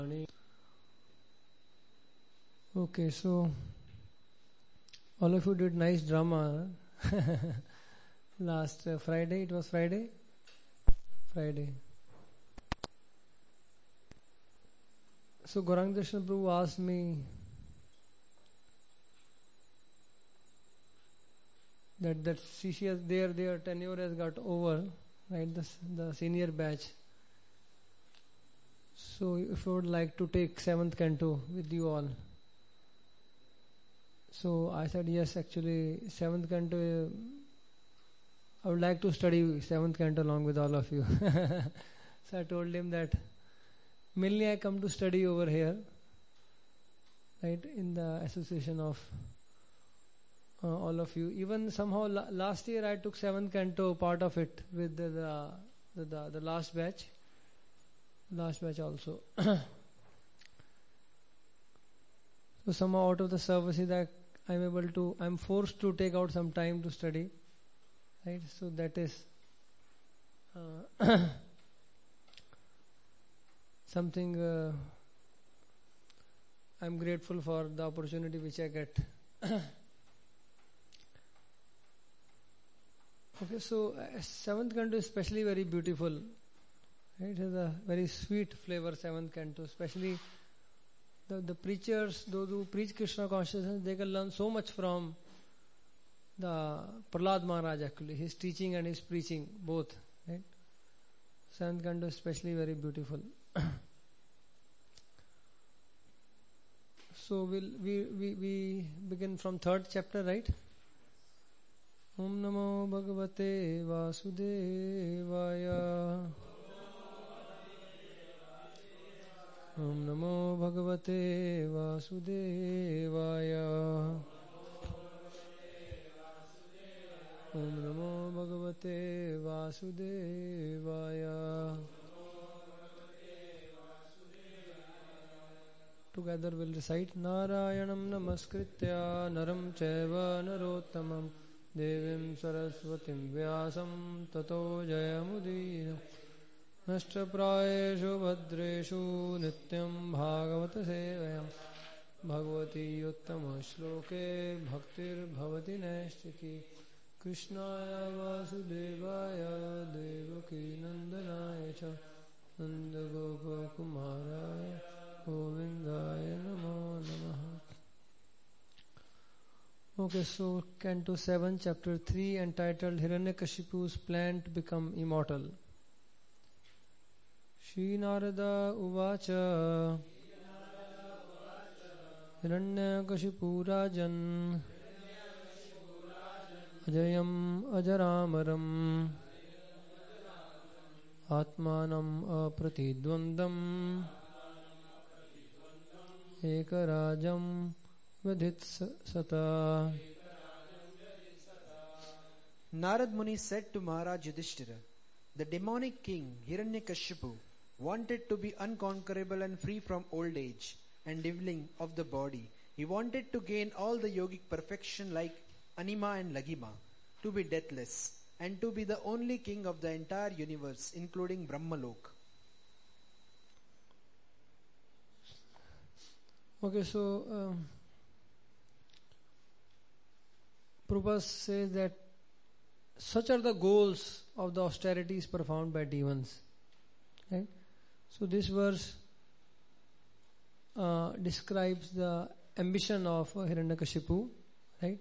Okay, so all of you did nice drama last Friday. It was Friday? Friday. So Gauranga Darshan Prabhu asked me that CCS their tenure has got over, right? The senior batch. So if you would like to take 7th canto with you all. So I said yes, actually 7th canto, I would like to study 7th canto along with all of you. So I told him that mainly I come to study over here, right, in the association of all of you. Even somehow last year I took 7th canto, part of it, with the last batch also. So somehow out of the services that I'm forced to take out some time to study, right? So that is something I'm grateful for, the opportunity which I get. Okay, so 7th canto is especially very beautiful. It has a very sweet flavor, 7th canto, especially the preachers, those who preach Krishna consciousness, they can learn so much from the Prahlad Maharaj actually, his teaching and his preaching, both. Right? 7th canto is especially very beautiful. So we begin from 3rd chapter, right? Om Namo Bhagavate Vasudevaya. Om Namo Bhagavate Vasudevaya. Om Namo Bhagavate Vasudevaya. Together we'll recite Narayanam Namaskritya Naram Chaiva Narottamam Devim Saraswatim Vyasam Tato Jayamudinam Nashtaprayeshu Bhadreshu Nityam Bhagavata Sevayam Bhagavati Uttama Shloke Bhaktir Bhavati Naistiki Krishnaya Vasudevaya Devaki Nandanaya Cha Nandagopa Kumaraya Govindaya Namo Namaha. Okay, so Canto 7, Chapter 3, entitled Hiranyakashipu's Plan to Become Immortal. Shri Narada Uvacha Hiranyakashipu Rajan Ajayam Ajaramaram Atmanam Apratidvandam Ekarajam Vadhitsata. Narad Muni said to Maharaj Yudhishthira, the demonic king Hiranyakashipu wanted to be unconquerable and free from old age and deviling of the body. He wanted to gain all the yogic perfection like Anima and Lagima, to be deathless, and to be the only king of the entire universe, including Brahmalok. Okay, so Prabhupada says that such are the goals of the austerities performed by demons. Right? So this verse describes the ambition of Hiranyakashipu. Right?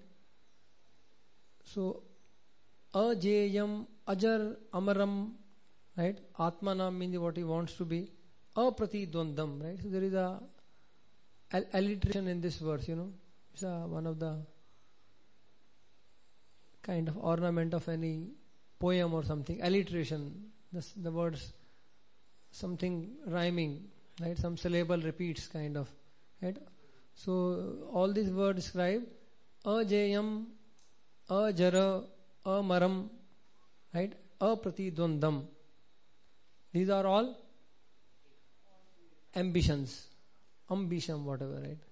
So Ajayam, Ajar, Amaram, right? Atmanam means what he wants to be. Apratidvandam, right? So there is a alliteration in this verse, It's one of the kind of ornament of any poem or something. Alliteration, the words, something rhyming, right? Some syllable repeats, kind of, right? So all these words describe Ajayam, Ajara, Amaram, right? Apratidvandam. These are all ambitions. Ambition, whatever, right?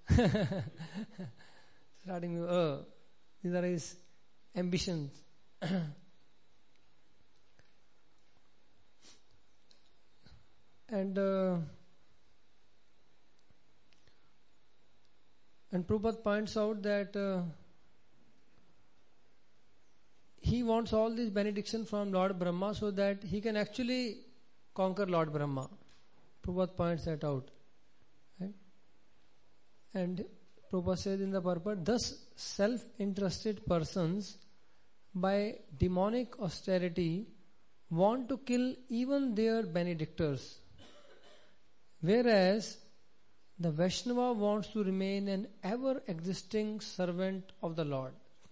Starting with these are his ambitions. And And Prabhupada points out that he wants all this benediction from Lord Brahma so that he can actually conquer Lord Brahma. Prabhupada points that out. Right? And Prabhupada says in the purport, thus self-interested persons by demonic austerity want to kill even their benedictors, whereas the Vaishnava wants to remain an ever-existing servant of the Lord.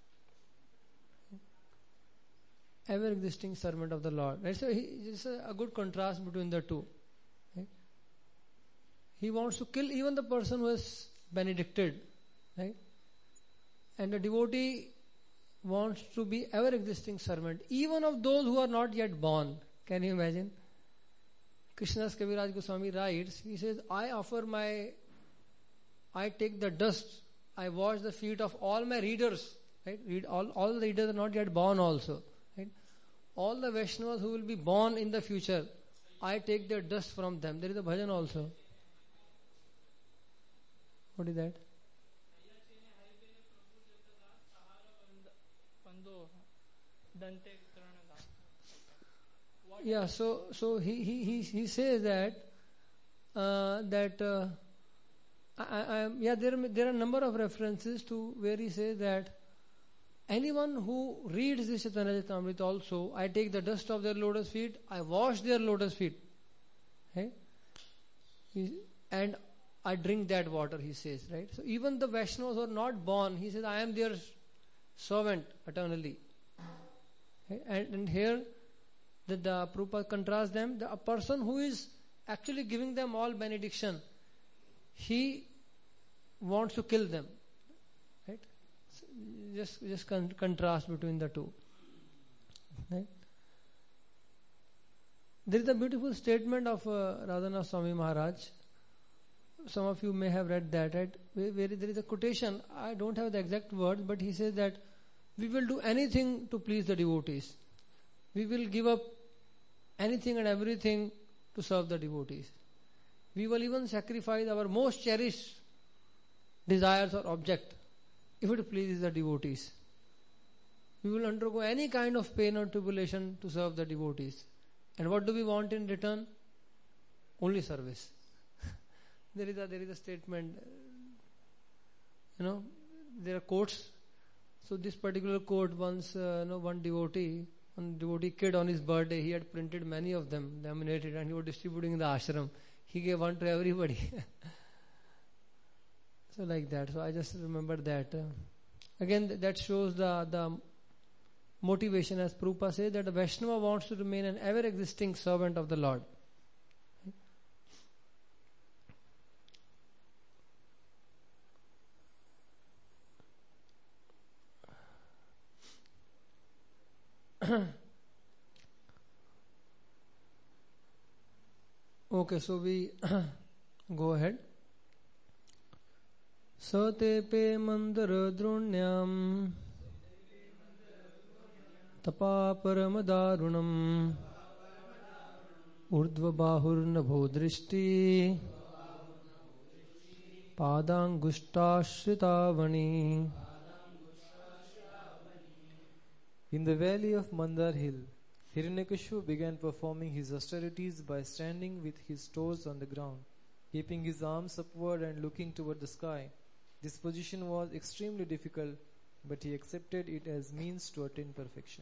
Ever-existing servant of the Lord. Right? So it's a good contrast between the two. Right? He wants to kill even the person who is benedicted. Right? And the devotee wants to be ever-existing servant, even of those who are not yet born. Can you imagine? Krishnadas Kaviraj Goswami writes, he says, I take the dust, I wash the feet of all my readers. Right? All the readers are not yet born also. Right? All the Vaishnavas who will be born in the future, I take the dust from them. There is a bhajan also. What is that? Yeah, so he says that there are a number of references to where he says that anyone who reads this Chaitanya Charitamrita also, I take the dust of their lotus feet, I wash their lotus feet, okay? And I drink that water, he says, right? So even the Vaishnavas who are not born, he says, I am their servant eternally. Okay? And here the Prabhupada contrasts them. A person who is actually giving them all benediction, he wants to kill them. Right? So just contrast between the two. Right? There is a beautiful statement of Radhanath Swami Maharaj. Some of you may have read that, right? Where there is a quotation. I don't have the exact words, but he says that we will do anything to please the devotees. We will give up anything and everything to serve the devotees. We will even sacrifice our most cherished desires or object if it pleases the devotees. We will undergo any kind of pain or tribulation to serve the devotees. And what do we want in return? Only service. There is a statement, there are quotes. So this particular quote, once one devotee kid on his birthday, he had printed many of them, laminated, and he was distributing in the ashram. He gave one to everybody. So like that. So I just remember that. Again, that shows the motivation, as Prabhupada says, that the Vaishnava wants to remain an ever-existing servant of the Lord. Okay, so we go ahead. Satepe mandara dronyam tapa paramadharunam urdhva bahur nabho drishti padangushtashritavani. In the valley of Mandar hill, Hiranyakashipu began performing his austerities by standing with his toes on the ground, keeping his arms upward and looking toward the sky. This position was extremely difficult, but he accepted it as means to attain perfection.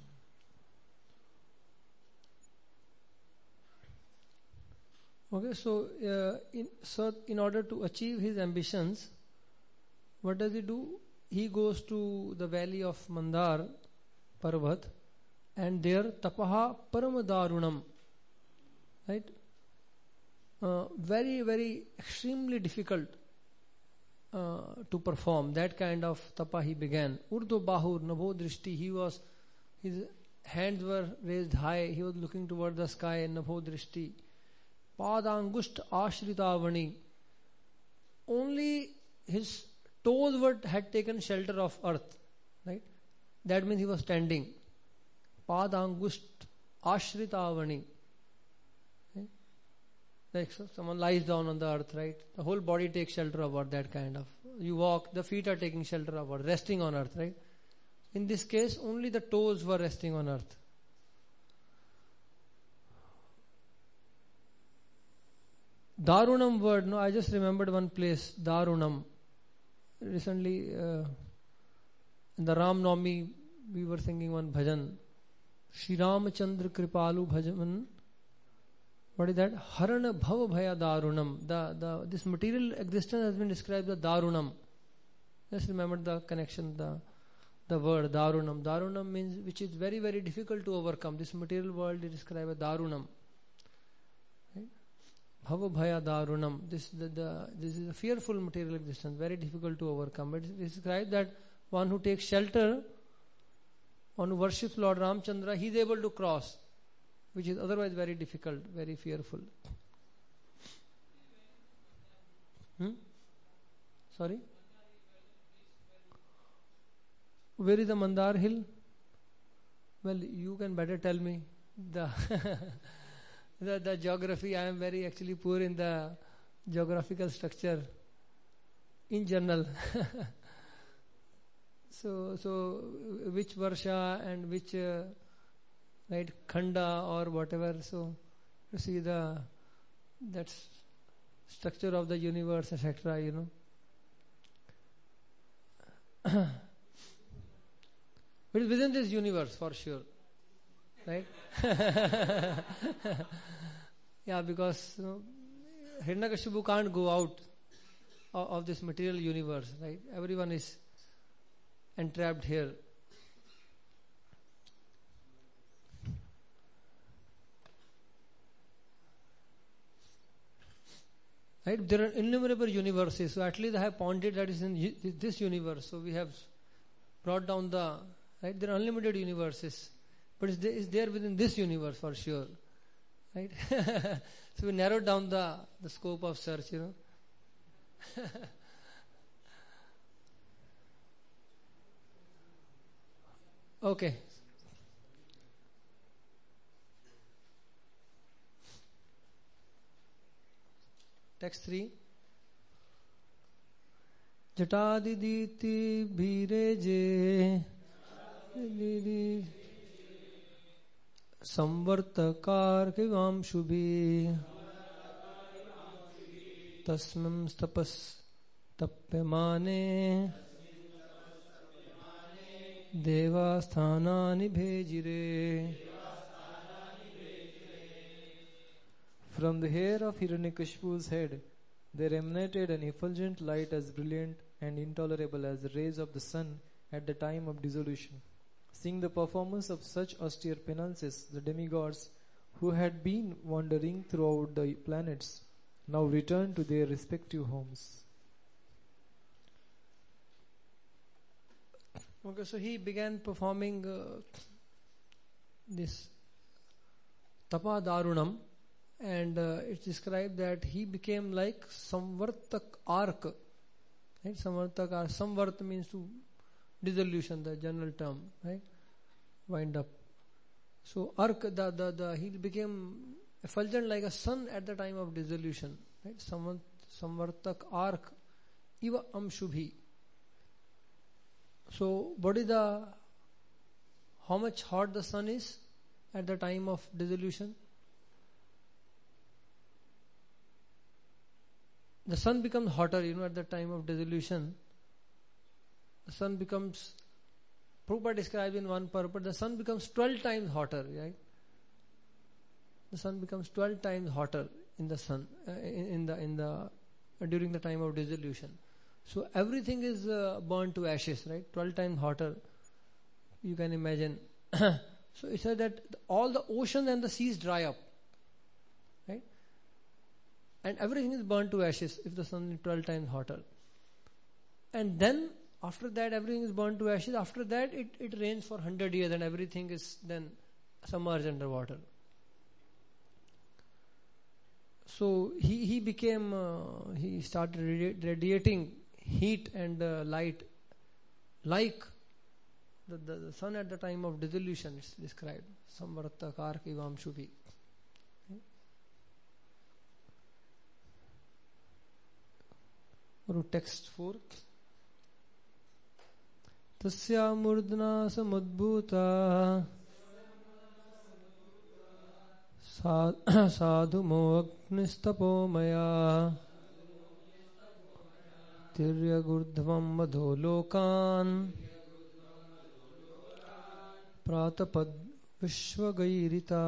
Okay, so in order to achieve his ambitions, what does he do? He goes to the valley of Mandar Parvat, and there tapaha paramadarunam, right? Very, very extremely difficult to perform. That kind of tapa he began. Urdo bahur nabho drishti. His hands were raised high. He was looking toward the sky. Nabho drishti. Padangusht ashritavani. Only his toes had taken shelter of earth, right? That means he was standing. Padangusht ashritavani. Okay? Like so someone lies down on the earth, right? The whole body takes shelter about that kind of you walk, the feet are taking shelter of earth, resting on earth, right? In this case, only the toes were resting on earth. Darunam word, no, I just remembered one place, Darunam. Recently, in the Ram Navami, we were singing one bhajan. Shri Ramachandra Kripalu bhajan. What is that? Harana bhava bhaya darunam. This material existence has been described as darunam. Just remember the connection, the word darunam. Darunam means which is very, very difficult to overcome. This material world is described as darunam. Right? Bhava bhaya darunam. This is a fearful material existence, very difficult to overcome. But it is described that one who takes shelter, one who worships Lord Ramchandra, he is able to cross, which is otherwise very difficult, very fearful. Sorry? Where is the Mandar hill? Well, you can better tell me. The geography, I am very actually poor in the geographical structure in general. So which Varsha and which right Khanda or whatever, so you see that structure of the universe, etc., you know. It is within this universe for sure, right? Yeah, because Hiranyakashipu can't go out of this material universe, right? Everyone is entrapped here. Right? There are innumerable universes, so at least I have pointed that is in this universe. So we have brought down right? There are unlimited universes, but it's there within this universe for sure, right? So we narrowed down the scope of search, you know. Okay. Text 3. Jatadiditi bhireje samvartakar kivam shubhi tasmam tapas tappemane devasthanani bhejire. From the hair of Hiranyakashipu's head there emanated an effulgent light as brilliant and intolerable as the rays of the sun at the time of dissolution. Seeing the performance of such austere penances, the demigods, who had been wandering throughout the planets, now returned to their respective homes. Okay, so he began performing this Tapa Darunam, and it's described that he became like Samvartak arc. Right? Samvartak arc. Samvart means to dissolution, the general term, right? Wind up. So arc, he became effulgent like a sun at the time of dissolution, right? Samvartak arc, iva amshubhi. So what is how much hot the sun is at the time of dissolution? The sun becomes hotter, at the time of dissolution. The sun becomes, Prabhupada described in one purport, the sun becomes 12 times hotter, right? The sun becomes 12 times hotter in the sun, during the time of dissolution. So everything is burned to ashes, right? 12 times hotter, you can imagine. So it said that all the oceans and the seas dry up, right? And everything is burned to ashes if the sun is 12 times hotter. And then after that everything is burned to ashes. After that it rains for 100 years and everything is then submerged underwater. So he became, he started radiating heat and light like the sun at the time of dissolution. It's described. Samvarta karkivam shubhi. Or text 4. Tasya murdna samudbhuta sadhu moagnistapo maya tirya gurdhvam madho lokan pratapad vishwagairita.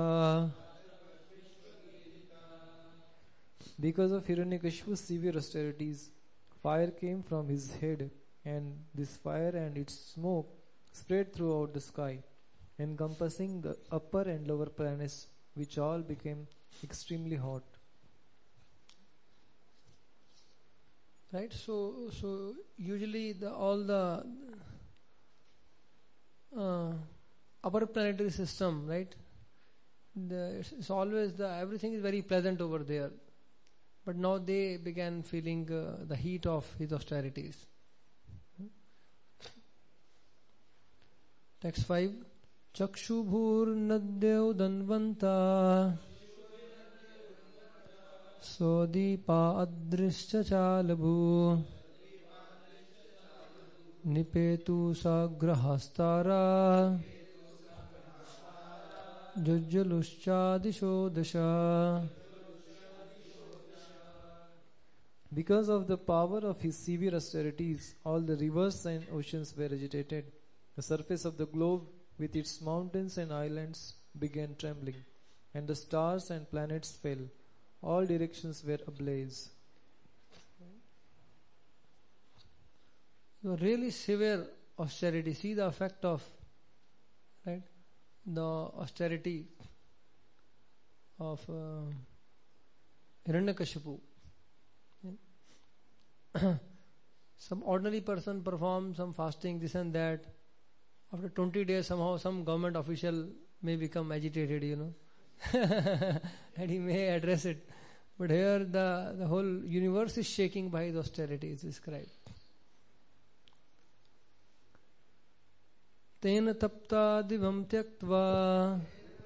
Because of Hiranyakashipu's severe austerities, fire came from his head, and this fire and its smoke spread throughout the sky, encompassing the upper and lower planets, which all became extremely hot. Right? So usually all the upper planetary system, right? It's always everything is very pleasant over there. But now they began feeling the heat of his austerities. Text 5. Chakshubhur naddev danvanta sodipa adrischa chalabhu nipetu sagrahastara jujjaluschadisho dasha. Because of the power of his severe austerities, all the rivers and oceans were agitated. The surface of the globe, with its mountains and islands, began trembling, and the stars and planets fell. All directions were ablaze. So really severe austerity. See the effect of, right, the austerity of Hiranyakashipu. Some ordinary person performs some fasting, this and that. After 20 days, somehow some government official may become agitated, and he may address it. But here the whole universe is shaking by his austerity, is described. Tena tapta divam tyaktva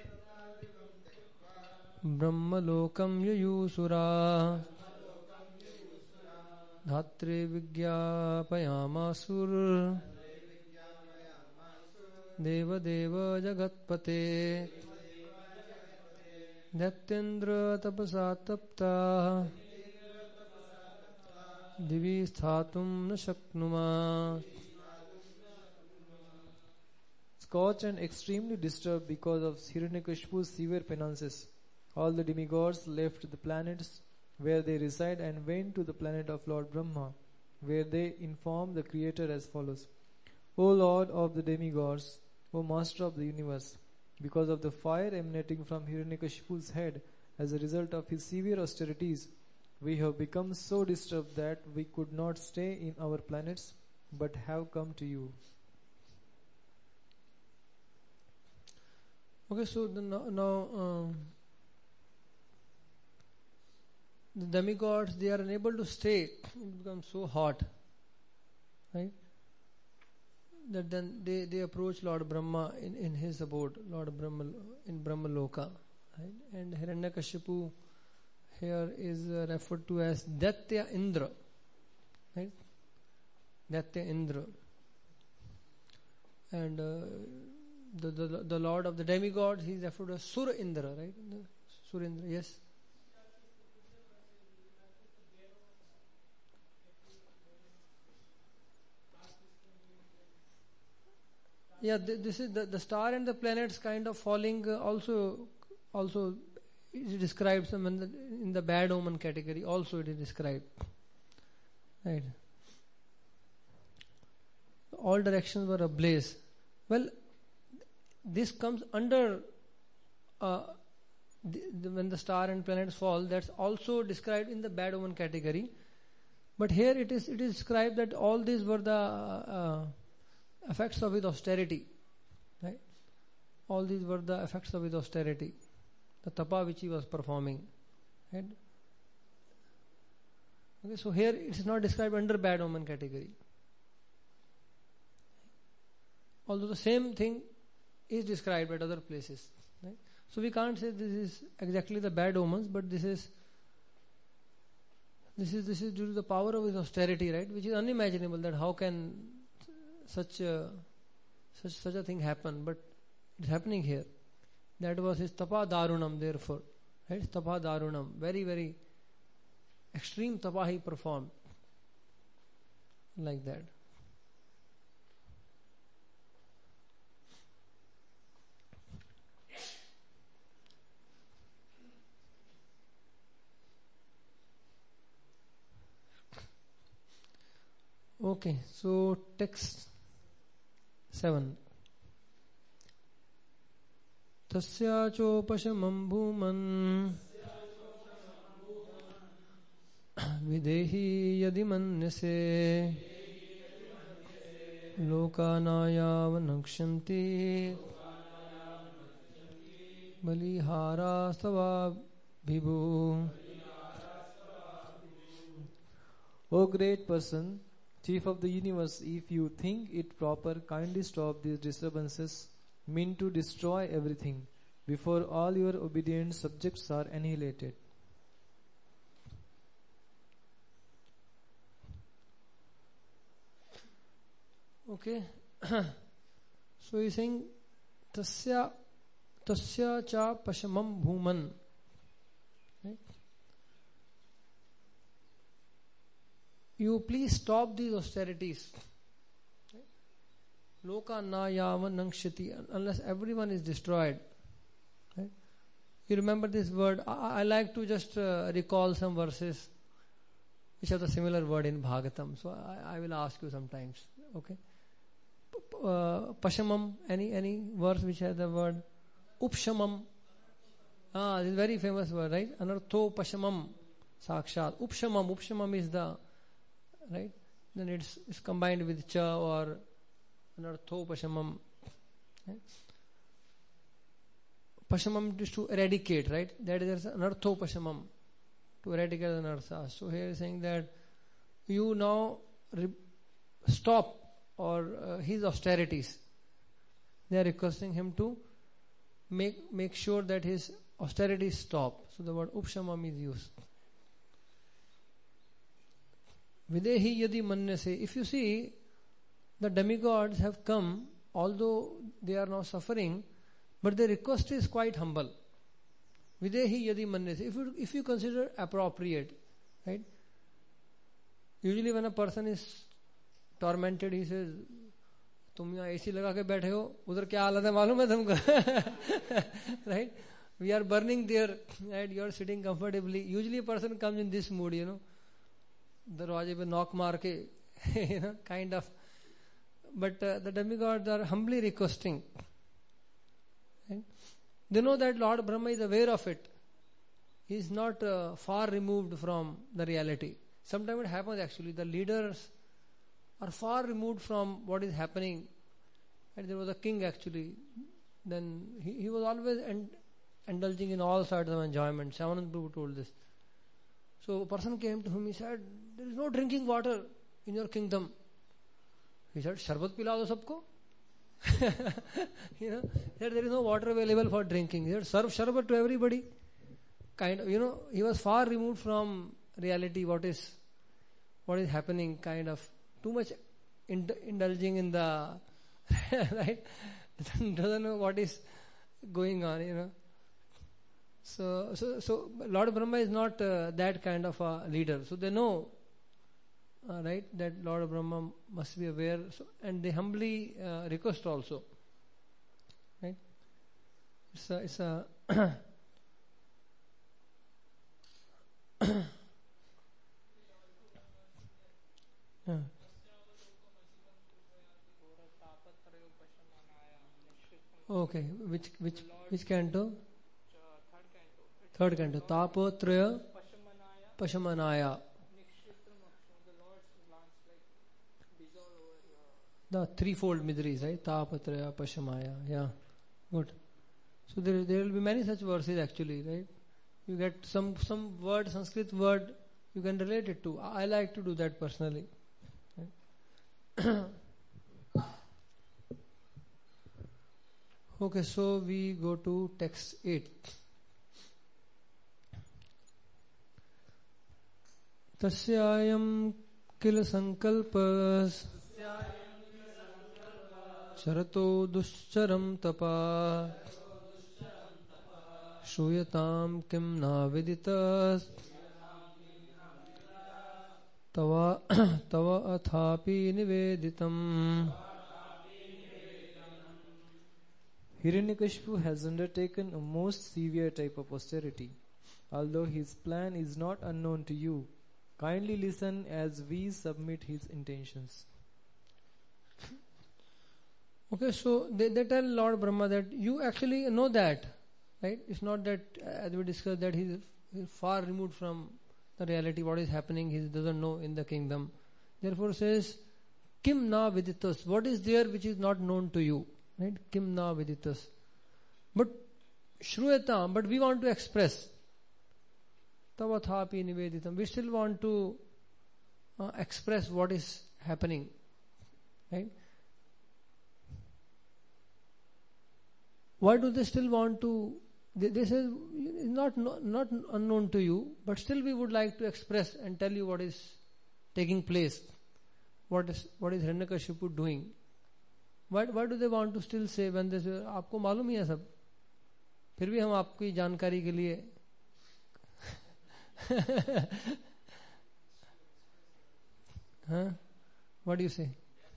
brahma lokam yayusura dhatre vigyapayamasur deva deva jagatpate datyendra tapasa tapta divi sthatum na shaknuma. Scorched and extremely disturbed because of Hiranyakashipu's severe penances, all the demigods left the planets where they reside and went to the planet of Lord Brahma, where they informed the Creator as follows: O Lord of the demigods, O Master of the universe, because of the fire emanating from Hiranyakashipu's head as a result of his severe austerities, we have become so disturbed that we could not stay in our planets but have come to you. Okay, so now the demigods, they are unable to stay. It becomes so hot, right? That then they approach Lord Brahma in his abode, Lord Brahma in Brahma Loka, right? And Hiranyakashipu here is referred to as Daitya Indra, right? Daitya Indra, and the Lord of the demigods, he is referred to as Sur Indra, right? Sur Indra, yes. Yeah, this is the star and the planets kind of falling. Also it is described some in the bad omen category. Also, it is described, right? All directions were ablaze. Well, this comes under when the star and planets fall. That's also described in the bad omen category. But here it is described that all these were the effects of his austerity, right? All these were the effects of his austerity, the tapa which he was performing, right? Okay, so here it is not described under bad omen category, although the same thing is described at other places, right? So we can't say this is exactly the bad omens, but this is This is due to the power of his austerity, right? Which is unimaginable. That how can such a thing happen? But it's happening here. That was his tapa darunam. Therefore, right? Tapa darunam, very very extreme tapa he performed, like that. Okay, so text 7. Tasya chopashamam bhuman videhi yadi manyase lokanaya vanakshanti balihara stava vibhu. O great person, Chief of the universe, if you think it proper, kindly stop these disturbances meant to destroy everything before all your obedient subjects are annihilated. Okay. So he's saying tasya cha pashamam bhuman. Right? You please stop these austerities. Loka na yavan nangshati, unless everyone is destroyed. Right? You remember this word? I like to just recall some verses which have the similar word in Bhagavatam. So I will ask you sometimes. Okay. Pashamam, any verse which has the word upshamam. This is very famous word, right? Anartho pashamam sakshat. Upshamam is the right. Then it's combined with cha or anartho pashamam. Right? Pashamam is to eradicate, right? That is anartho pashamam, to eradicate anartha. So here is saying that you now stop or his austerities. They are requesting him to make sure that his austerities stop. So the word upshamam is used. Videhi yadi manyase. If you see, the demigods have come, although they are now suffering, but their request is quite humble. Videhi yadi manyase. If you consider appropriate, right? Usually when a person is tormented, he says, तुम यहाँ AC लगा के बैठे हो, उधर क्या हालत है मालूम है तुमको? Right? We are burning there, right? You are sitting comfortably. Usually a person comes in this mood, दरवाजे पे knock मार के, kind of. But the demigods are humbly requesting. Right? They know that Lord Brahma is aware of it. He is not far removed from the reality. Sometimes it happens actually. The leaders are far removed from what is happening. And there was a king actually. Then he was always indulging in all sorts of enjoyment. Shyamanand Prabhu told this. So a person came to him, he said, there is no drinking water in your kingdom. He said, Sharbat pila do sabko. There is no water available for drinking. He said, serve sharbat to everybody. He was far removed from reality, what is happening, kind of too much indulging in the right, doesn't know what is going on, So Lord Brahma is not that kind of a leader. So they know, right, that Lord Brahma must be aware, and they humbly request also. Right? It's a yeah. Okay, which canto? Third canto. Tapotraya Pashamanaya. The threefold midris, right? Tapotraya Pashamaya. Yeah, good. So there will be many such verses actually, right? You get some word, Sanskrit word, you can relate it to. I like to do that personally. Right? Okay, so we go to text 8. Tasyayam kil sankalpas charato duscharam tapa shruyatam kim na viditas tava athapi niveditam. Hiranyakashipu has undertaken a most severe type of austerity. Although his plan is not unknown to you, kindly listen as we submit his intentions. Okay, so they tell Lord Brahma that you actually know that, right? It's not that, as we discussed, that he's far removed from the reality, what is happening, he doesn't know in the kingdom. Therefore says, Kim na viditas, what is there which is not known to you? Right? Kim na viditas. But Shruyatam, but we want to express. Tavathapi niveditam. We still want to express what is happening. Right? Why do they still want to? They say it's not unknown to you, but still we would like to express and tell you what is taking place. What is Hiranyakashipu doing? Why do they want to still say when they say आपको मालूम ही है सब, फिर भी हम आपकी जानकारी के लिए huh? What do you say?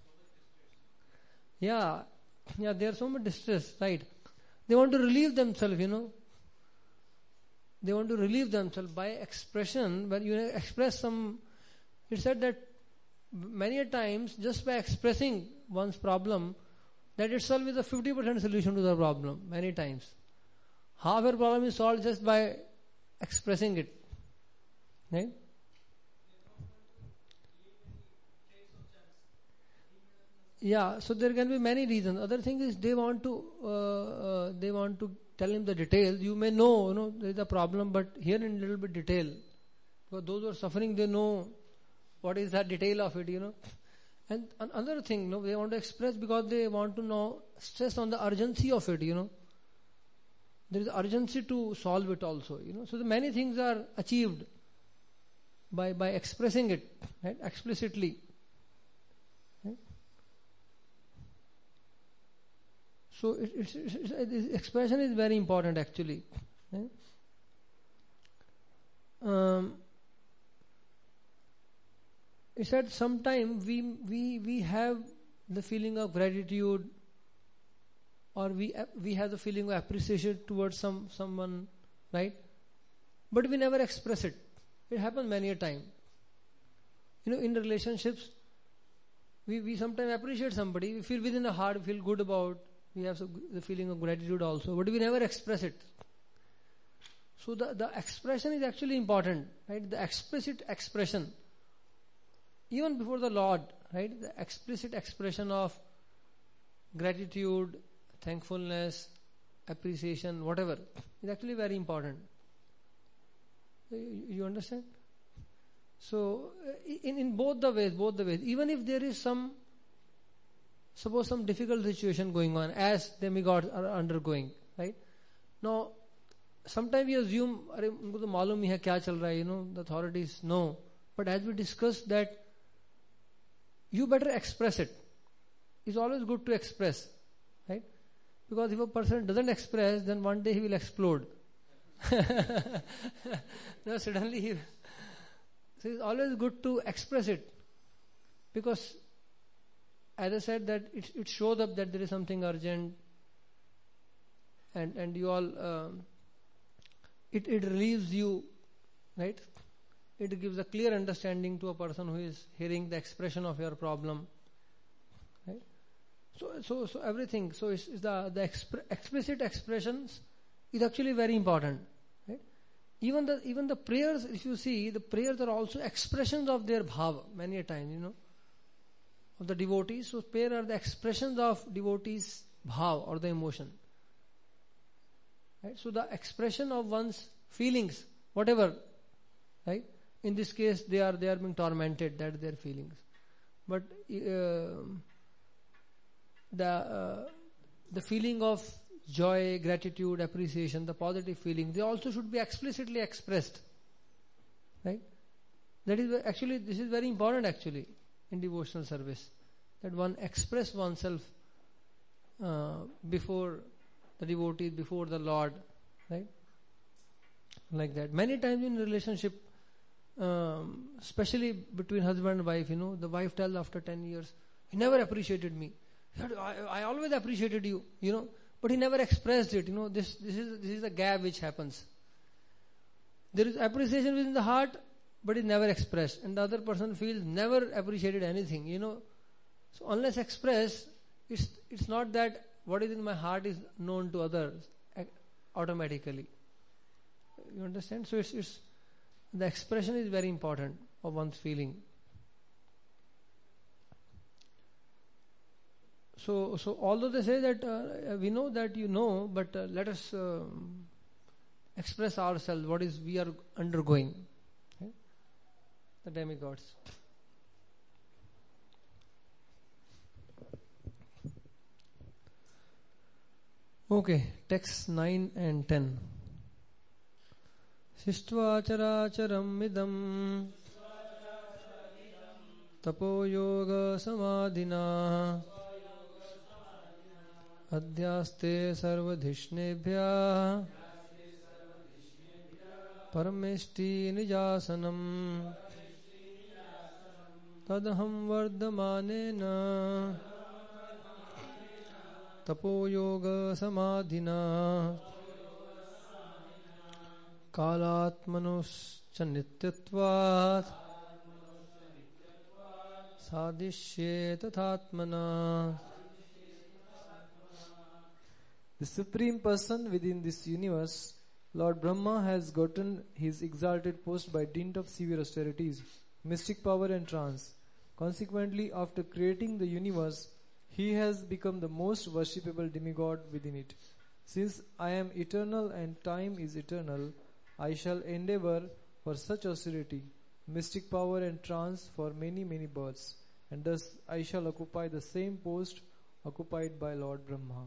Yeah, they are so much distressed, right? They want to relieve themselves, They want to relieve themselves by expression. When you express some, it's said that many a times just by expressing one's problem, that itself is a 50% solution to the problem. Many times, half your problem is solved just by expressing it, right? Yeah, so there can be many reasons. Other thing is they want to tell him the details. You may know, there is a problem, but here in little bit detail. Because those who are suffering, they know what is the detail of it, And another thing, they want to express because they want to stress on the urgency of it, There is urgency to solve it also, So the many things are achieved by expressing it, right, explicitly. Right? So expression is very important actually. Right? He said sometimes we have the feeling of gratitude, or we have the feeling of appreciation towards someone, right? But we never express it. It happens many a time. In relationships, we sometimes appreciate somebody. We feel within the heart, we feel good about. We have the feeling of gratitude also, but we never express it. So the expression is actually important, right? The explicit expression. Even before the Lord, right? The explicit expression of gratitude, thankfulness, appreciation, whatever, is actually very important. You understand? So, in both the ways, even if there is suppose some difficult situation going on, as demigods are undergoing, right? Now, sometimes we assume, unko to malum hi hai kya chal raha hai, the authorities know. But as we discussed that, you better express it. It's always good to express, right? Because if a person doesn't express, then one day he will explode. Suddenly so it's always good to express it. Because, as I said, that it shows up that there is something urgent, and you all, it relieves you, right? It gives a clear understanding to a person who is hearing the expression of your problem, right? So everything. So it's the explicit expressions is actually very important, right? Even the prayers, if you see, the prayers are also expressions of their bhava many a time, of the devotees. So prayer are the expressions of devotees' bhav or the emotion, right? So the expression of one's feelings, whatever, right? In this case, they are being tormented. That their feelings, but the feeling of joy, gratitude, appreciation, the positive feelings, they also should be explicitly expressed, right? That is actually, this is very important actually in devotional service, that one express oneself before the devotee, before the Lord, right? Like that. Many times in relationship, especially between husband and wife, the wife tells after 10 years, he never appreciated me. I always appreciated you, but he never expressed it. This is a gap which happens. There is appreciation within the heart, but it's never expressed, and the other person feels never appreciated anything. So unless expressed, it's not that what is in my heart is known to others automatically. You understand? So it's the expression is very important of one's feeling. So although they say that we know that but let us express ourselves, what is we are undergoing. Okay? The demigods. Okay, texts 9 and 10. Sistva characharam idam tapo yoga samadhina adhyaste sarvadhishnebhya parameshti nijasanam tadaham vardamanena tapo yoga samadhina kalatmanos chanityatvat sadishye tathatmana. The Supreme Person within this universe, Lord Brahma, has gotten his exalted post by dint of severe austerities, mystic power and trance. Consequently, after creating the universe, he has become the most worshipable demigod within it. Since I am eternal and time is eternal, I shall endeavor for such austerity, mystic power and trance for many, many births, and thus I shall occupy the same post occupied by Lord Brahma.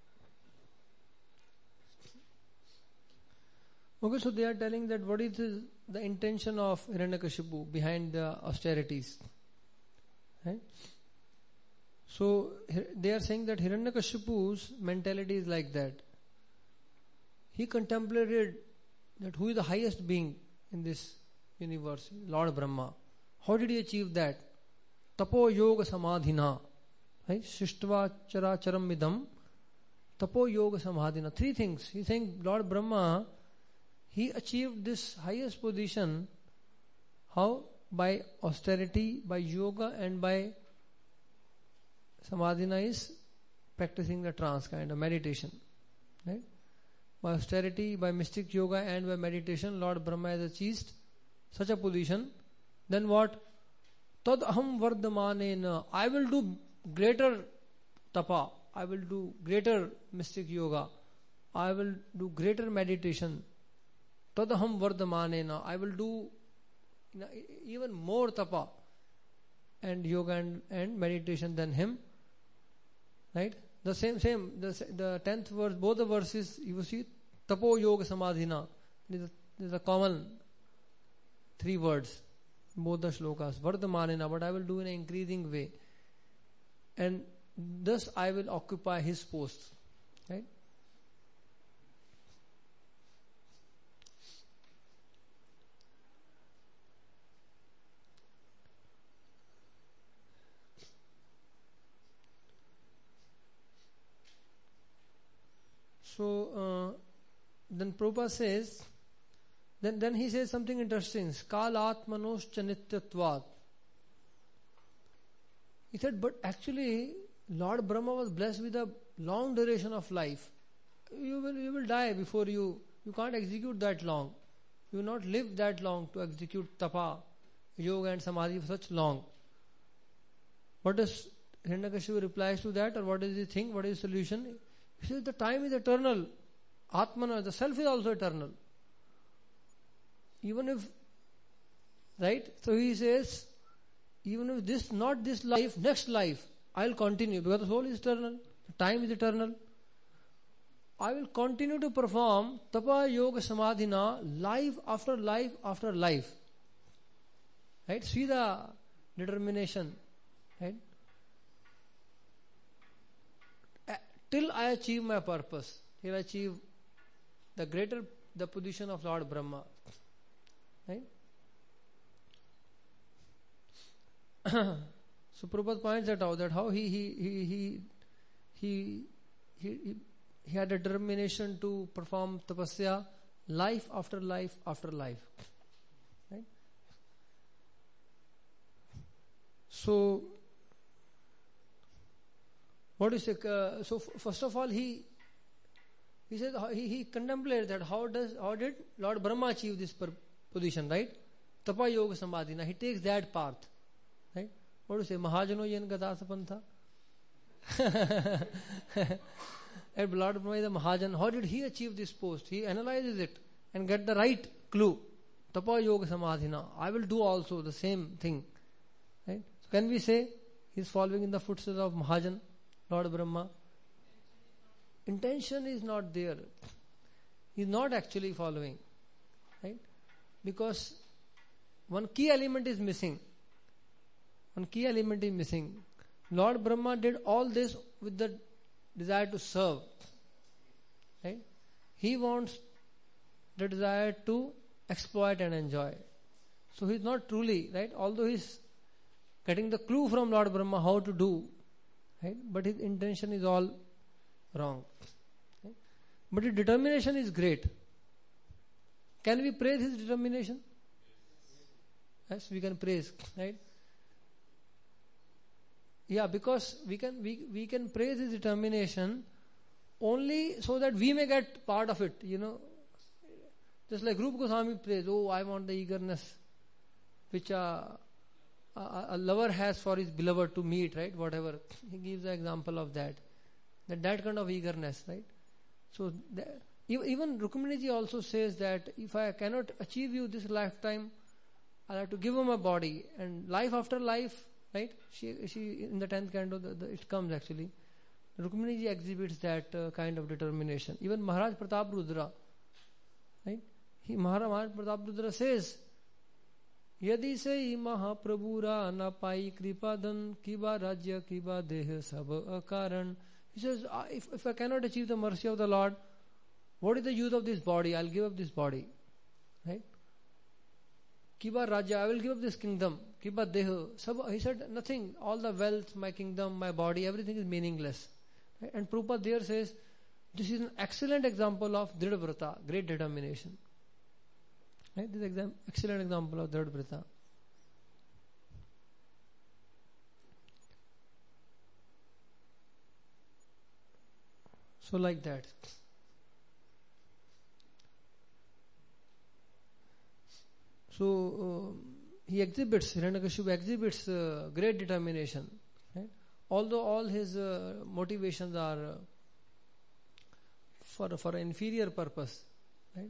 Okay, so they are telling that what is the intention of Hiranyakashipu behind the austerities. Right? So they are saying that Hiranyakashipu's mentality is like that. He contemplated that who is the highest being in this universe, Lord Brahma. How did he achieve that? Tapo yoga samadhina. Right? Shishtva characharam midam. Tapo yoga samadhina. Three things. He's saying Lord Brahma, he achieved this highest position. How? By austerity, by yoga, and by samadhina is practicing the trance kind of meditation. Right? By austerity, by mystic yoga, and by meditation, Lord Brahma has achieved such a position. Then what? Tad aham vardamanena. I will do greater tapa. I will do greater mystic yoga. I will do greater meditation. Tad aham vardamanena. I will do even more tapa and yoga and meditation than him. Right? The same, the 10th verse, both the verses, you see, tapo yoga samadhina. There's a common 3 words, both the shlokas, vardamanena, but I will do in an increasing way. And thus I will occupy his post. Right? So then Prabhupada says, then he says something interesting. Kalatmanos chanityatvat. He said, but actually Lord Brahma was blessed with a long duration of life. You will die before you can't execute that long. You will not live that long to execute tapa, yoga and samadhi for such long. What does Hiranyakashipu replies to that, or what does he think? What is the solution? He says the time is eternal. Atmana, the self is also eternal. Even if, right? So he says, even if not this life, next life, I'll continue because the soul is eternal, the time is eternal. I will continue to perform tapa yoga samadhina life after life after life. Right? See the determination. Right? Till I achieve my purpose, till I achieve the position of Lord Brahma. Right? So Prabhupada points that out, that how he had a determination to perform tapasya life after life after life. Right? So what is it? So first of all, he says he contemplated that how did Lord Brahma achieve this position, right? Tapa yoga samadhi. Now he takes that path, right? What do you say? Mahajano yen gadasa pantha. And Lord Brahma is a Mahajan. How did he achieve this post? He analyzes it and get the right clue. Tapa yoga samadhina. I will do also the same thing. Right? So can we say he is following in the footsteps of Mahajan, Lord Brahma? Intention is not there. He is not actually following. Right? Because one key element is missing. One key element is missing. Lord Brahma did all this with the desire to serve. Right? He wants the desire to exploit and enjoy. So he is not truly, right? Although he is getting the clue from Lord Brahma how to do, right? But his intention is all wrong. Right? But his determination is great. Can we praise his determination? Yes, we can praise, right? Yeah, because we can praise his determination only so that we may get part of it, Just like Rupa Goswami prays, I want the eagerness which a lover has for his beloved to meet, right? Whatever. He gives the example of that kind of eagerness, right? So even Rukmini ji also says that if I cannot achieve you this lifetime, I'll have to give him a body, and life after life, right? She in the 10th canto, it comes actually. Rukmini ji exhibits that kind of determination. Even Maharaj Pratap Rudra, right? Maharaj Pratap Rudra says, Yadi se Mahaprabhura na pai kripadan kiba rajya kiba deh sab akaran. He says, if I cannot achieve the mercy of the Lord, what is the use of this body? I'll give up this body. Right? Kiba Raja, I will give up this kingdom. Kiba Deha. He said, nothing. All the wealth, my kingdom, my body, everything is meaningless. Right? And Prabhupada there says, this is an excellent example of Dridhavrata, great determination. Right? This is an excellent example of Dridhavrata. So like that. So Hiranyakashipu exhibits great determination. Right? Although all his motivations are for an inferior purpose. Right?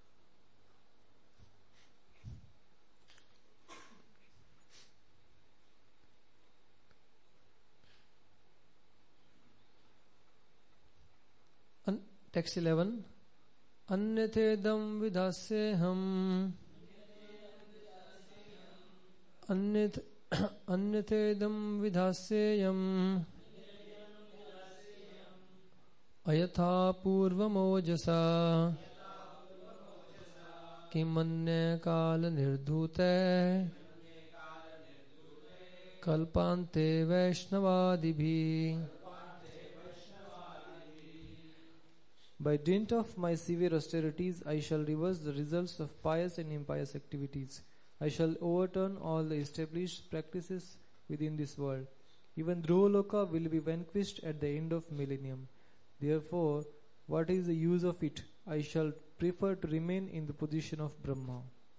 Text 11. Anyatedam vidhasyeham Anyatedam vidhasyeyam Ayatha purvamojasa Kimanya kala nirdhute Kalpante Vaishnavadibhi. By dint of my severe austerities, I shall reverse the results of pious and impious activities. I shall overturn all the established practices within this world. Even Dhruvaloka will be vanquished at the end of millennium. Therefore, what is the use of it? I shall prefer to remain in the position of Brahma.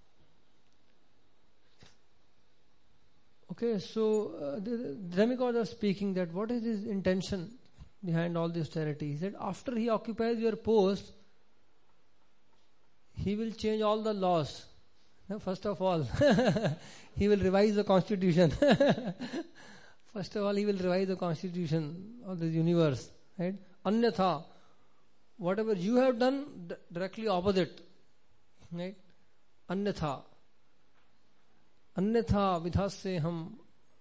Okay, so the demigods are speaking that what is his intention behind all the austerity. He said, after he occupies your post, he will change all the laws. Now, first of all, he will revise the constitution. First of all, he will revise the constitution of the universe. Right? Anyatha, whatever you have done, directly opposite. Right? Anyatha. Annatha vidhasya ham.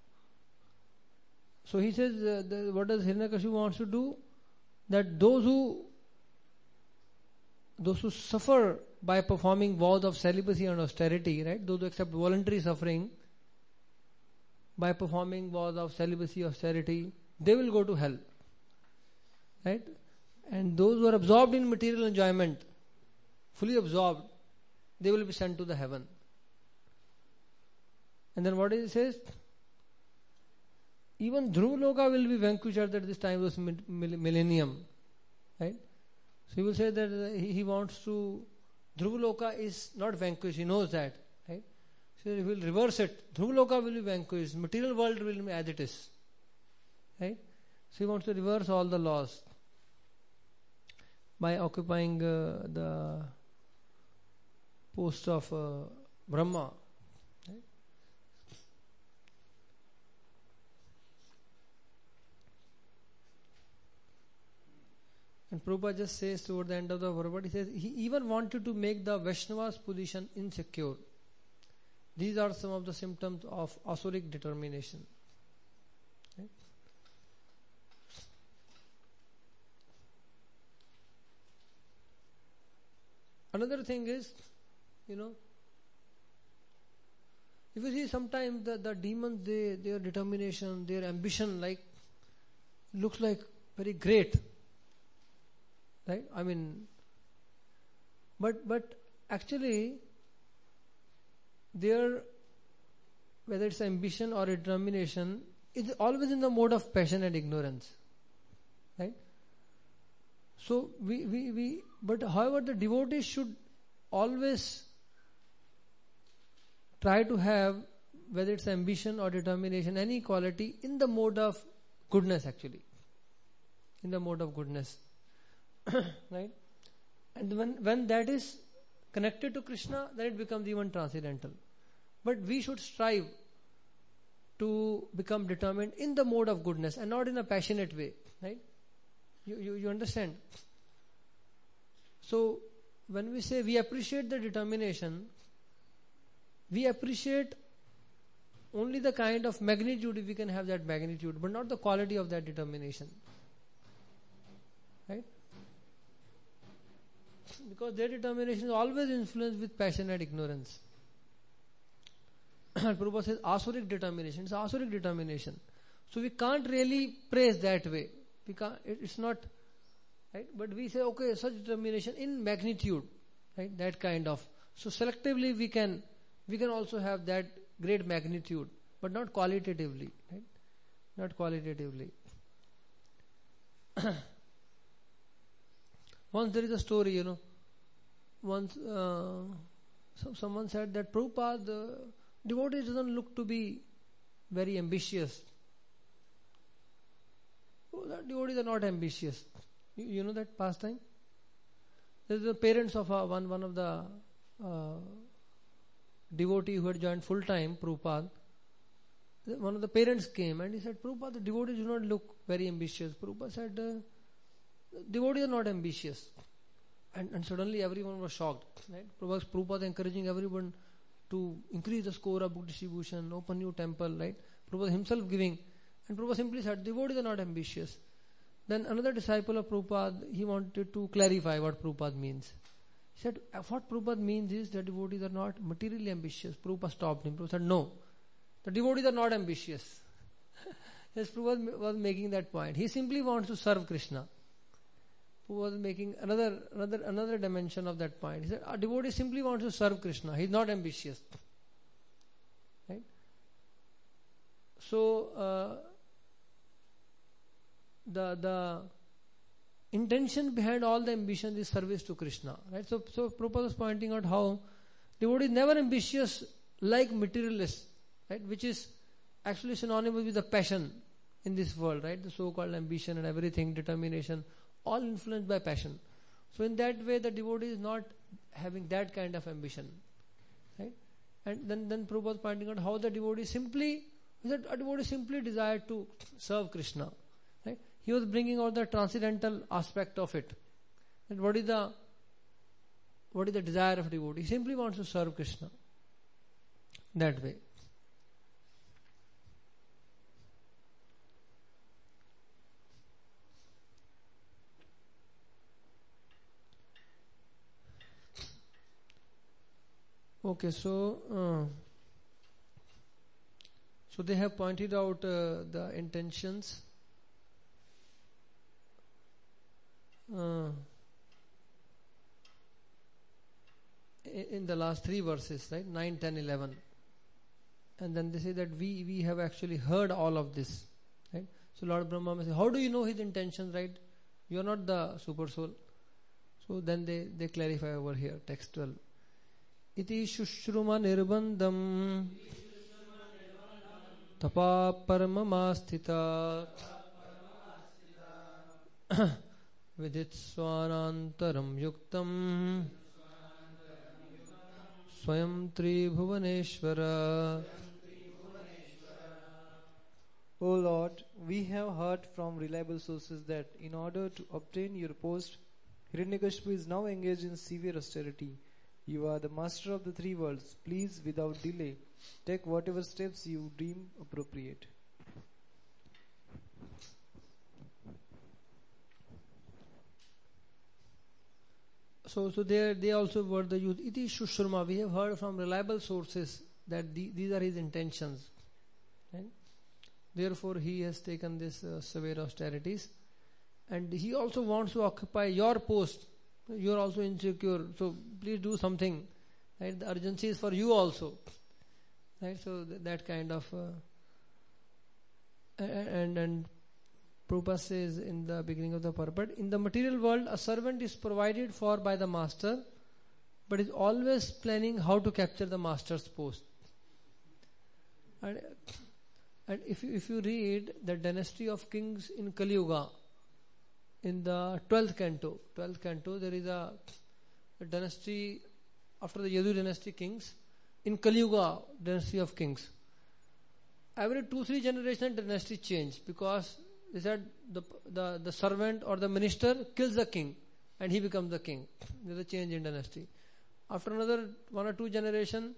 So he says, what does Hiranyakashipu wants to do? That those who suffer by performing vows of celibacy and austerity, right? Those who accept voluntary suffering by performing vows of celibacy, austerity, they will go to hell, right? And those who are absorbed in material enjoyment, fully absorbed, they will be sent to the heaven. And then what it says? Even Dhruvaloka will be vanquished at this time of this millennium, right? So he will say that he wants to. Dhruvaloka is not vanquished. He knows that, right? So he will reverse it. Dhruvaloka will be vanquished. Material world will be as it is, right? So he wants to reverse all the laws by occupying the post of Brahma. Right? And Prabhupada just says toward the end of the Prabhupada, he says he even wanted to make the Vaishnava's position insecure. These are some of the symptoms of asuric determination. Right? Another thing is, if you see sometimes the demons, their determination, their ambition, looks like very great, right? I mean, but actually, whether it's ambition or determination, is always in the mode of passion and ignorance, right? So but however, the devotees should always try to have, whether it's ambition or determination, any quality in the mode of goodness, actually. In the mode of goodness. Right? And when that is connected to Krishna, then it becomes even transcendental. But we should strive to become determined in the mode of goodness and not in a passionate way. Right? You understand? So, when we say we appreciate the determination, we appreciate only the kind of magnitude, if we can have that magnitude, but not the quality of that determination. Right? Because their determination is always influenced with passion and ignorance. Prabhupada says asuric determination. It's asuric determination. So we can't really praise that way. It's not, right? But we say, okay, such determination in magnitude, right? That kind of. So selectively we can also have that great magnitude, but not qualitatively, right? Not qualitatively. Once there is a story, once someone said that Prabhupada, the devotee doesn't look to be very ambitious. Oh, the devotees are not ambitious. You know that pastime? There is the parents of one of the devotee who had joined full time Prabhupada. One of the parents came and he said, Prabhupada, the devotees do not look very ambitious. Prabhupada said, devotees are not ambitious. And suddenly everyone was shocked. Right? Prabhupada encouraging everyone to increase the score of book distribution, open new temple, right? Prabhupada himself giving. And Prabhupada simply said, devotees are not ambitious. Then another disciple of Prabhupada, he wanted to clarify what Prabhupada means. He said, what Prabhupada means is that devotees are not materially ambitious. Prabhupada stopped him. Prabhupada said, no, the devotees are not ambitious. Yes, Prabhupada was making that point. He simply wants to serve Krishna. Prabhupada was making another dimension of that point. He said, a devotee simply wants to serve Krishna. He is not ambitious. Right? So, the intention behind all the ambition is service to Krishna. Right? So Prabhupada was pointing out how devotee is never ambitious like materialists, right? Which is actually synonymous with the passion in this world, right? The so-called ambition and everything, determination, all influenced by passion. So in that way, the devotee is not having that kind of ambition, right? And then Prabhupada was pointing out how the devotee simply desired to serve Krishna, right? He was bringing out the transcendental aspect of it. And what is the desire of devotee? He simply wants to serve Krishna. That way. Okay, so they have pointed out the intentions. In the last 3 verses, right? 9, 10, 11. And then they say that we have actually heard all of this, right? So Lord Brahma may say, how do you know his intentions, right? You are not the super soul. So then they clarify over here, text 12. Iti shushruma nirbandham tapa paramamastita vidit swanantaram yuktam swayam tribhuvaneshvara. O Lord, we have heard from reliable sources that in order to obtain your post, Hiranyakashipu is now engaged in severe austerity. You are the master of the 3 worlds. Please, without delay, take whatever steps you deem appropriate. So they also word the use iti shushruma. We have heard from reliable sources that these are his intentions. Right? Therefore, he has taken this severe austerities, and he also wants to occupy your post. You are also insecure, so please do something. Right? The urgency is for you also. Right? So that kind of and Prabhupada says in the beginning of the purport, in the material world, a servant is provided for by the master, but is always planning how to capture the master's post. And if you read the dynasty of kings in Kali Yuga, in the 12th canto, there is a dynasty after the Yadu dynasty kings. In Kali Yuga, dynasty of kings, every 2-3 generations dynasty change, because they said the servant or the minister kills the king and he becomes the king. There's a change in dynasty. After another 1 or 2 generation,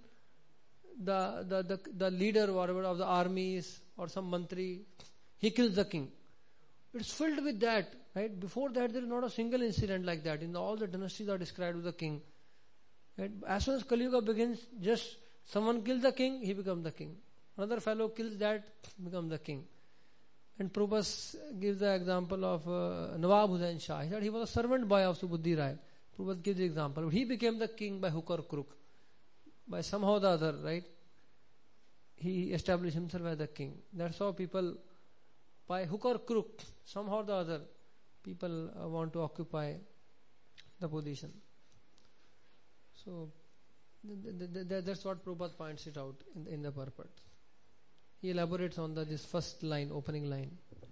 the leader whatever of the armies or some mantri, he kills the king. It's filled with that, right? Before that, there is not a single incident like that. In all the dynasties are described with the king. Right? As soon as Kali Yuga begins, just someone kills the king, he becomes the king. Another fellow kills that, becomes the king. And Prabhupada gives the example of Nawab Hussain Shah. He said he was a servant boy of Subudhi Rai. Prabhupada gives the example. But he became the king by hook or crook. By somehow or the other, right? He established himself as the king. That's how people, by hook or crook, somehow or the other, people want to occupy the position. So, that's what Prabhupada points it out in the purport. He elaborates on this first line, opening line.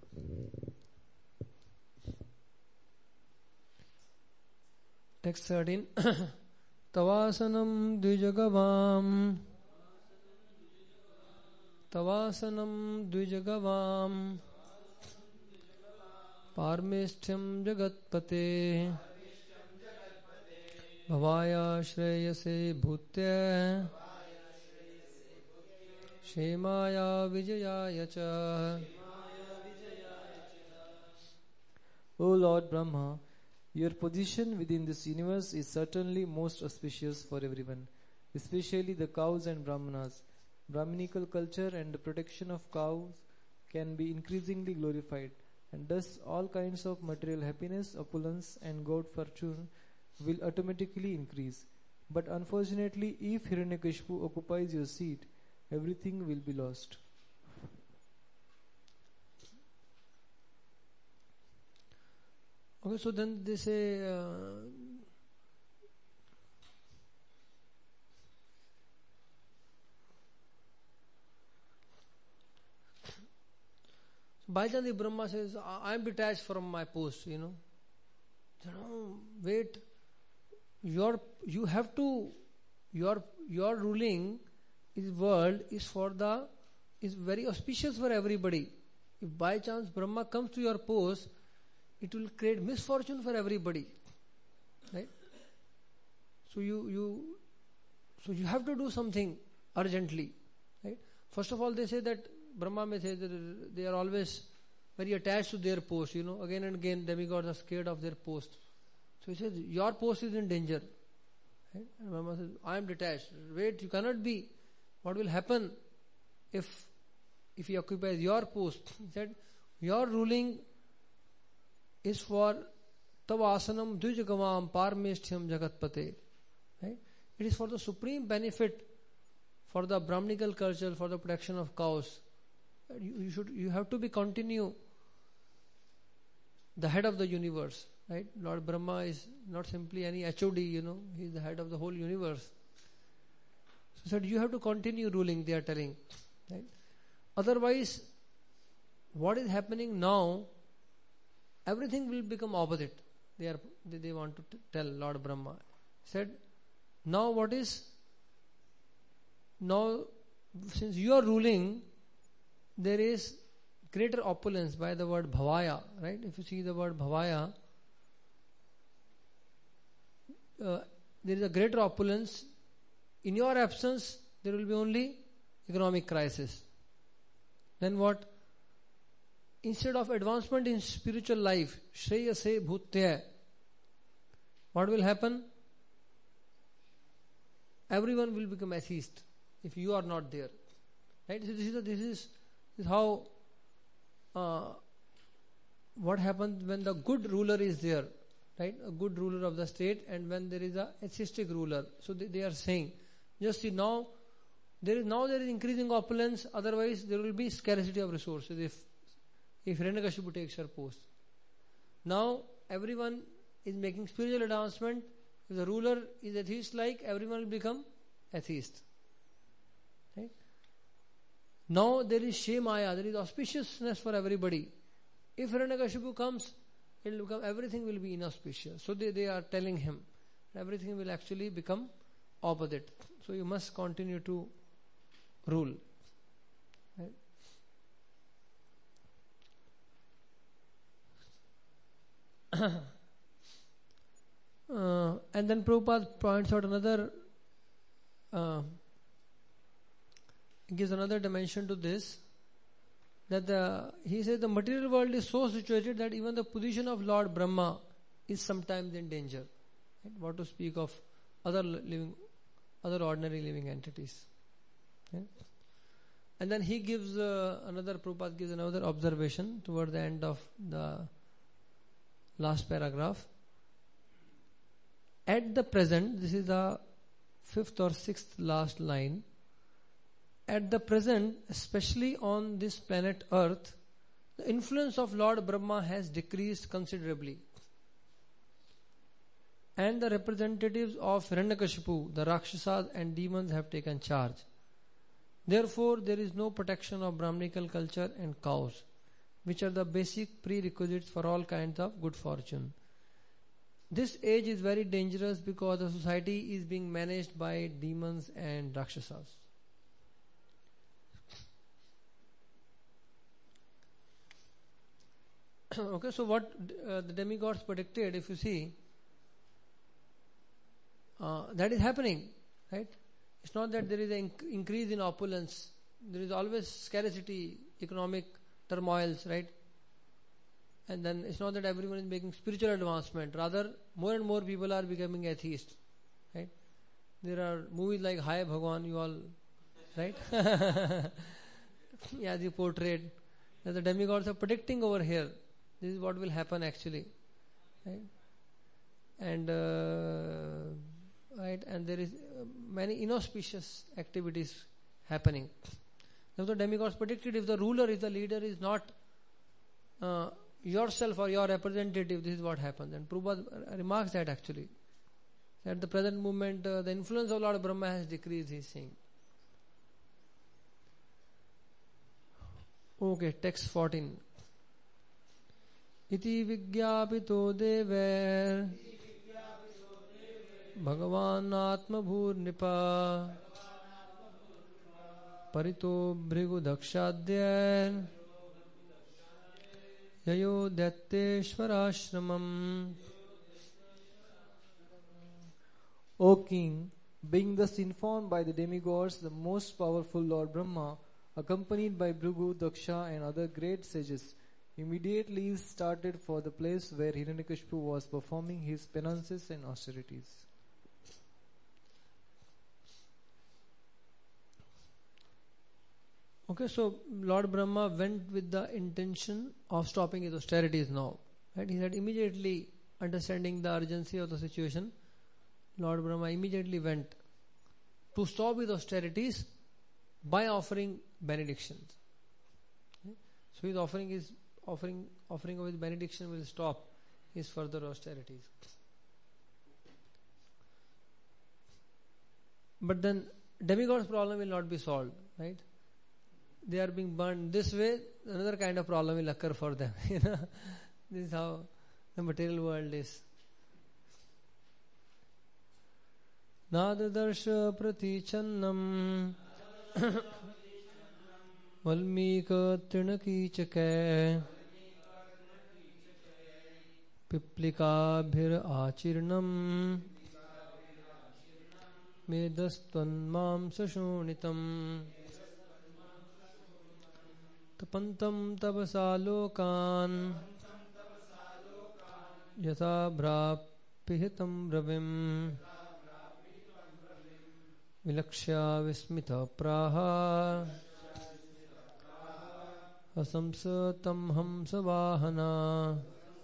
Text 13. Tavasanam dvijagavam parmestham jagatpate bhavaya shreyase bhutya Shemaya Vijayaya cha. O Lord Brahma, your position within this universe is certainly most auspicious for everyone, especially the cows and brahmanas. Brahminical culture and the protection of cows can be increasingly glorified, and thus all kinds of material happiness, opulence, and good fortune will automatically increase. But unfortunately, if Hiranyakashipu occupies your seat, everything will be lost. Okay, so then they say Bhajandi Brahma says, I am detached from my post, wait, your ruling world is very auspicious for everybody. If by chance Brahma comes to your post, it will create misfortune for everybody, right? So you have to do something urgently, right? First of all, they say that Brahma may say that they are always very attached to their post. Again and again, demigods are scared of their post. So he says, your post is in danger. Right? And Brahma says, I am detached. Wait, you cannot be. What will happen if he occupies your post? He said, your ruling is for tavasanam dvijagavam parmeshthyam jagatpate. Right? It is for the supreme benefit, for the Brahminical culture, for the protection of cows. You have to be continue the head of the universe. Right? Lord Brahma is not simply any HOD, he is the head of the whole universe. So he said, you have to continue ruling, they are telling. Right? Otherwise, what is happening now, everything will become opposite. They want to tell Lord Brahma. He said, now since you are ruling, there is greater opulence by the word bhavaya. Right? If you see the word bhavaya, there is a greater opulence. In your absence, there will be only economic crisis. Then what? Instead of advancement in spiritual life, shreyase bhutya, what will happen? Everyone will become atheist if you are not there. Right? So this is how what happens when the good ruler is there. Right? A good ruler of the state, and when there is a atheistic ruler. So they are saying, just see now there is increasing opulence, otherwise there will be scarcity of resources if Hiranyakashipu takes her post. Now everyone is making spiritual advancement. If the ruler is atheist-like, everyone will become atheist. Right? Now there is Shemaya, there is auspiciousness for everybody. If Hiranyakashipu comes, everything will be inauspicious. So they are telling him, everything will actually become opposite. So you must continue to rule. Right? And then Prabhupada points out another, gives another dimension to this, that he says the material world is so situated that even the position of Lord Brahma is sometimes in danger. Right? What to speak of other ordinary living entities. Okay? And then he gives Prabhupada gives another observation toward the end of the last paragraph. At the present, this is the 5th or 6th last line. At the present, especially on this planet Earth, the influence of Lord Brahma has decreased considerably. And the representatives of Hiranyakashipu, the Rakshasas and demons have taken charge. Therefore, there is no protection of Brahminical culture and cows, which are the basic prerequisites for all kinds of good fortune. This age is very dangerous because the society is being managed by demons and Rakshasas. Okay, so what the demigods predicted, if you see, that is happening, right? It's not that there is an increase in opulence. There is always scarcity, economic turmoils, right? And then it's not that everyone is making spiritual advancement. Rather, more and more people are becoming atheists, right? There are movies like Hai Bhagwan, you all, right? Yeah, they portrayed that the demigods are predicting over here. This is what will happen actually, right? And right, and there is many inauspicious activities happening. Now the demigods predicted if the ruler, if the leader is not yourself or your representative, this is what happens. And Prabhupada remarks that actually, at the present moment, the influence of Lord Brahma has decreased, he is saying. Okay, text 14. Iti vigyapito dever Bhagavan Atma Bhur Nipa Parito Bhrigu Dakshadhyar Yayo Datteshwarashramam. O king, being thus informed by the demigods, the most powerful Lord Brahma, accompanied by Bhrigu, Daksha and other great sages, immediately started for the place where Hiranyakashipu was performing his penances and austerities. Okay, so Lord Brahma went with the intention of stopping his austerities now. Right? He had immediately understanding the urgency of the situation. Lord Brahma immediately went to stop his austerities by offering benedictions. Okay? So his offering of his benediction will stop his further austerities. But then demigod's problem will not be solved, right? They are being burned this way, another kind of problem will occur for them. This is how the material world is. Nadadarsha praticannam valmika trinakīchake piplika achirnam medastvan mam sashonitam tapantam tabasa lokan yatha bhrapihitam ravim vilakshya vismita praha asamsatam hamsavahana.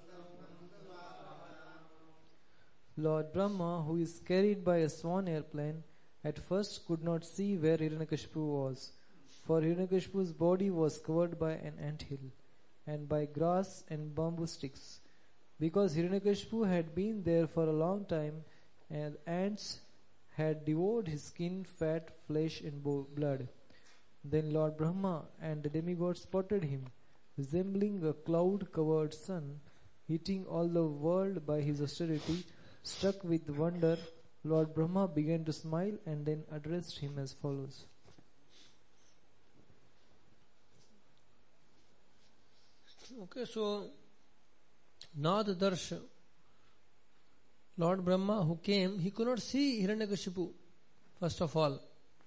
Lord Brahma, who is carried by a swan airplane, at first could not see where Hiranyakashipu was, for Hiranyakashipu's body was covered by an anthill, and by grass and bamboo sticks. Because Hiranyakashipu had been there for a long time, and ants had devoured his skin, fat, flesh and blood. Then Lord Brahma and the demigod spotted him, resembling a cloud-covered sun, heating all the world by his austerity. Struck with wonder, Lord Brahma began to smile and then addressed him as follows. Okay, so Nadadarsha, Lord Brahma who came, he could not see Hiranyakashipu, first of all.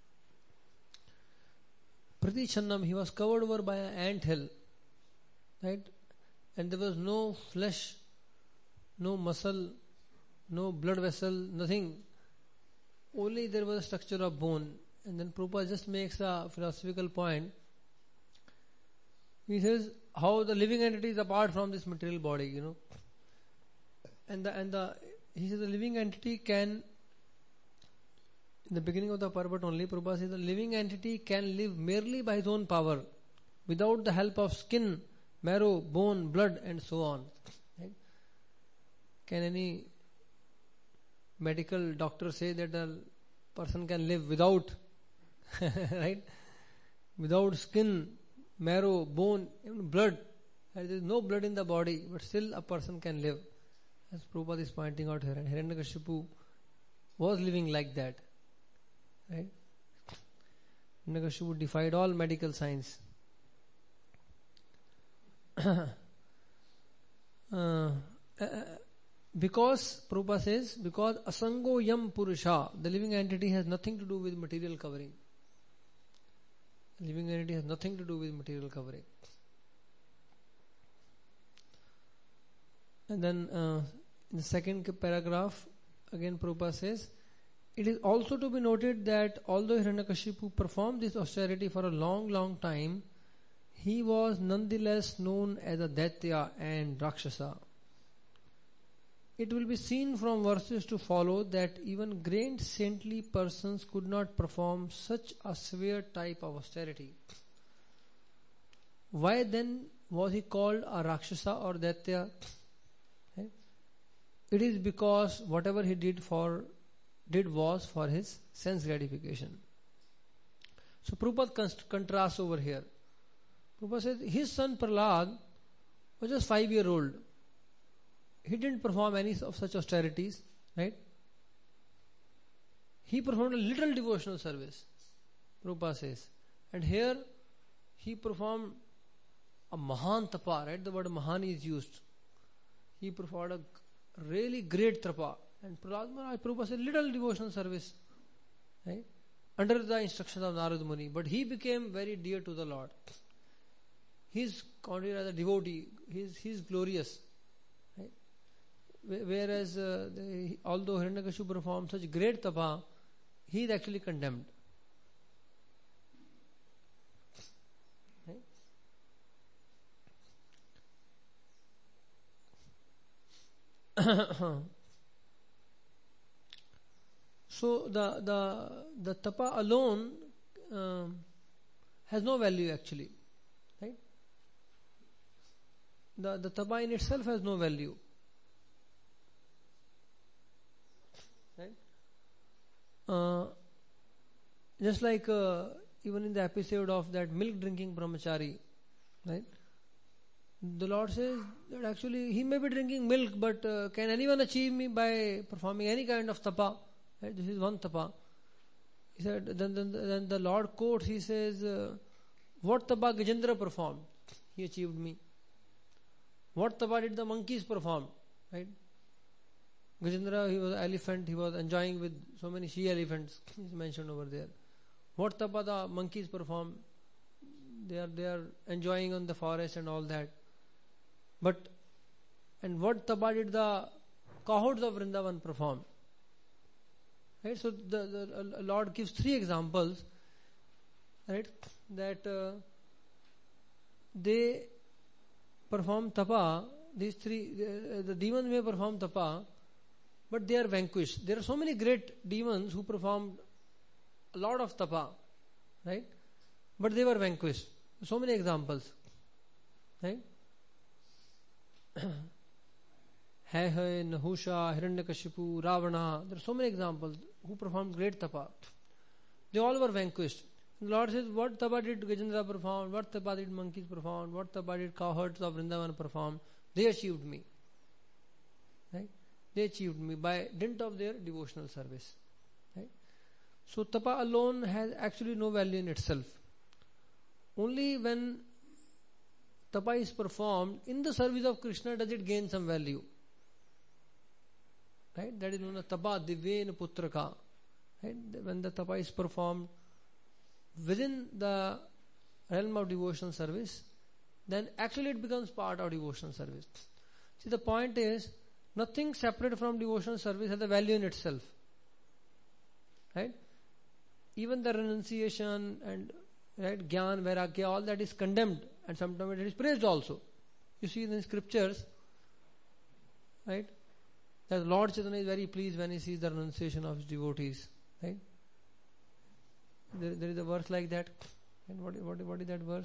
Praticannam, he was covered over by an anthill, right? And there was no flesh, no muscle, no blood vessel, nothing. Only there was a structure of bone. And then Prabhupada just makes a philosophical point. He says how the living entity is apart from this material body, And he says the living entity can, in the beginning of the Parvat only, Prabhupada says the living entity can live merely by his own power, without the help of skin, marrow, bone, blood and so on. Right? Can any medical doctor say that a person can live without, right? Without skin, marrow, bone, even blood. There is no blood in the body, but still a person can live. As Prabhupada is pointing out here, and Hiranyakashipu was living like that. Right? Hiranyakashipu defied all medical science. Because Prabhupada says, because asango yam purusha, the living entity has nothing to do with material covering. The living entity has nothing to do with material covering. And then in the second paragraph, again Prabhupada says, it is also to be noted that although Hiranyakashipu performed this austerity for a long, long time, he was nonetheless known as a Daitya and Rakshasa. It will be seen from verses to follow that even great saintly persons could not perform such a severe type of austerity. Why then was he called a Rakshasa or Daitya? It is because whatever he did was for his sense gratification. So Prabhupada contrasts over here. Prabhupada says his son Prahlad was just 5-year-old. He didn't perform any of such austerities, right? He performed a little devotional service, Prabhupada says. And here he performed a Mahan Tapa, right? The word Mahan is used. He performed a really great Tapa. And Prahlad Maharaj, Prabhupada said little devotional service, right? Under the instructions of Narad Muni. But he became very dear to the Lord. He's considered as a devotee. He's glorious. Whereas although Hiranyakashipu performed such great tapa, he is actually condemned. So the tapa alone has no value actually, right? The tapa in itself has no value, right? Just like even in the episode of that milk drinking brahmachari, right? The Lord says that actually he may be drinking milk, but can anyone achieve me by performing any kind of tapa? Right? This is one tapa. He said, then the Lord quotes, he says, what tapa Gajendra performed? He achieved me. What tapa did the monkeys perform? Right? Gajendra, he was an elephant, he was enjoying with so many she elephants, is mentioned over there. What tapa the monkeys perform? They are enjoying on the forest and all that. And what tapa did the cohorts of Vrindavan perform? Right? So the Lord gives three examples, right? That they perform tapa. These three, the demons may perform tapa, but they are vanquished. There are so many great demons who performed a lot of tapa, right? But they were vanquished. So many examples, right? Hai, Nahusha, Hiranyakashipu, Ravana. There are so many examples who performed great tapa. They all were vanquished. The Lord says, what tapa did Gajendra perform? What tapa did monkeys perform? What tapa did cowherds of Vrindavan perform? They achieved me. Right? They achieved me by dint of their devotional service. Right? So tapa alone has actually no value in itself. Only when tapa is performed in the service of Krishna does it gain some value. Right? That is known as tapa divyen putraka. Right? When the tapa is performed within the realm of devotional service, then actually it becomes part of devotional service. See, the point is, nothing separate from devotional service has a value in itself. Right? Even the renunciation and right, Gyan, Vairagya, all that is condemned, and sometimes it is praised also. You see in the scriptures, right, that Lord Chaitanya is very pleased when he sees the renunciation of his devotees. Right? There is a verse like that. And what is that verse?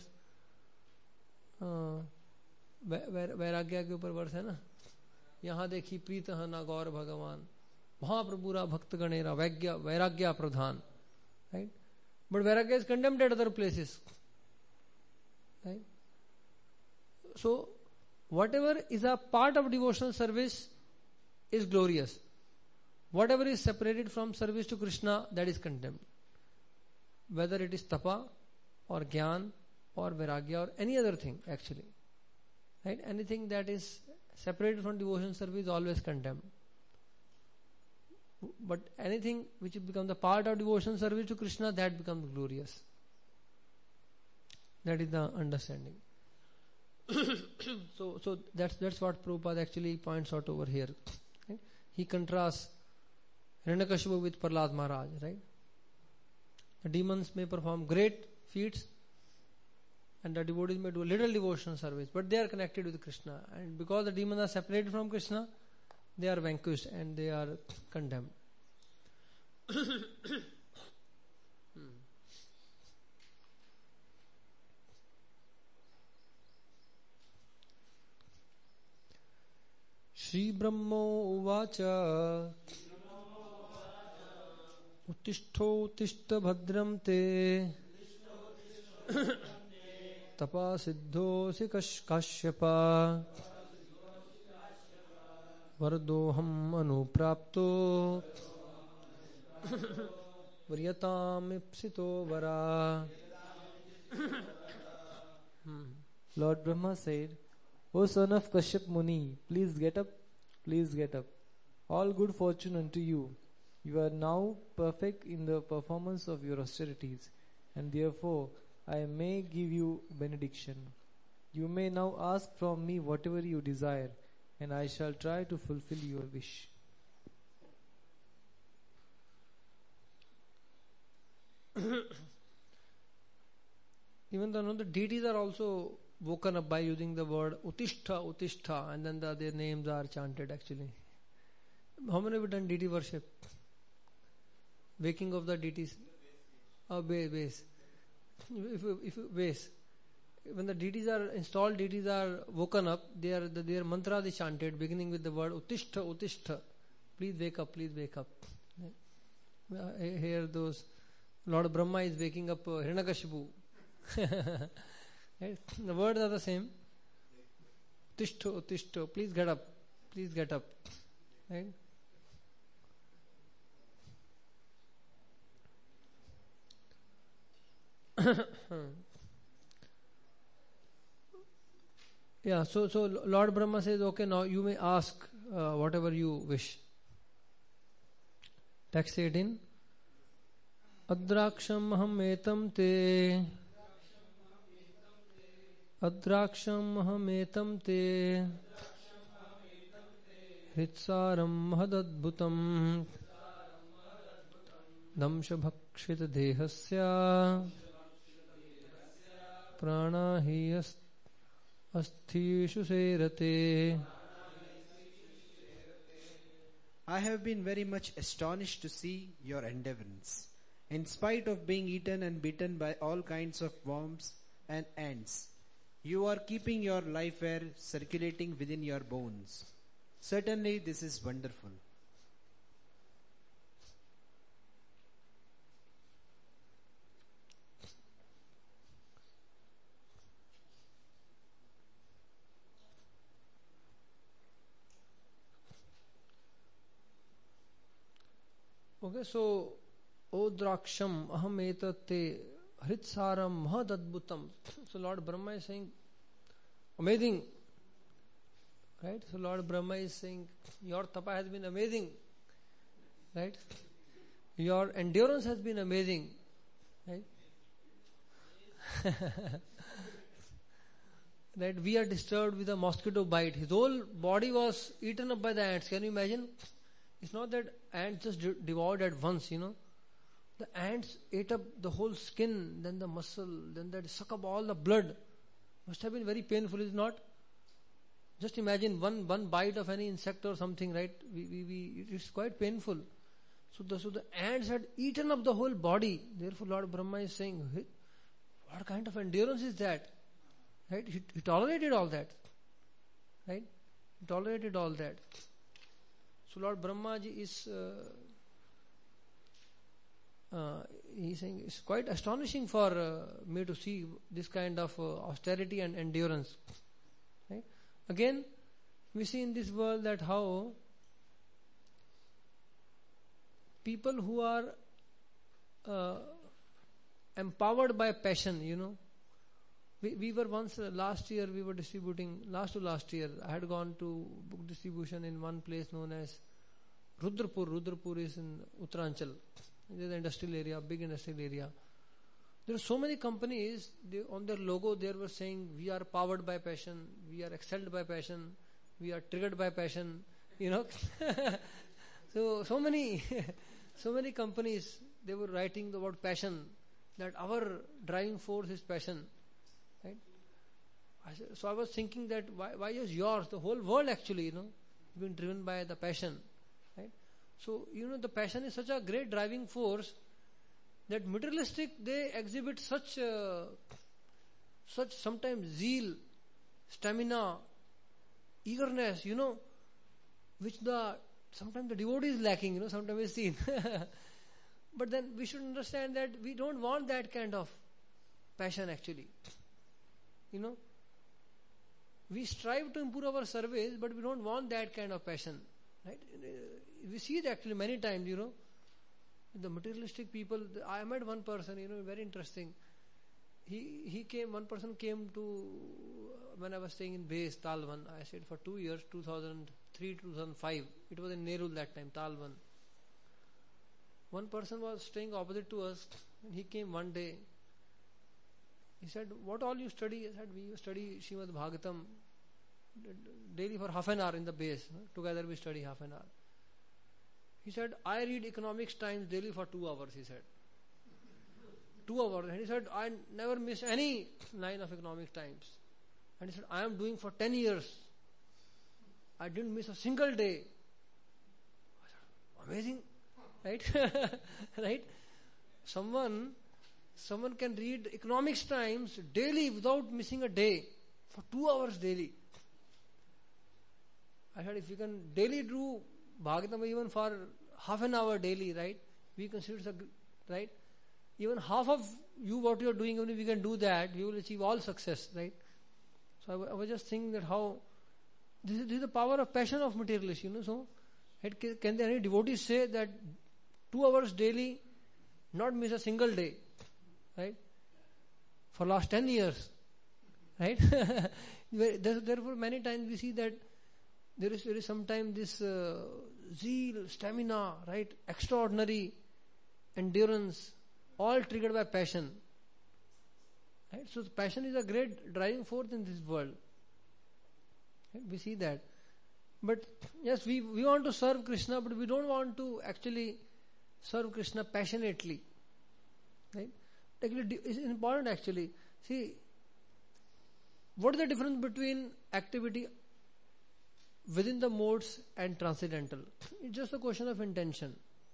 वैराग्य के ऊपर वर्ष है ना, यहाँ देखी प्रीत हना गौर भगवान महाप्रभुरा भक्त गणेरा वैराग्य प्रधान. Right? But vairagya is condemned at other places. Right? So, whatever is a part of devotional service is glorious. Whatever is separated from service to Krishna, that is condemned. Whether it is tapa or jnana or vairagya or any other thing actually. Right? Anything that is separated from devotional service is always condemned. But anything which becomes a part of devotional service to Krishna, that becomes glorious. That is the understanding. So that's what Prabhupada actually points out over here. Right? He contrasts Hiranyakashipu with Prahlad Maharaj. Right? The demons may perform great feats, and the devotees may do a little devotional service, but they are connected with Krishna. And because the demons are separated from Krishna, they are vanquished and they are condemned. Shri Brahmo Uvacha Uttishto Uttishta Bhadram Te Tapa Siddho Kashyapa Vardoham Anuprapto Varyatam Ipsito Vara. Lord Brahma said, O son of Kashyap Muni, please get up, please get up. All good fortune unto you. You are now perfect in the performance of your austerities, and therefore I may give you benediction. You may now ask from me whatever you desire, and I shall try to fulfill your wish. Even though the deities are also woken up by using the word Uttishta, Uttishta, and then their names are chanted actually. How many have you done deity worship? Waking of the deities. Oh, base. If you base. When the deities are installed, deities are woken up, their mantra is chanted, beginning with the word Uttishta, Uttishta. Please wake up, please wake up. Here those Lord Brahma is waking up Hiranyakashipu. Right? The words are the same. Uttishta, Uttishta, please get up, please get up. Right? Yeah, so Lord Brahma says, okay, now you may ask whatever you wish. Text 18. Adraksham ahametam te Adraksham ahametam te Hitsaram mahadadbhutam Damsha bhakshita dehasya Prana hi Asthishu serate. I have been very much astonished to see your endeavors. In spite of being eaten and bitten by all kinds of worms and ants, you are keeping your life air circulating within your bones. Certainly this is wonderful. Okay, so Odraksham aham etate hritsaram mahadadbhutam. So Lord Brahma is saying, amazing. Right? So Lord Brahma is saying, your tapa has been amazing. Right? Your endurance has been amazing. Right? That we are disturbed with a mosquito bite. His whole body was eaten up by the ants. Can you imagine? It's not that ants just devoured at once, you know. The ants ate up the whole skin, then the muscle, then they suck up all the blood. Must have been very painful, is it not? Just imagine one bite of any insect or something, right? It's quite painful. So the ants had eaten up the whole body. Therefore, Lord Brahma is saying, hey, what kind of endurance is that? Right? He tolerated all that. Right? He tolerated all that. So Lord Brahma ji is he's saying it's quite astonishing for me to see this kind of austerity and endurance. Right? Again, we see in this world that how people who are empowered by passion, you know. We were once, last year we were distributing, last year, I had gone to book distribution in one place known as Rudrapur. Rudrapur is in Uttaranchal. It is an industrial area, big industrial area. There are so many companies, on their logo they were saying, we are powered by passion, we are excelled by passion, we are triggered by passion, you know. so many companies, they were writing the word passion, that our driving force is passion. Right? So I was thinking that why is yours, the whole world actually, you know, being driven by the passion. Right? So, you know, the passion is such a great driving force that materialistic, they exhibit such sometimes zeal, stamina, eagerness, you know, which sometimes the devotee is lacking, you know, sometimes we see. But then we should understand that we don't want that kind of passion actually. You know, we strive to improve our service, but we don't want that kind of passion. Right? We see it actually many times, you know. The materialistic people, I met one person, you know, very interesting. One person came to, when I was staying in base, Talvan, I stayed for 2 years, 2003, 2005. It was in Nerul that time, Talvan. One person was staying opposite to us, and he came one day. He said, what all you study? I said, we study Srimad Bhagavatam daily for half an hour in the base. Together we study half an hour. He said, I read Economics Times daily for 2 hours, he said. 2 hours. And he said, I never miss any line of Economic Times. And he said, I am doing for 10 years. I didn't miss a single day. Amazing, right? Right? Someone can read Economics Times daily without missing a day for 2 hours daily. I heard if you can daily do Bhagavatam even for half an hour daily, right? We consider it, right? Even half of you what you are doing, even if we can do that, we will achieve all success, right? So I was just thinking that how this is the power of passion of materialists, So can there any devotees say that 2 hours daily, not miss a single day, right? For last 10 years, right? Therefore, many times we see that there is sometimes this zeal, stamina, right? Extraordinary endurance, all triggered by passion. Right? So passion is a great driving force in this world. Right? We see that. But yes, we want to serve Krishna, but we don't want to actually serve Krishna passionately. Right? Actually, it's important actually. See, what is the difference between activity within the modes and transcendental? It's just a question of intention.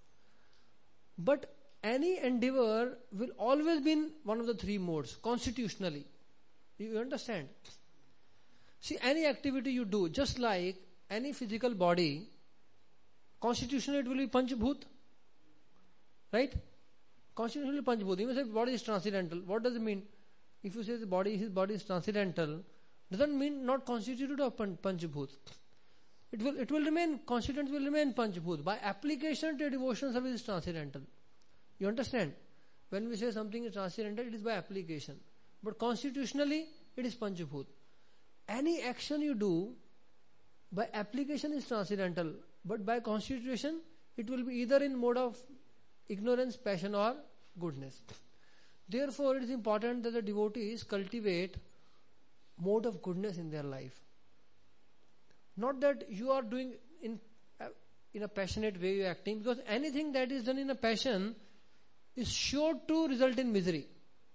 But any endeavor will always be in one of the three modes, constitutionally. You understand? See, any activity you do, just like any physical body, constitutionally it will be Panchabhut. Right? Constitutionally Panchabhut. You may say body is transcendental. What does it mean? If you say his body is transcendental, doesn't mean not constituted of Panchabhut. It will remain, constituent will remain Panchabhut. By application to devotional service is transcendental. You understand? When we say something is transcendental, it is by application. But constitutionally, it is Panchabhut. Any action you do, by application is transcendental. But by constitution, it will be either in mode of ignorance, passion or goodness. Therefore, it is important that the devotees cultivate mode of goodness in their life. Not that you are doing in a passionate way you are acting, because anything that is done in a passion is sure to result in misery.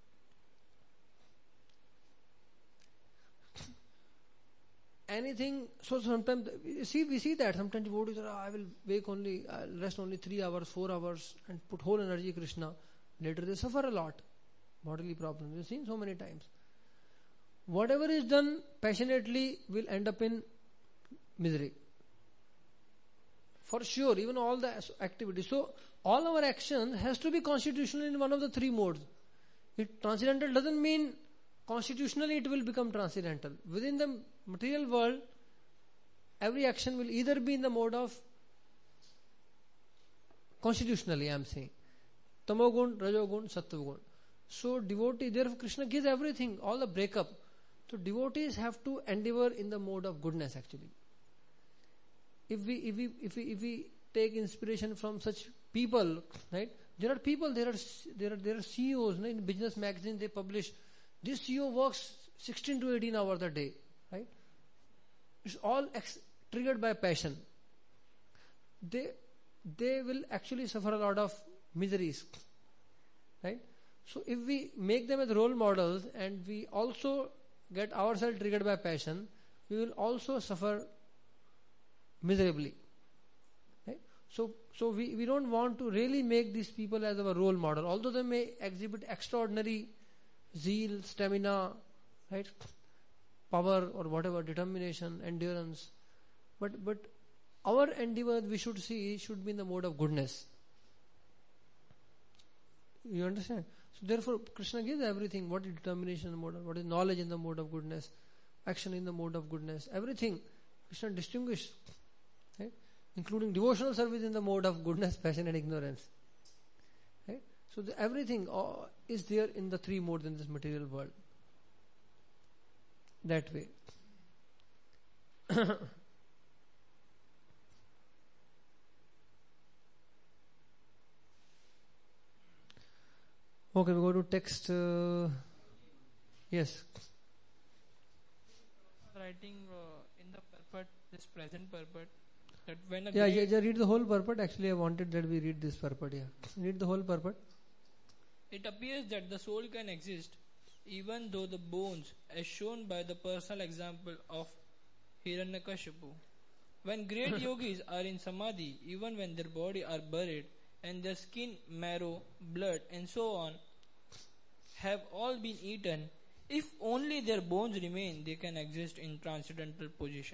Anything, so sometimes, we see that sometimes devotees say, I will I'll rest only 3 hours, 4 hours and put whole energy Krishna. Later they suffer a lot. Bodily problems. We've seen so many times. Whatever is done passionately will end up in misery. For sure, even all the activities. So, all our actions has to be constitutional in one of the three modes. Transcendental doesn't mean constitutionally it will become transcendental. Within the material world, every action will either be in the mode of constitutionally, I am saying. Tamogun, Rajogun, Sattvagun. So devotee, therefore Krishna gives everything, all the breakup. So devotees have to endeavor in the mode of goodness actually. If we take inspiration from such people, right? There are people, there are CEOs, in business magazines they publish, this CEO works 16 to 18 hours a day, right? It's all triggered by passion. They will actually suffer a lot of miseries, right? So if we make them as role models and we also get ourselves triggered by passion, we will also suffer miserably. Right? So we don't want to really make these people as our role model, although they may exhibit extraordinary zeal, stamina, right, power or whatever, determination, endurance. But our endeavor we should be in the mode of goodness. You understand? So therefore Krishna gives everything. What is determination in the mode of, what is knowledge in the mode of goodness, action in the mode of goodness, everything Krishna distinguished, right? Including devotional service in the mode of goodness, passion and ignorance. Right? So everything is there in the three modes in this material world. That way. Okay, we go to text. Yes. Writing in the purport, this present purport, that when a read the whole purport. Actually, I wanted that we read this purport. Yeah, read the whole purport. It appears that the soul can exist even though the bones, as shown by the personal example of Hiranyakashipu, When great yogis are in samadhi, even when their body are buried, and their skin, marrow, blood, and so on have all been eaten, if only their bones remain, they can exist in transcendental position.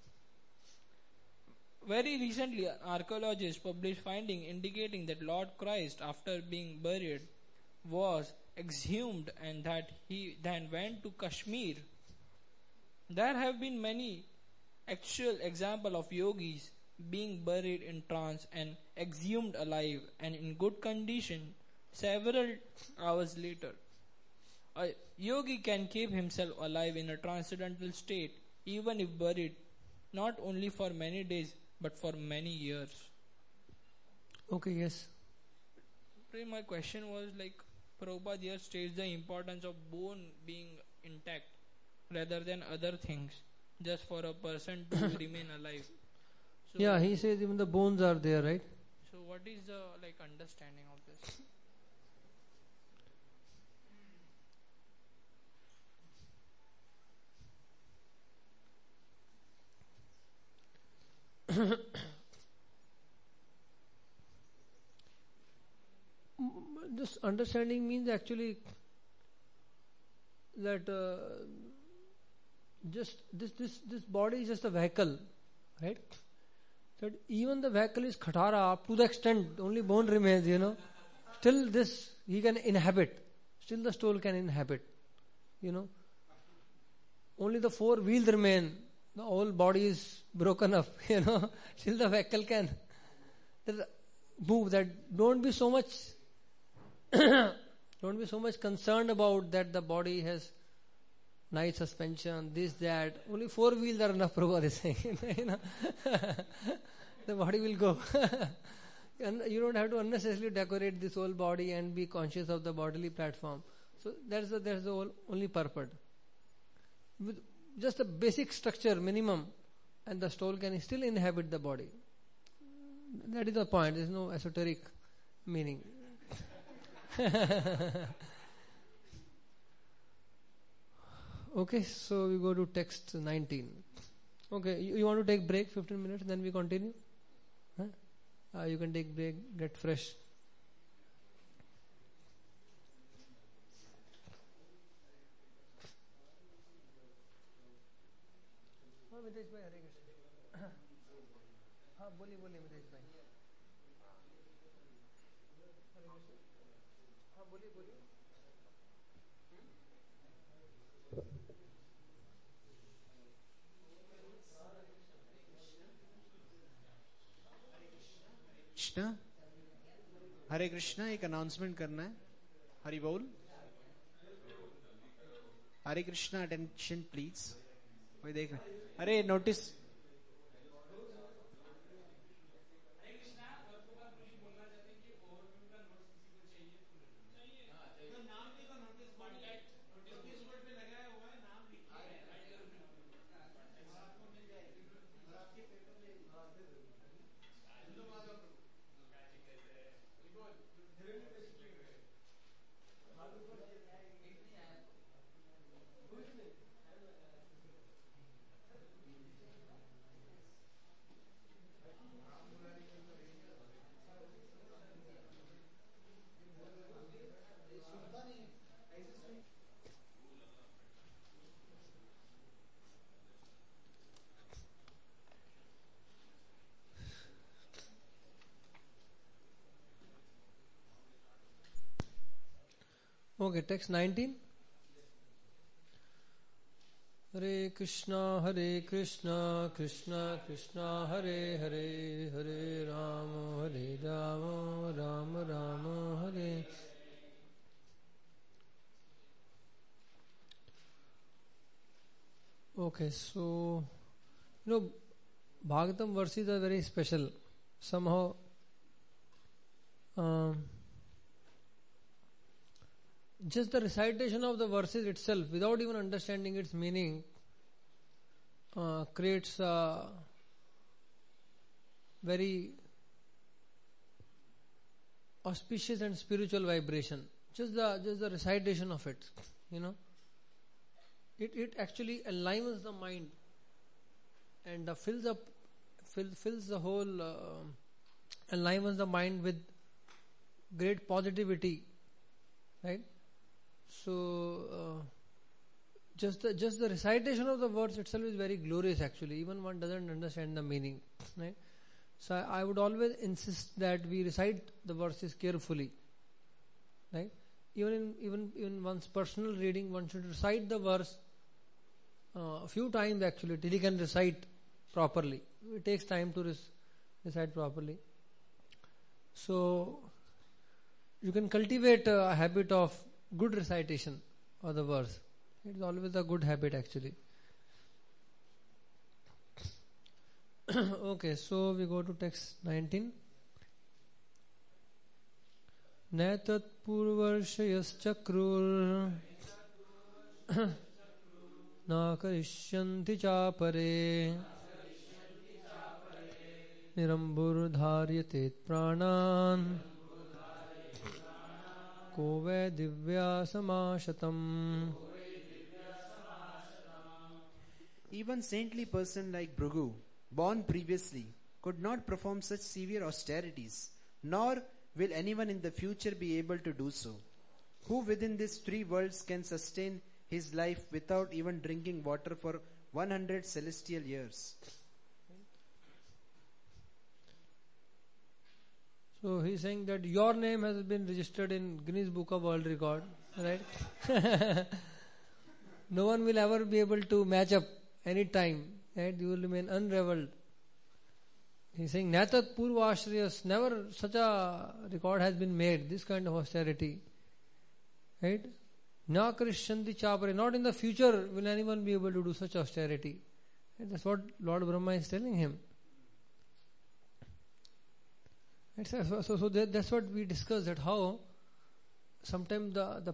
Very recently, archaeologists published findings indicating that Lord Christ, after being buried, was exhumed and that he then went to Kashmir. There have been many actual examples of yogis being buried in trance and exhumed alive and in good condition several hours later. A yogi can keep himself alive in a transcendental state even if buried not only for many days but for many years. Okay, yes. My question was like, Prabhupada here states the importance of bone being intact rather than other things just for a person to remain alive. So, Yeah, he says even the bones are there, right? so what is the understanding of this? This understanding means actually that just this body is just a vehicle, right? That even the vehicle is khatara up to the extent only bone remains, Still this he can inhabit. Still the soul can inhabit, Only the four wheels remain. The whole body is broken up, Still the vehicle can move. That don't be so much concerned about that the body has nice suspension, this, that. Only four wheels are enough, Prabhupada is saying. The body will go. And you don't have to unnecessarily decorate this whole body and be conscious of the bodily platform. So that's the only purpose. With just a basic structure, minimum, and the soul can still inhabit the body. That is the point. There is no esoteric meaning. Okay, so we go to text 19. Okay, you want to take break 15 minutes, then we continue? Huh? You can take break, get fresh. Mitesh भाई हरे कृष्ण हाँ बोलिए मितेश भाई हाँ बोलिए कृष्णा हरे कृष्णा एक announcement करना है हरि बोल हरे कृष्णा अटेंशन प्लीज कोई देख रहे अरे notice Okay, text 19. Hare Krishna, Krishna Krishna, Hare Hare, Hare Rama, Rama Rama, Hare. Okay, so Bhagavatam verses are very special. Somehow, just the recitation of the verses itself, without even understanding its meaning, creates a very auspicious and spiritual vibration. Just the recitation of it, it actually enlivens the mind and fills up fills the whole, enlivens the mind with great positivity, right? So just the recitation of the words itself is very glorious actually, even one doesn't understand the meaning, right? So I would always insist that we recite the verses carefully, right? Even in one's personal reading, one should recite the verse a few times actually till he can recite properly. It takes time to recite properly. So you can cultivate a habit of good recitation of the verse. It is always a good habit actually. Okay, so we go to text 19. Netat purvarshayaschakrur na karishyanti chapare nirambur dharyate pranan kove divya samashatam. Even saintly person like Bhrigu, born previously, could not perform such severe austerities, nor will anyone in the future be able to do so. Who within these three worlds can sustain his life without even drinking water for 100 celestial years? So he's saying that your name has been registered in Guinness Book of World Record, right? No one will ever be able to match up any time, right? You will remain unraveled. He's saying Natat Purva Ashriyas, never such a record has been made, this kind of austerity, right? Na Krishyanti Chapare, not in the future will anyone be able to do such austerity. And that's what Lord Brahma is telling him. So that's what we discussed, that how sometimes the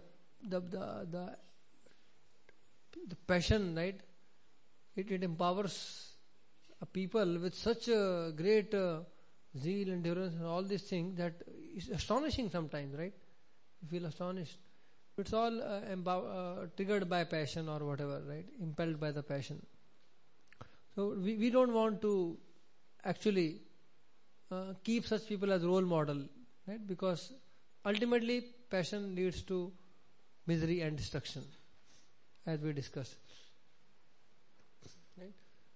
passion, right? It empowers a people with such a great zeal, endurance, and all these things that is astonishing sometimes, right? You feel astonished. It's all triggered by passion or whatever, right? Impelled by the passion. So we don't want to actually keep such people as role model, right? Because ultimately passion leads to misery and destruction, as we discussed. Right?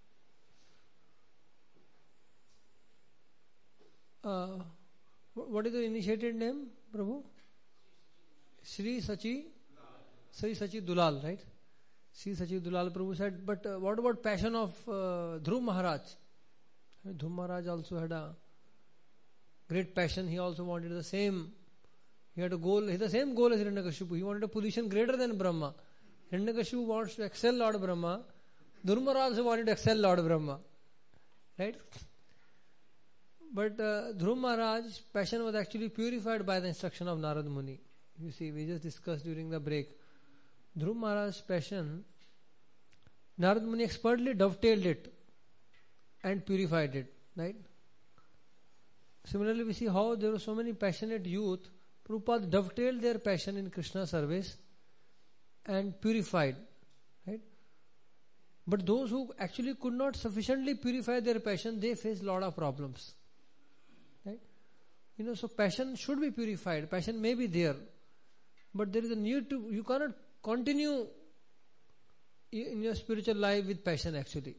What is the initiated name, Prabhu? Sri Sachi Dulal, right? Sri Sachi Dulal Prabhu said, but what about passion of Dhruv Maharaj? Dhruv Maharaj also had a great passion. He also wanted the same. He had a goal. He had the same goal as Hiranyakashipu. He wanted a position greater than Brahma. Hiranyakashipu wants to excel Lord Brahma. Dhruv Maharaj also wanted to excel Lord Brahma, right? But Dhruv Maharaj's passion was actually purified by the instruction of Narad Muni. You see, we just discussed during the break. Dhruv Maharaj's passion, Narad Muni expertly dovetailed it and purified it, right? Similarly, we see how there were so many passionate youth. Prabhupada dovetailed their passion in Krishna service and purified, right? But those who actually could not sufficiently purify their passion, they faced a lot of problems, right? So passion should be purified. Passion may be there, but there is a need to, you cannot continue in your spiritual life with passion actually.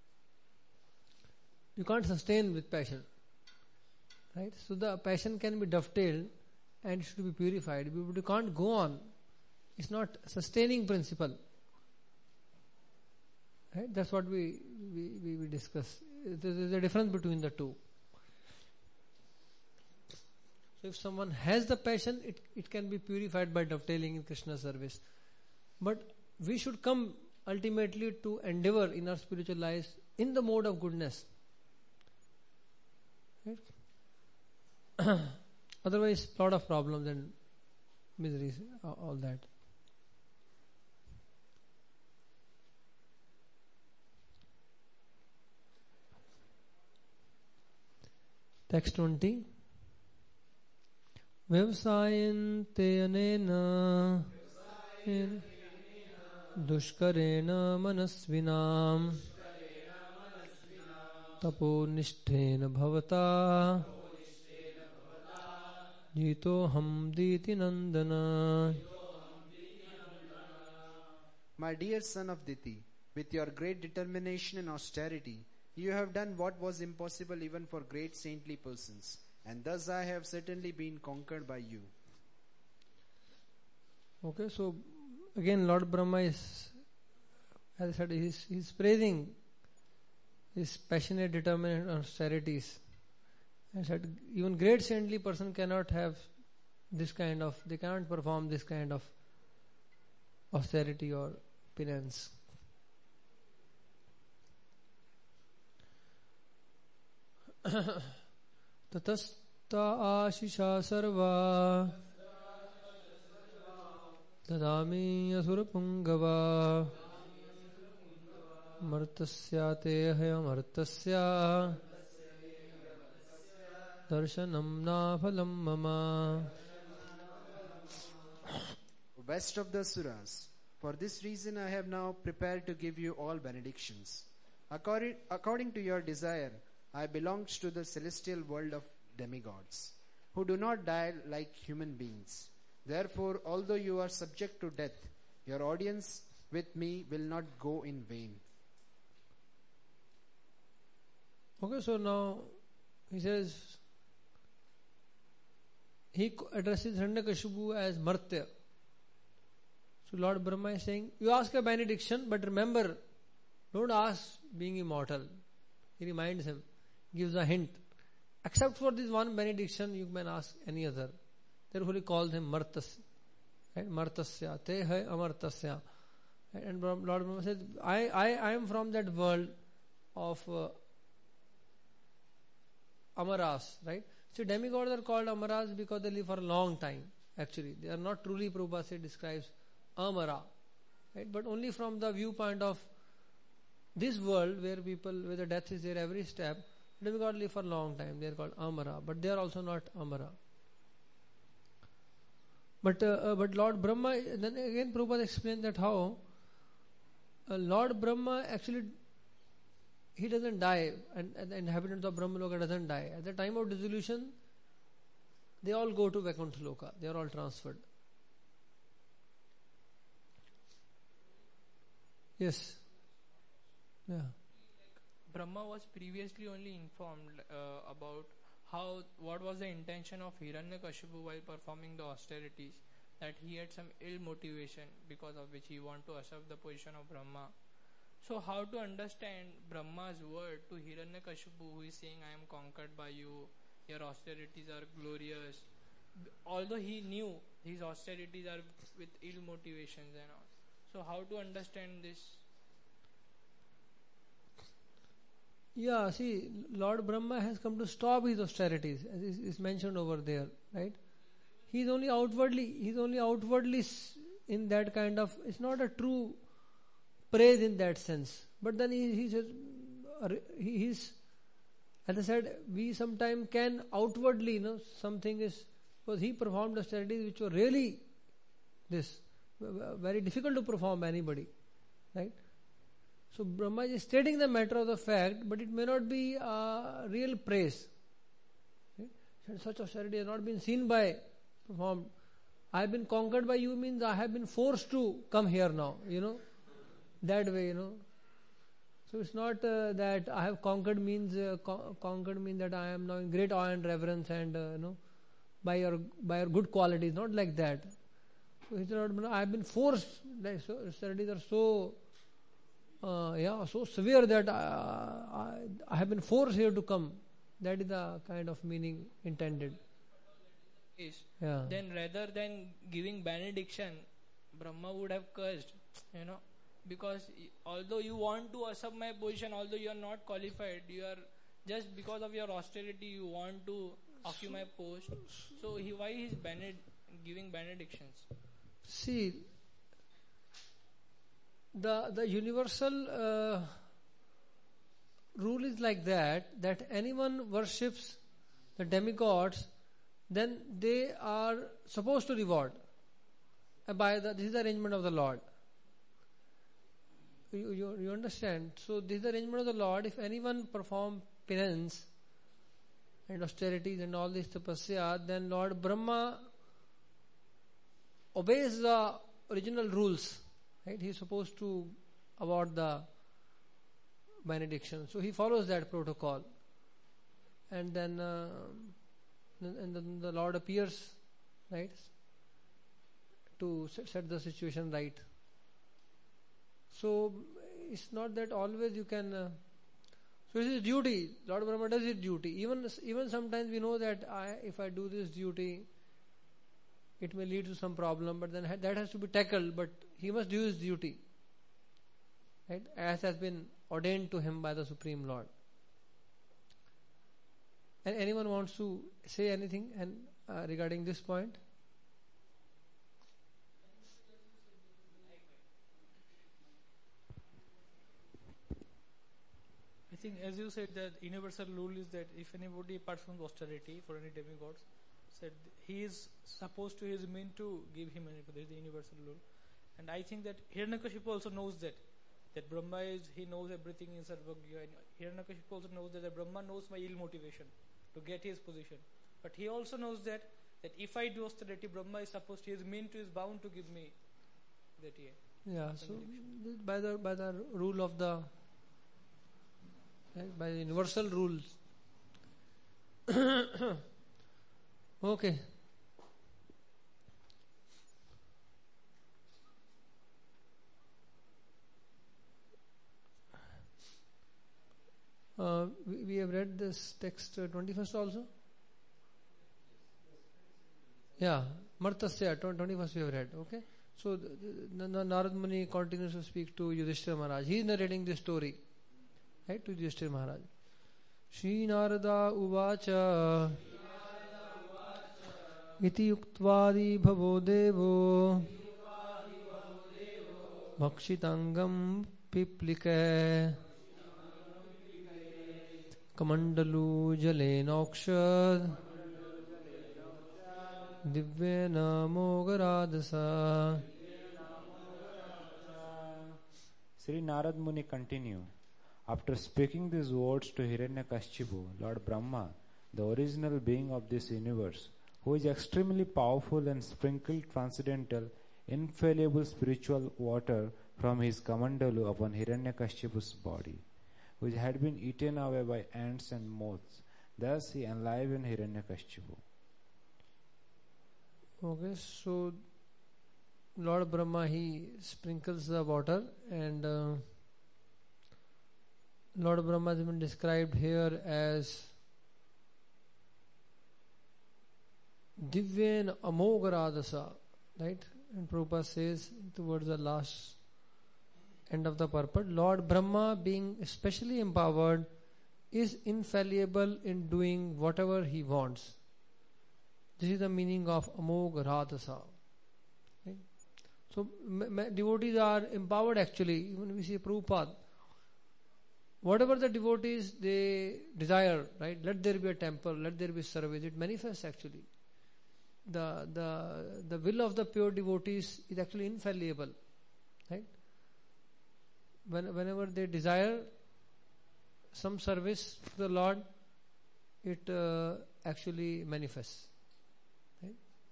You can't sustain with passion, right? So the passion can be dovetailed and should be purified. But you can't go on. It's not sustaining principle, right? That's what we discuss. There's a difference between the two. So if someone has the passion, it can be purified by dovetailing in Krishna service. But we should come ultimately to endeavor in our spiritual lives in the mode of goodness. Right? Otherwise, lot of problems and miseries, all that. Text 20. Vyavasayante anena dushkarena manasvinam तपोनिष्ठेन भवता जीतोऽहं दीति नंदन. My dear son of Diti, with your great determination and austerity, you have done what was impossible even for great saintly persons, and thus I have certainly been conquered by you. Okay, so again Lord Brahma is, as I said, he's praising his passionate, determined austerities. I said even great saintly person cannot have this kind of, they cannot perform this kind of austerity or penance. Tatasta ashisha sarva dadami asurapungava martasya te hayamartasya darshanam na phalam mama. Best of the Asuras, for this reason I have now prepared to give you all benedictions. According to your desire, I belong to the celestial world of demigods, who do not die like human beings. Therefore, although you are subject to death, your audience with me will not go in vain. Okay, so now he says, he addresses Hiranyakashipu as Martya. So Lord Brahma is saying, you ask a benediction, but remember, don't ask being immortal. He reminds him, gives a hint. Except for this one benediction, you can ask any other. Therefore he calls him Martas. Right? Martasya, te hai amartasya. Right? And Lord Brahma says, I am from that world of Amaras. Right? So demigods are called Amaras because they live for a long time. Actually, they are not truly, Prabhupada describes Amara, right? But only from the viewpoint of this world where the death is there every step, demigods live for a long time. They are called Amara, but they are also not Amara. But Lord Brahma, then again Prabhupada explains that how Lord Brahma actually, he doesn't die, and the inhabitants of Brahmaloka doesn't die. At the time of dissolution, they all go to Vaikuntha Loka. They are all transferred. Yes. Yeah. Brahma was previously only informed about what was the intention of Hiranyakashipu while performing the austerities, that he had some ill motivation because of which he wanted to usurp the position of Brahma. So how to understand Brahma's word to Hiranyakashipu, who is saying, I am conquered by you, your austerities are glorious, although he knew his austerities are with ill motivations and all. So how to understand this? Yeah, see, Lord Brahma has come to stop his austerities, as is mentioned over there, right? He's only outwardly in that kind of, it's not a true praise in that sense. But then he's, as I said, we sometimes can outwardly, something is, because he performed austerities which were really very difficult to perform by anybody, right? So Brahma is stating the matter of the fact, but it may not be real praise. Right? Such austerity has not been seen by performed. I have been conquered by you means I have been forced to come here now, that way, So it's not that I have conquered means that I am now in great awe and reverence and by your good qualities, not like that. So he said, I have been forced. Like, so austerities are so severe that I have been forced here to come. That is the kind of meaning intended. Yeah. Then rather than giving benediction, Brahma would have cursed, because although you want to usurp my position, although you are not qualified, you are just because of your austerity you want to occupy my post. So why he is giving benedictions? See, the universal rule is like that anyone worships the demigods, then they are supposed to reward. This is the arrangement of the Lord. you understand? So this is the arrangement of the Lord. If anyone perform penance and austerities and all this tapasya, then Lord Brahma obeys the original rules. Right? He is supposed to award the benediction. So he follows that protocol. And then the Lord appears, right, to set the situation right. So it's not that always you can. So it is duty. Lord Brahma does his duty. Even sometimes we know that if I do this duty, it may lead to some problem. But then that has to be tackled. But he must do his duty, right, as has been ordained to him by the Supreme Lord. And anyone wants to say anything regarding this point? I think, as you said, that universal rule is that if anybody performs austerity for any demigods, said he is supposed to, he is meant to give him anything. There is the universal rule, and I think that Hiranyakashipu also knows that Brahma he knows everything in Sarvagya, and Hiranyakashipu also knows that Brahma knows my ill motivation to get his position, but he also knows that if I do austerity, Brahma is supposed, he is meant to, is bound to give me that year. Yeah. So by the rule of the, right, by the universal rules. Okay. We have read this text 21st also. Yeah, Martasya 21st we have read. Okay. So Narad Muni continues to speak to Yudhishthira Maharaj. He is narrating this story, right, to Yudhishthira Maharaj. Shri Narada Uvacha Iti Yuktvadi Bhavo Devo Bhakshitangam Piplike Kamandalu Jalenokshad Divyena Mogaradasa. Sri Narad Muni continue. After speaking these words to Hiranyakashipu, Lord Brahma, the original being of this universe, who is extremely powerful and sprinkled transcendental, infallible spiritual water from his Kamandalu upon Hiranyakashipu's body, which had been eaten away by ants and moths. Thus he enlivened Hiranyakashipu. Okay, so Lord Brahma, he sprinkles the water, and Lord Brahma has been described here as Divyen Amogaradasa, right? And Prabhupada says towards the last end of the purport, Lord Brahma, being especially empowered, is infallible in doing whatever he wants. This is the meaning of Amogaradasa. Right? So devotees are empowered actually. Even we see Prabhupada, whatever the devotees they desire, right? Let there be a temple, let there be service. It manifests actually. The will of the pure devotees is actually infallible, right? Whenever they desire some service to the Lord, it actually manifests. Right?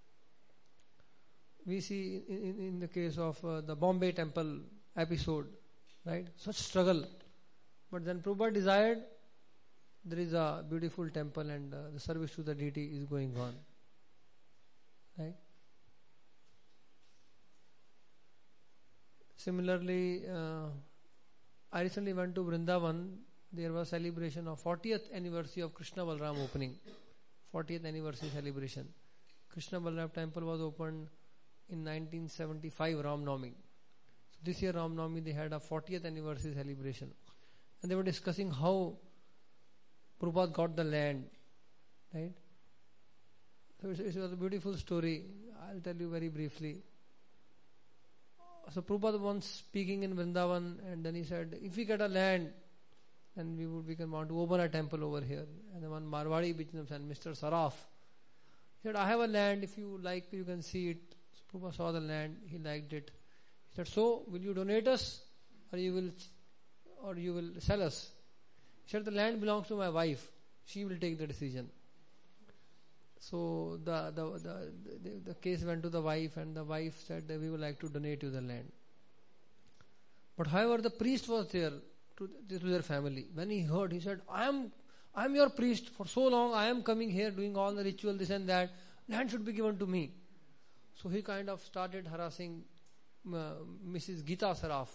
We see in the case of the Bombay temple episode, right? Such struggle. But then Prabhupada desired, there is a beautiful temple and the service to the deity is going on. Right? Similarly, I recently went to Vrindavan. There was celebration of 40th anniversary of Krishna Balram opening. 40th anniversary celebration. Krishna Balram temple was opened in 1975 Ram Navami. So this year Ram Navami they had a 40th anniversary celebration. And they were discussing how Prabhupada got the land. Right? So it was a beautiful story. I'll tell you very briefly. So Prabhupada once speaking in Vrindavan, and then he said, if we get a land, then we can want to open a temple over here. And then one Marwadi businessman, Mr. Saraf, he said, I have a land, if you like, you can see it. So Prabhupada saw the land, he liked it. He said, so will you donate us or you will sell us? He said, the land belongs to my wife. She will take the decision. So the case went to the wife, and the wife said that we would like to donate you the land. But however, the priest was there to their family. When he heard, he said, I am your priest. For so long I am coming here doing all the ritual, this and that. Land should be given to me. So he kind of started harassing Mrs. Gita Saraf,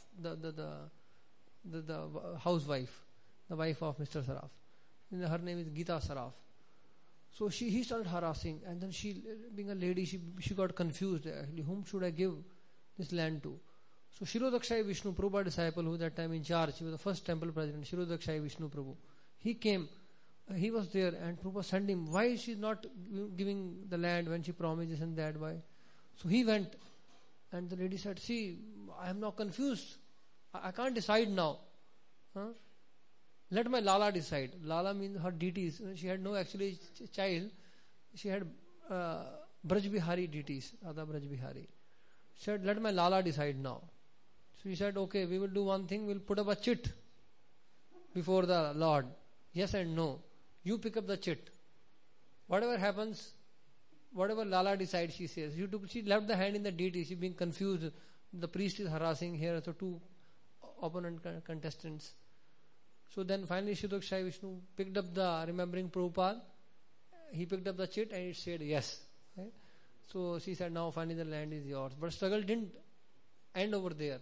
the housewife, the wife of Mr. Saraf. Her name is Gita Saraf. So he started harassing, and then she, being a lady, she got confused. Actually, whom should I give this land to? So Shirodakshai Vishnu, Prabhupada disciple, who that time in charge, he was the first temple president, Shirodakshai Vishnu Prabhu. He came, he was there, and Prabhupada sent him. Why is she not giving the land when she promised this and that? Why? So he went, and the lady said, see, I am now confused. I can't decide now. Let my Lala decide. Lala means her deities. She had no actually child. She had Braj Bihari deities, Radha Braj Bihari. She said, let my Lala decide now. So he said, okay, we will do one thing. We will put up a chit before the Lord. Yes and no. You pick up the chit. Whatever happens, whatever Lala decides, she says. She left the hand in the deity. She being confused. The priest is harassing here. So two opponent contestants. So then finally Shirodakshai Vishnu picked up the, remembering Prabhupada, he picked up the chit and it said yes. Right? So she said, now finally the land is yours. But struggle didn't end over there.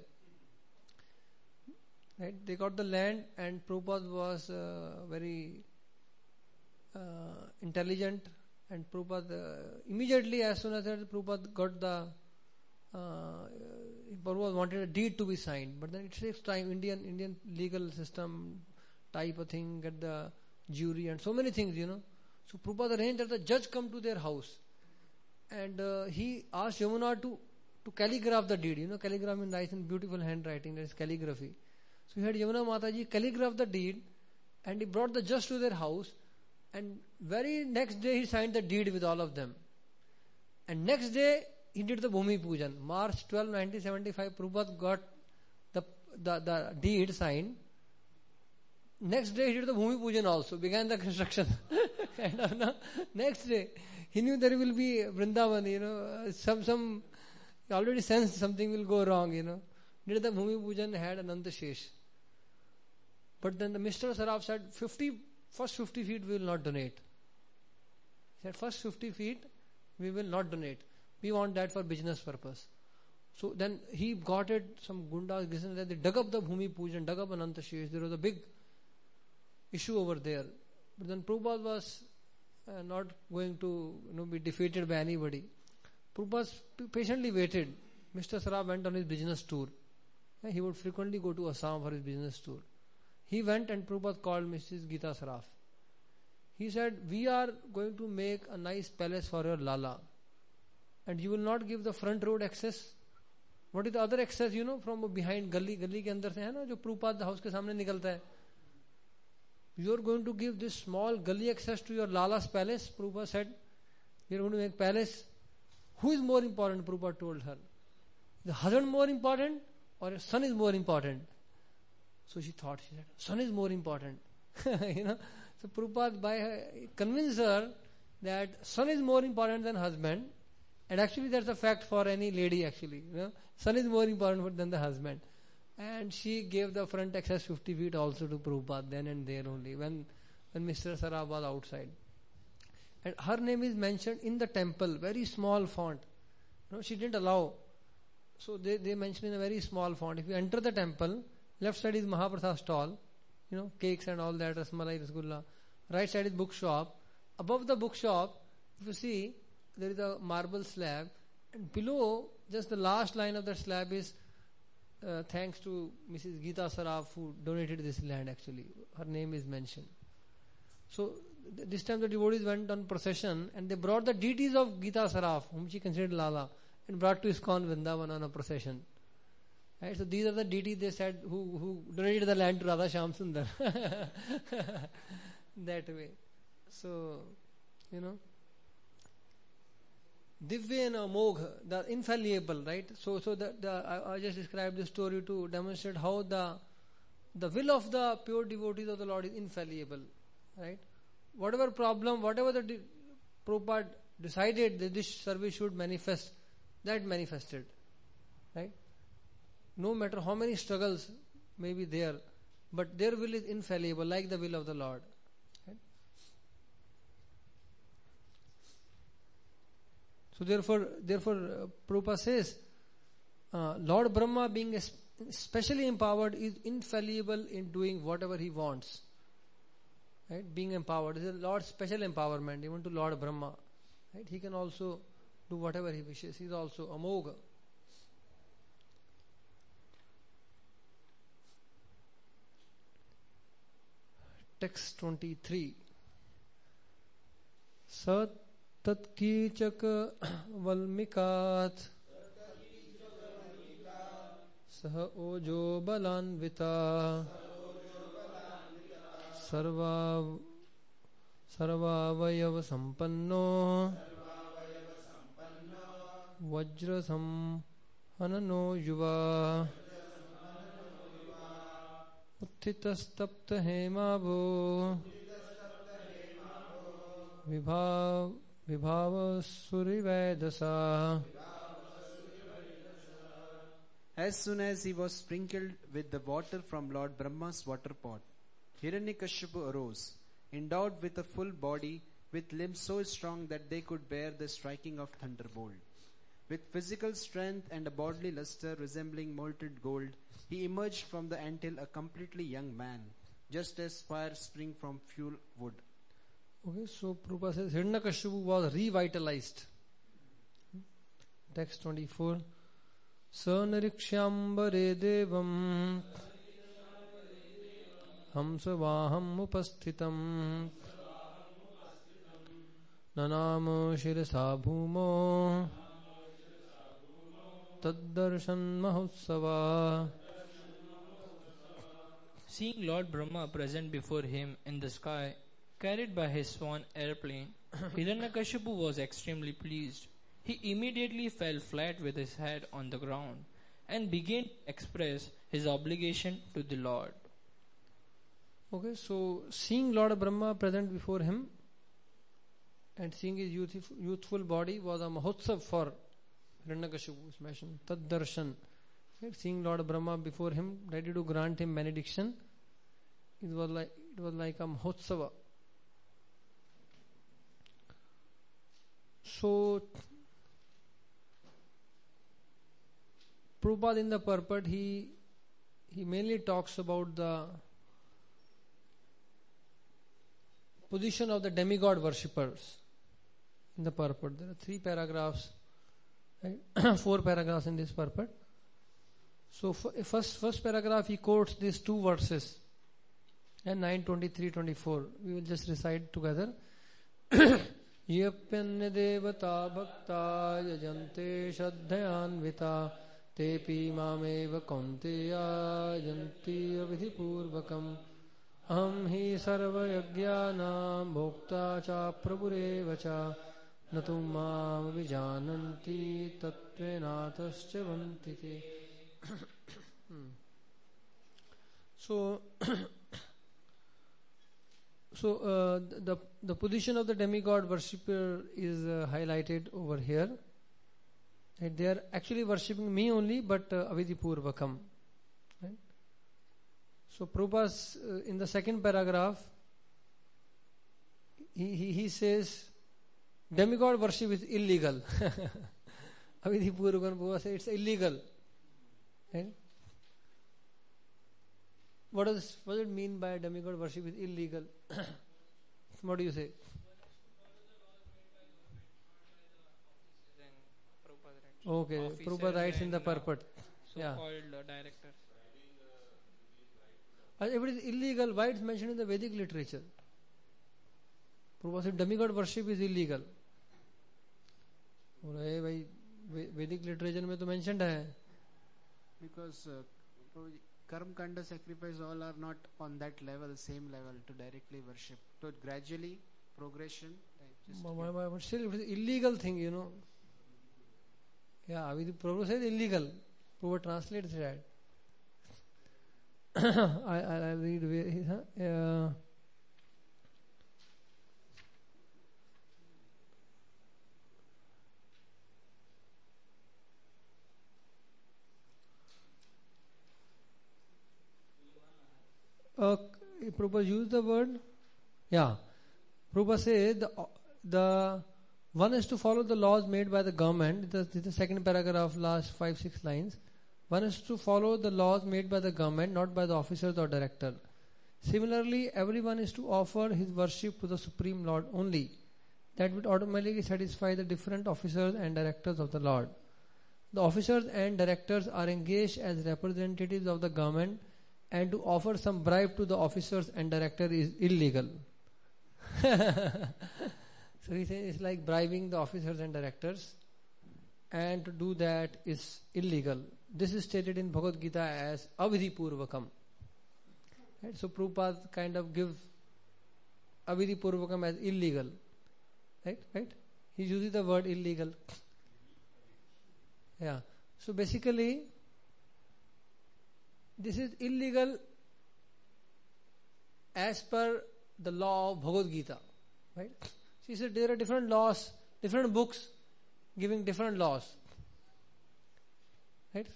Right? They got the land, and Prabhupada was very intelligent, and Prabhupada immediately, as soon as Prabhupada got the Prabhupada wanted a deed to be signed, but then it takes time. Indian legal system type of thing, get the jury and so many things, So Prabhupada arranged that the judge come to their house, and he asked Yamuna to calligraph the deed. Calligraph means nice and beautiful handwriting, that is calligraphy. So he had Yamuna Mataji calligraph the deed, and he brought the judge to their house, and very next day he signed the deed with all of them. And next day he did the Bhumi Pujan. March 12, 1975, Prabhupada got the deed signed. Next day he did the Bhumi Pujan also, began the construction. Next day, he knew there will be Vrindavan, some he already sensed something will go wrong, Did the Bhumi Pujan, had Ananta Shesh. But then the Mr. Saraf said, first 50 feet we will not donate. He said, first 50 feet we will not donate. We want that for business purpose. So then he got it, some gundas, they dug up the Bhumi Pujan, dug up Ananta Shesh. There was a big issue over there. But then Prabhupada was not going to be defeated by anybody. Prabhupada patiently waited. Mr. Saraf went on his business tour. He would frequently go to Assam for his business tour. He went, and Prabhupada called Mrs. Gita Saraf. He said, we are going to make a nice palace for your Lala, and you will not give the front road access. What is the other access, from behind gully ke andar se hai na, jo Prabhupada house ke samne nikalta hai. You are going to give this small gully access to your Lala's palace. Prabhupada said, you are going to make palace. Who is more important? Prabhupada told her. The husband more important, or your son is more important? So she thought, she said, son is more important. So Prabhupada convinced her that son is more important than husband. And actually that's a fact for any lady actually. Son is more important than the husband. And she gave the front access 50 feet also to Prabhupada then and there only, when Mr. Saraf was outside. And her name is mentioned in the temple, very small font. She didn't allow. So they mentioned in a very small font. If you enter the temple, left side is Mahaprasad stall, cakes and all that, Rasmalai, Rasgulla. Right side is bookshop. Above the bookshop, if you see, there is a marble slab. And below, just the last line of that slab is thanks to Mrs. Gita Saraf, who donated this land actually. Her name is mentioned. So this time the devotees went on procession, and they brought the deities of Gita Saraf, whom she considered Lala, and brought to ISKCON Vrindavan on a procession. Right? So these are the deities, they said, who donated the land to Radha Shyam Sundar. That way. So, Divya and Amogh, the infallible, right? So I just described this story to demonstrate how the will of the pure devotees of the Lord is infallible, right? Whatever problem, whatever the Prabhupada decided that this service should manifest, that manifested, right? No matter how many struggles may be there, but their will is infallible, like the will of the Lord. Right? So therefore, Prabhupada says, Lord Brahma being specially empowered is infallible in doing whatever he wants. Right? Being empowered is a Lord's special empowerment, even to Lord Brahma. Right? He can also do whatever he wishes. He is also Amogha. Text 23. Sat tatkichak valmikat sah ojo balanvita sarvavayav sampanno vajrasam hanano yuva उत्थितस्तप्त हेमाभो Vibhav सुरिवैदसा. As soon as he was sprinkled with the water from Lord Brahma's water pot, Hiranyakashipu arose, endowed with a full body, with limbs so strong that they could bear the striking of thunderbolt. With physical strength and a bodily luster resembling molten gold, he emerged from the anthill a completely young man, just as fire spring from fuel wood. Okay, so Prabhupada says Hiranyakashipu was revitalized. Text 24. Sanarikshyambare devam hamsavaham upasthitam nanam shirasa bhumo taddarshan mahotsava. Seeing Lord Brahma present before him in the sky, carried by his swan airplane, Hiranyakashipu was extremely pleased. He immediately fell flat with his head on the ground and began to express his obligation to the Lord. Okay, so seeing Lord Brahma present before him and seeing his youthful body was a mahotsav for Hiranyakashipu. It's mentioned Tad Darshan. Right? Seeing Lord Brahma before him, ready to grant him benediction, it was like a mahotsava. So Prabhupada in the purport, he mainly talks about the position of the demigod worshippers in the purport. There are 3 paragraphs, right? 4 paragraphs in this purport. So first paragraph he quotes these 2 verses, and 9:23-24. We will just recite together. Yapyanya devata bhakta yajante shraddhayanvita tepi mameva kaunteya yanti avidhipurvakam aham hi sarva yajnanam bhokta cha prabhureva cha natum mam vijananti tattvenatascha vantite. So the position of the demigod worshipper is highlighted over here. And they are actually worshipping me only, but avidhipurvakam. Right? So Prabhupada in the second paragraph, he says demigod worship is illegal. Avidhipurvakam, Prabhupada says it's illegal. Right? What does it mean by demigod worship is illegal? What do you say? Okay, Prabhupada writes in the purport. So-called directors. If it is illegal, why it's mentioned in the Vedic literature? Prabhupada said demigod worship is illegal. बोला भाई वैदिक literature में तो mentioned है. Because Karma Kanda sacrifice all are not on that level, same level to directly worship. So gradually, progression. But still, it is illegal thing, you know. Yeah, Prabhupada says illegal. Prabhupada translates that. I'll read where he, Prabhupada used the word. Yeah. Prabhupada says the one is to follow the laws made by the government. This is the second paragraph, last 5-6 lines. One is to follow the laws made by the government, not by the officers or director. Similarly, everyone is to offer his worship to the Supreme Lord only. That would automatically satisfy the different officers and directors of the Lord. The officers and directors are engaged as representatives of the government, and to offer some bribe to the officers and director is illegal. So he says it's like bribing the officers and directors, and to do that is illegal. This is stated in Bhagavad Gita as avidhi purvakam. Right? So Prabhupada kind of gives avidhi purvakam as illegal. Right? He uses the word illegal. Yeah. So basically, this is illegal as per the law of Bhagavad Gita. Right? She said there are different laws, different books giving different laws. Right?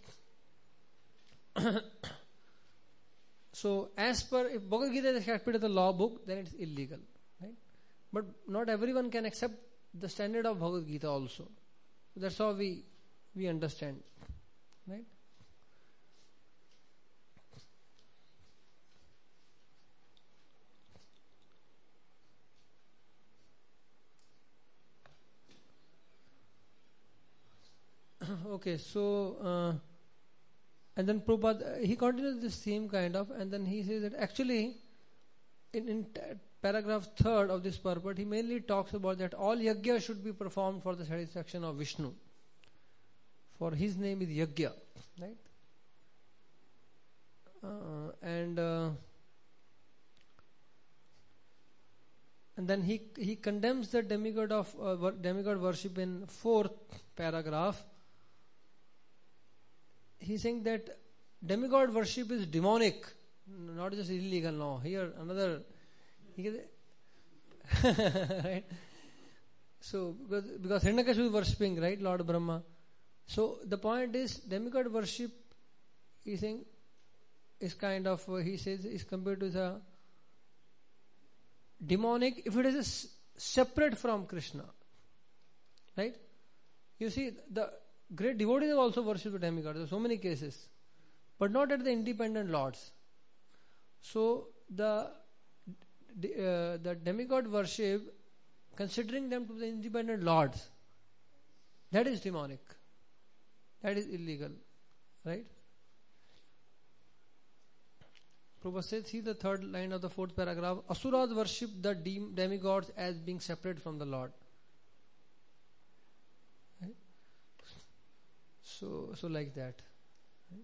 So as per, if Bhagavad Gita is accepted as a law book, then it's illegal. Right? But not everyone can accept the standard of Bhagavad Gita also. That's how we understand. Right? Okay, so and then Prabhupada, he continues the same kind of, and then he says that actually in paragraph 3rd of this purport, he mainly talks about that all yajna should be performed for the satisfaction of Vishnu. For his name is Yajna, right? And then he condemns the demigod worship in 4th paragraph. He's saying that demigod worship is demonic, not just illegal. No, here another. Right? So because Hiranyakashipu is worshipping, right, Lord Brahma. So the point is, demigod worship, he's saying, is kind of, he says, is compared to the demonic if it is separate from Krishna. Right? You see, the great devotees also worship the demigod. There are so many cases, but not at the independent lords. So the demigod worship, considering them to the independent lords, that is demonic. That is illegal. Right? Prabhupada says, see the 3rd line of the 4th paragraph, Asuras worship the demigods as being separate from the Lord. Right? So like that. Right?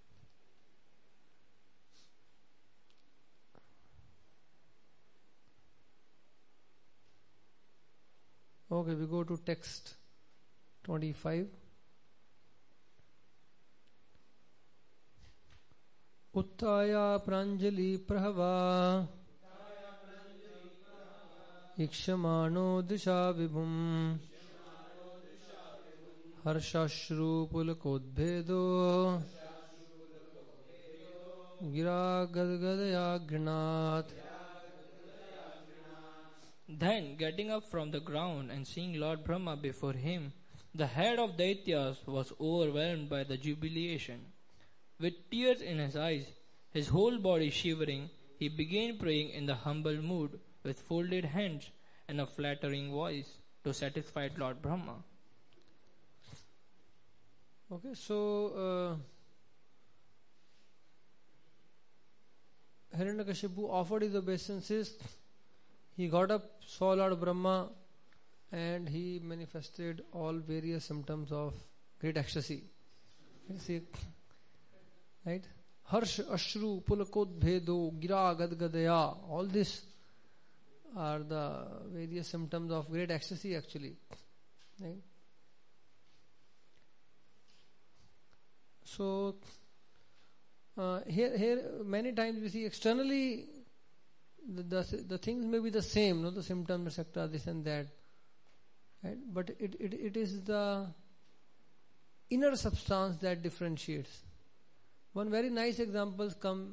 Okay, we go to text 25. Uttaya pranjali prahava ikshamano disha vibhum harshashru pulakodbhedo gira gadgadaya grinat. Then, getting up from the ground and seeing Lord Brahma before him, the head of Daityas was overwhelmed by the jubilation. With tears in his eyes, his whole body shivering, he began praying in the humble mood with folded hands and a flattering voice to satisfy Lord Brahma. Okay, so Hiranyakashipu offered his obeisances. He got up, saw Lord Brahma, and he manifested all various symptoms of great ecstasy. You see, right? Harsh, Ashru, Pulakodbhedo, Gira, Gadgadaya. All these are the various symptoms of great ecstasy actually. Right? So here many times we see externally the things may be the same, the symptoms, etc., this and that, right? But it is the inner substance that differentiates. One very nice example come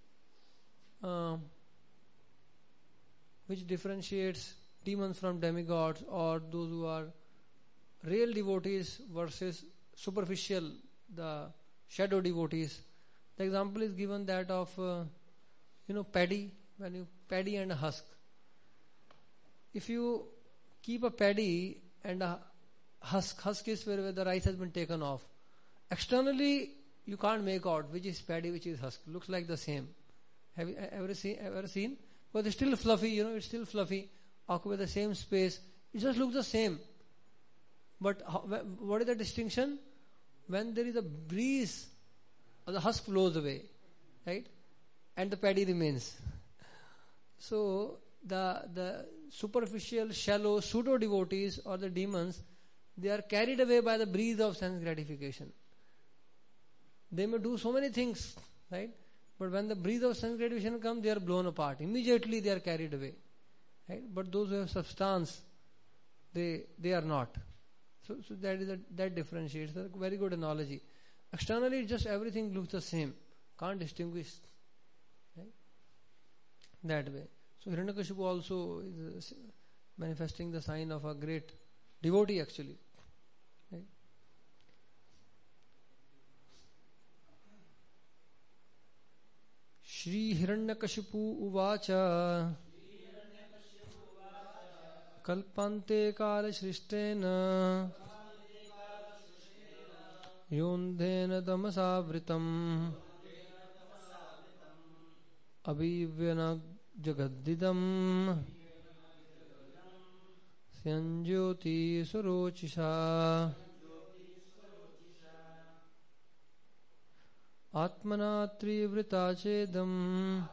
which differentiates demons from demigods, or those who are real devotees versus superficial, the shadow devotees. The example is given that of paddy, paddy and a husk. If you keep a paddy and a husk is where the rice has been taken off. Externally, you can't make out which is paddy, which is husk. Looks like the same. Have you ever seen? But it's still fluffy, it's still fluffy, occupy the same space. It just looks the same. But what is the distinction? When there is a breeze, the husk flows away, right? And the paddy remains. So the superficial, shallow, pseudo devotees or the demons, they are carried away by the breeze of sense gratification. They may do so many things, right? But when the breeze of sense gratification comes, they are blown apart. Immediately they are carried away, right? But those who have substance, they are not. So that differentiates. That's a very good analogy. Externally, just everything looks the same. Can't distinguish, right? That way. So Hiranyakashipu also is manifesting the sign of a great devotee, actually. Right? Shri Hiranyakashipu uvacha kalpante kala shristena yondhena tamasavritam abhivyana jagadidam Sanjyoti Sarochisha Atmana Trivrita Chedam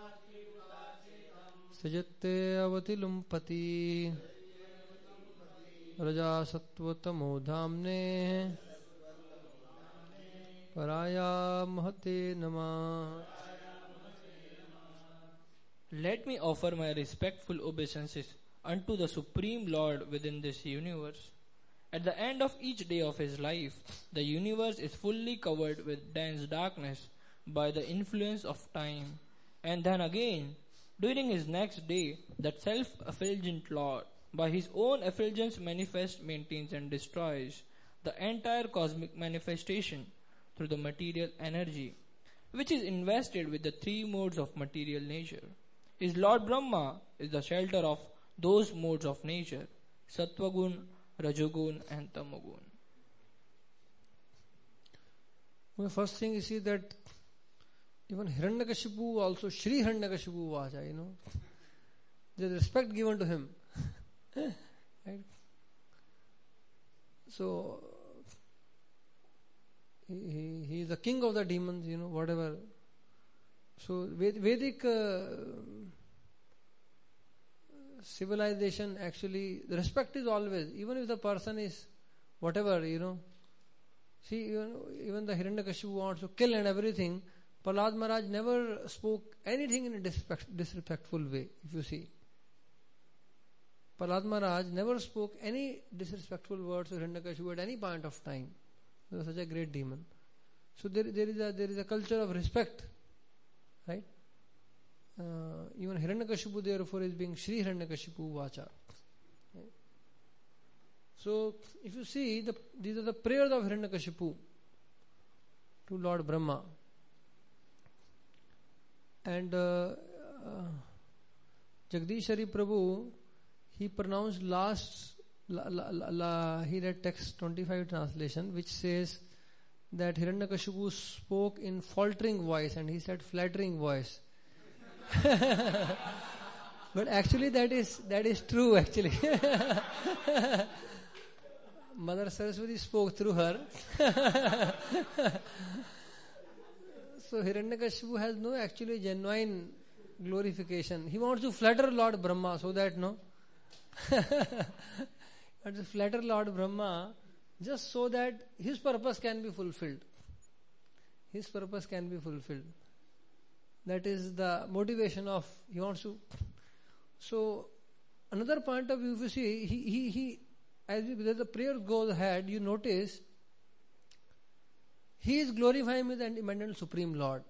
Sajatte Avatilumpati Raja Sattvatamo Dhamne Paraya Mahate Namah. Let me offer my respectful obeisances unto the Supreme Lord within this universe. At the end of each day of his life, the universe is fully covered with dense darkness by the influence of time. And then again, during his next day, that self-effulgent Lord, by his own effulgence manifests, maintains and destroys the entire cosmic manifestation through the material energy, which is invested with the three modes of material nature. His Lord Brahma is the shelter of those modes of nature, Sattvagun, Rajogun and Tamagun. Well, first thing you see that even Hiranyakashipu also, Shri Hiranyakashipu Vacha, there's respect given to him. Right? So, he is the king of the demons, whatever. So, Vedic civilization, actually, the respect is always, even if the person is whatever, See, even the Hiranyakashipu wants to kill and everything, Prahlad Maharaj never spoke anything in a disrespectful way, if you see. Prahlad Maharaj never spoke any disrespectful words to Hiranyakashipu at any point of time. He was such a great demon. So there is a culture of respect, right? Even Hiranyakashipu therefore is being Shri Hiranyakashipu Vacha. Right? So if you see, these are the prayers of Hiranyakashipu to Lord Brahma. And Jagdishari Prabhu, he pronounced he read text 25 translation, which says that Hiranyakashipu spoke in faltering voice, and he said flattering voice. But actually that is true actually. Mother Saraswati spoke through her. So Hiranyakashipu has no actually genuine glorification. He wants to flatter Lord Brahma so that wants to flatter Lord Brahma just so that his purpose can be fulfilled. his purpose can be fulfilled. That is the motivation of he wants to. So another point of view, if you see, he as the prayer goes ahead, you notice he is glorifying with the independent Supreme Lord.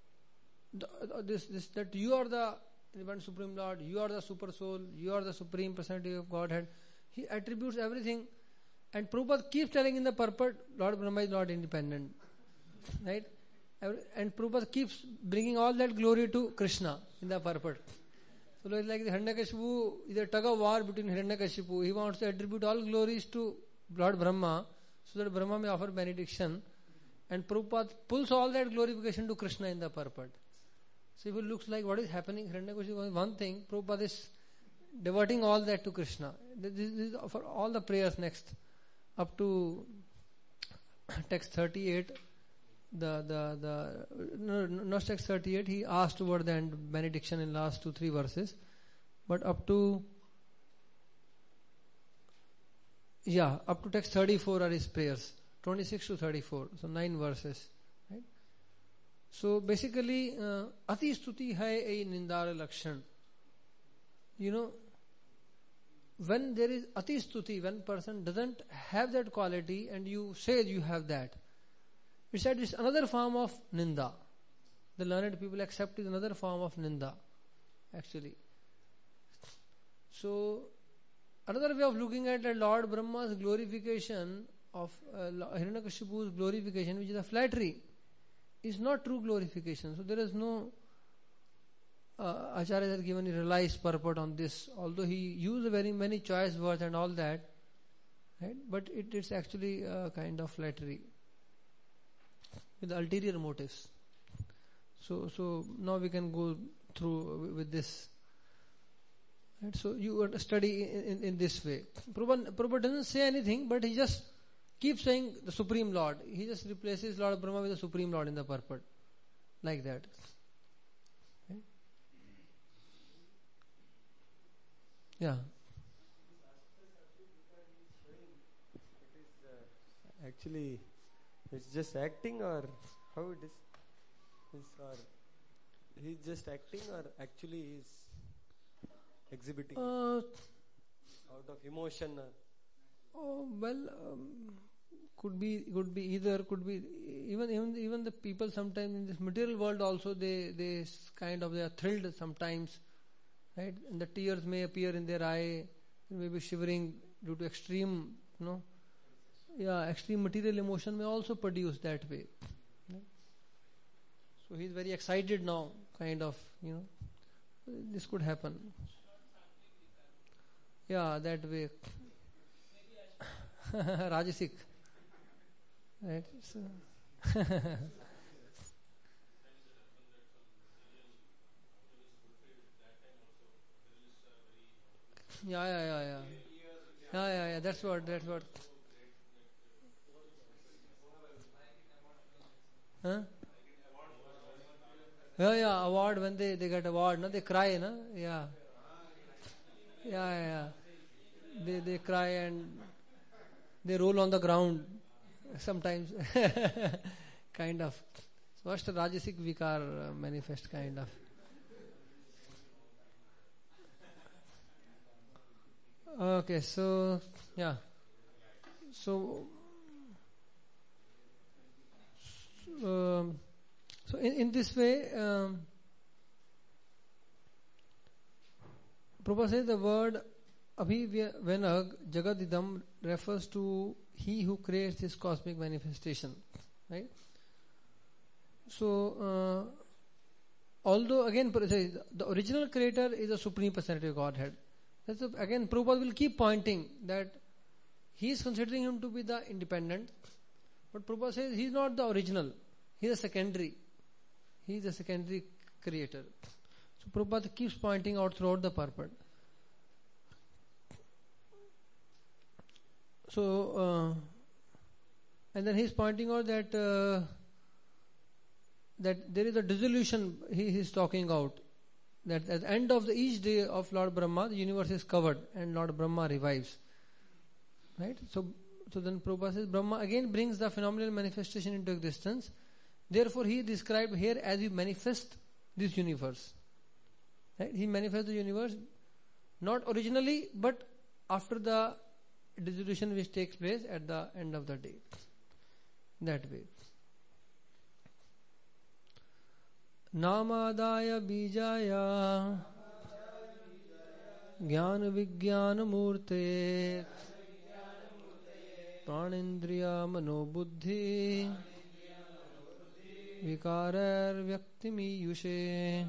That you are the independent Supreme Lord, you are the Super Soul, you are the Supreme Personality of Godhead. He attributes everything, and Prabhupada keeps telling in the purport, Lord Brahma is not independent, right? And Prabhupada keeps bringing all that glory to Krishna in the purport. So it's like the Hiranyakashipu is a tug of war between Hiranyakashipu. He wants to attribute all glories to Lord Brahma so that Brahma may offer benediction. And Prabhupada pulls all that glorification to Krishna in the purport. So if it looks like what is happening, Hiranyakashipu is one thing, Prabhupada is diverting all that to Krishna. This is for all the prayers next, up to text 38. Not text 38, he asked toward the end benediction in last 2-3 verses, but up to text 34 are his prayers, 26 to 34, so 9 verses, right? So basically, ati stuti hai a nindara lakshan. When there is ati stuti, when person doesn't have that quality and you say you have that, it's that it's another form of ninda. The learned people accept is another form of ninda, actually. So, another way of looking at Lord Brahma's glorification of Hiranyakashipu's glorification, which is a flattery, is not true glorification. So, there is no Acharya has given a realized purport on this, although he used very many choice words and all that, right? But it's actually a kind of flattery with ulterior motives. So now we can go through with this. Right? So you want to study in this way. Prabhupada doesn't say anything, but he just keeps saying the Supreme Lord. He just replaces Lord Brahma with the Supreme Lord in the purport, like that. Okay? Yeah. Actually, it's just acting, or how it is? He's just acting, or actually he's exhibiting out of emotion? Could be either. Could be even the people sometimes in this material world also they are thrilled sometimes, right? And the tears may appear in their eye, maybe shivering due to extreme, extreme material emotion may also produce that way. Right? So he's very excited now, kind of, this could happen. Yeah, that way. Rajasic. Right? So Yeah. That's what. Huh? Yeah, award, when they get award, no, they cry, no? Yeah. They cry and they roll on the ground sometimes. Kind of. First Rajasic Vikar manifest, kind of. Okay, so yeah. So in this way, Prabhupada says the word Abhivenag Jagadidam refers to he who creates this cosmic manifestation, right? So, although again the original creator is a Supreme Personality of Godhead, again Prabhupada will keep pointing that he is considering him to be the independent, but Prabhupada says he is not the original, he is a secondary. He is a secondary creator. So Prabhupada keeps pointing out throughout the purport. So, and then he is pointing out that there is a dissolution he is talking out. That at the end of each day of Lord Brahma, the universe is covered and Lord Brahma revives. Right? So then Prabhupada says Brahma again brings the phenomenal manifestation into existence, Therefore, he is described here as he manifests this universe. Right? He manifests the universe not originally, but after the dissolution which takes place at the end of the day. That way. Namadaya bijaya Jnana Vijnana Murte Pranindriya Manobuddhi Vikarar Vyaktimi Yushe.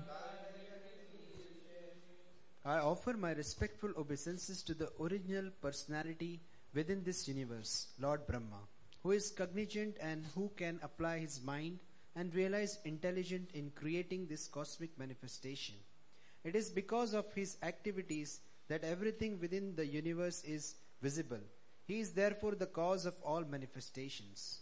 I offer my respectful obeisances to the original personality within this universe, Lord Brahma, who is cognizant and who can apply his mind and realize intelligent in creating this cosmic manifestation. It is because of his activities that everything within the universe is visible. He is therefore the cause of all manifestations.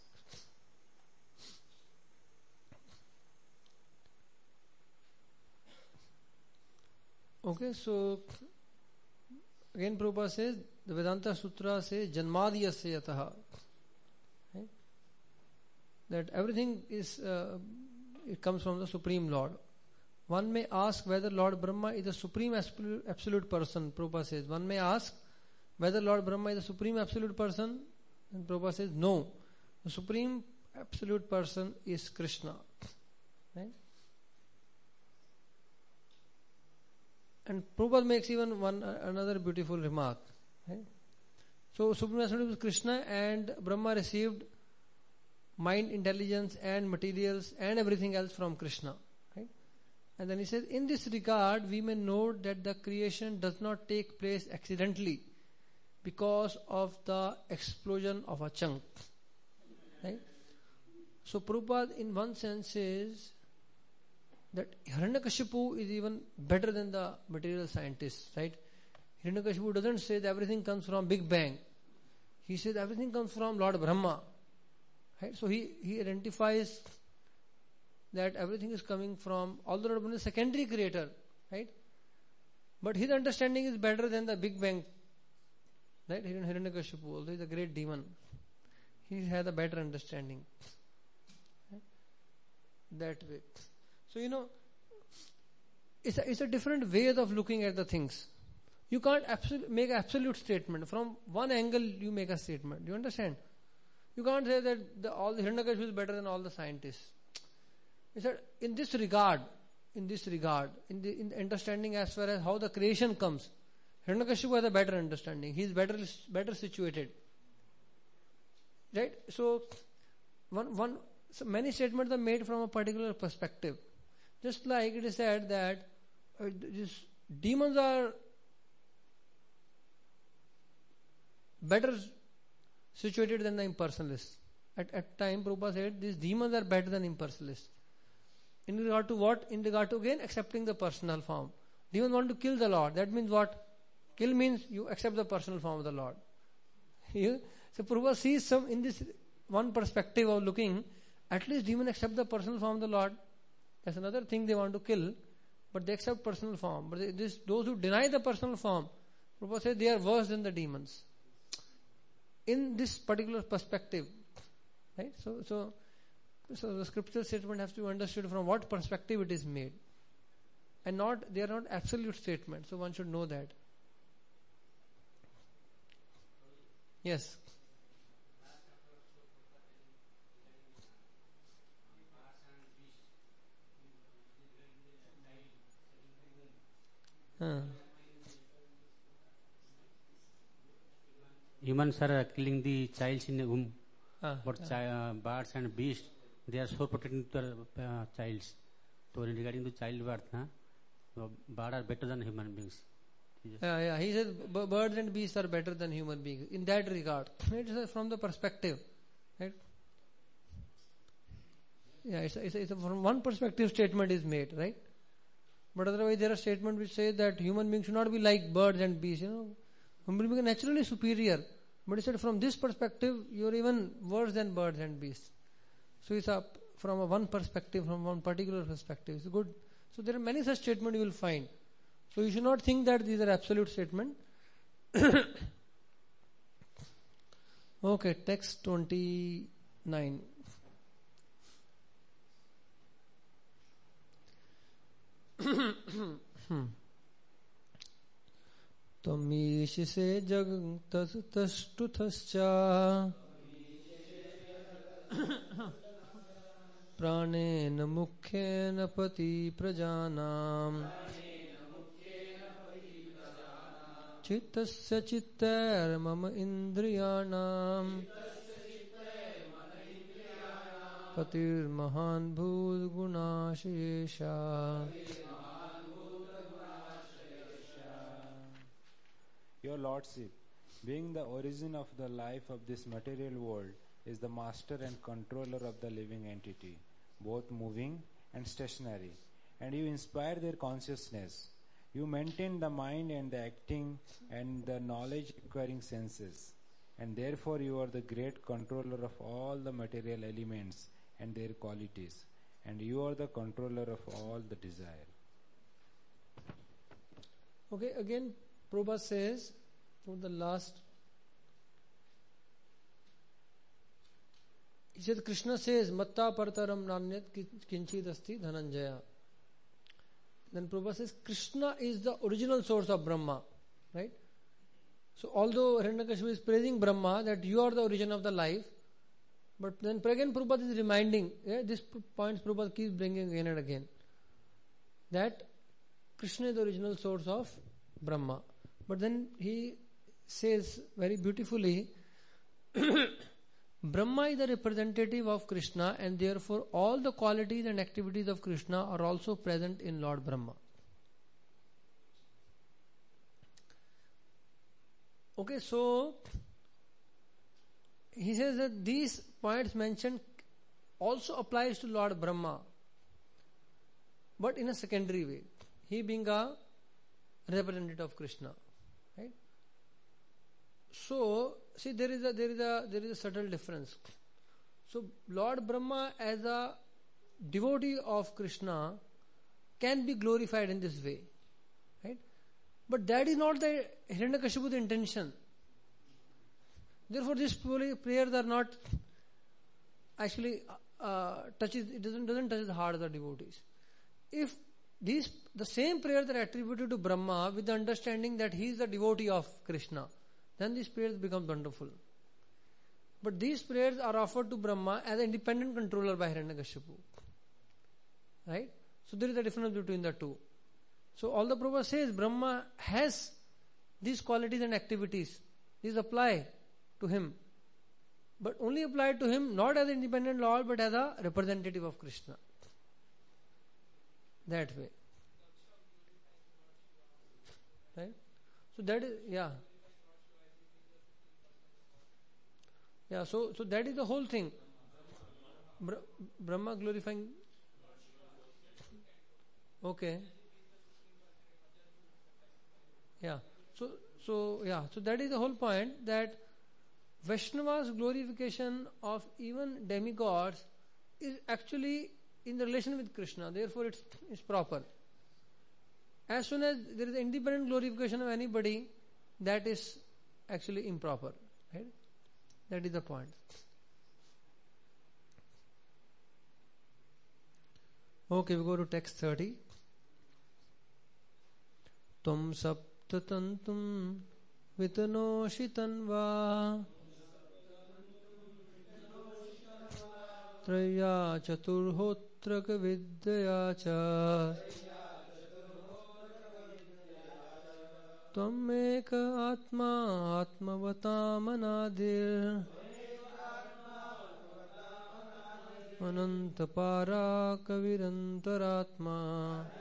Okay, so again Prabhupada says, the Vedanta Sutra says, Janmadiyasya yataha. Right? That everything is, it comes from the Supreme Lord. One may ask whether Lord Brahma is the Supreme Absolute Person. Prabhupada says, one may ask whether Lord Brahma is the Supreme Absolute Person. And Prabhupada says, no. The Supreme Absolute Person is Krishna. Right? And Prabhupada makes even another beautiful remark. Right? So Supreme Absolute is Krishna, and Brahma received mind, intelligence and materials and everything else from Krishna. Right? And then he says, in this regard we may note that the creation does not take place accidentally because of the explosion of a chunk. Right? So Prabhupada in one sense says that Hiranyakashipu is even better than the material scientists, right? Hiranyakashipu doesn't say that everything comes from Big Bang. He says everything comes from Lord Brahma. Right? So he identifies that everything is coming from, although Lord Brahma is a secondary creator, right? But his understanding is better than the Big Bang. Right? Hiranyakashipu, although he is a great demon, he had a better understanding. Right? That way. So, it's a different way of looking at the things. You can't make an absolute statement. From one angle, you make a statement. Do you understand? You can't say that all the Hiranyakashipu is better than all the scientists. It's that in this regard, in the understanding as far as how the creation comes, Hiranyakashipu has a better understanding. He is better situated. Right? So, so many statements are made from a particular perspective. Just like it is said that these demons are better situated than the impersonalists. At time, Prabhupada said these demons are better than impersonalists. In regard to what? In regard to again accepting the personal form. Demons want to kill the Lord. That means what? Kill means you accept the personal form of the Lord. So Prabhupada sees some in this one perspective of looking, at least demons accept the personal form of the Lord. That's another thing they want to kill, but they accept personal form. But those who deny the personal form, Prabhupada says they are worse than the demons. In this particular perspective, right? So the scriptural statement has to be understood from what perspective it is made, and they are not absolute statements. So one should know that. Yes. Humans are killing the childs in the womb, but birds and beasts, they are so protecting their childs. So regarding the childbirth, birds are better than human beings. Yeah. He says birds and beasts are better than human beings in that regard. It is from the perspective, right? Yeah, it's from one perspective statement is made, right? But otherwise there are statements which say that human beings should not be like birds and beasts. Human beings are naturally superior. But he said from this perspective, you are even worse than birds and beasts. So it's from one perspective, from one particular perspective. It's good. So there are many such statements you will find. So you should not think that these are absolute statements. Okay, text 29. त्वमीश से जग तष्टुथश्चा प्राणेन मुख्येन पति प्रजानाम् चित्तस्य चित्तैर्मम इन्द्रियाणाम् पतिर्महान् भूतगुणाशेषा. Your Lordship, being the origin of the life of this material world, is the master and controller of the living entity, both moving and stationary, and you inspire their consciousness. You maintain the mind and the acting and the knowledge-acquiring senses, and therefore you are the great controller of all the material elements and their qualities, and you are the controller of all the desire. Okay, again Prabhupada says for the last, he said Krishna says matta partaram nanyat kinchid asti dhananjaya. Then Prabhupada says Krishna is the original source of Brahma, right? So although Hiranyakashipu is praising Brahma that you are the origin of the life, but then again Prabhupada is reminding, this points Prabhupada keeps bringing again and again, that Krishna is the original source of Brahma. But then he says very beautifully, Brahma is the representative of Krishna, and therefore all the qualities and activities of Krishna are also present in Lord Brahma. Okay, so he says that these points mentioned also applies to Lord Brahma, but in a secondary way. He being a representative of Krishna, right? So, see, there is a subtle difference. So, Lord Brahma as a devotee of Krishna can be glorified in this way, right? But that is not the Hiranyakashipu's intention. Therefore, these prayers are not actually doesn't touch the heart of the devotees. If the same prayers are attributed to Brahma with the understanding that he is the devotee of Krishna, then these prayers become wonderful. But these prayers are offered to Brahma as an independent controller by Hiranyakashipu, right? So there is a difference between the two. So all the Prabhupada says Brahma has these qualities and activities. These apply to him, but only apply to him not as an independent Lord but as a representative of Krishna. That way, right? So that is So that is the whole thing. Brahma glorifying. Okay. So that is the whole point, that Vaishnava's glorification of even demigods is actually in the relation with Krishna. Therefore, it's proper. As soon as there is independent glorification of anybody, that is actually improper. Right? That is the point. Okay, we go to text 30. Tvam saptatantum vitanoshitanva traya chaturhotraka vidyaya cha tvam eka atma atmavatamanadir anantapara kavirantaratma.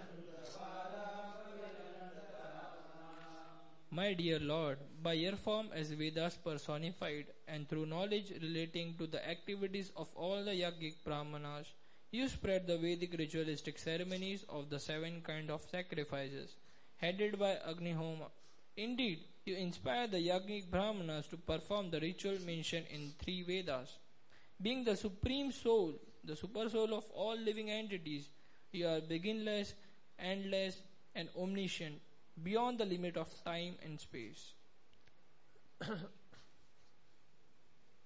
My dear Lord, by your form as Vedas personified and through knowledge relating to the activities of all the Yajnik Brahmanas, you spread the Vedic ritualistic ceremonies of the 7 kinds of sacrifices, headed by Agnihoma. Indeed, you inspire the Yajnik Brahmanas to perform the ritual mentioned in 3 Vedas. Being the supreme soul, the super soul of all living entities, you are beginless, endless, and omniscient, beyond the limit of time and space.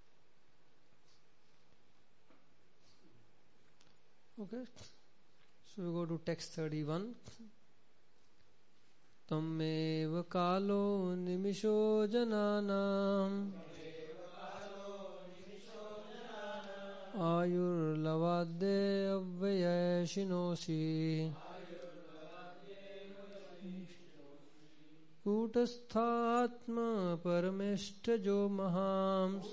Okay. So we go to text 31. Tameva kalo nimisho jananam ayur lavadde avvayashinosi kutasthatma parameshtajo mahams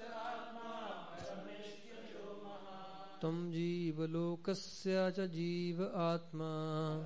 tam jiva lokasya cha jiva atma.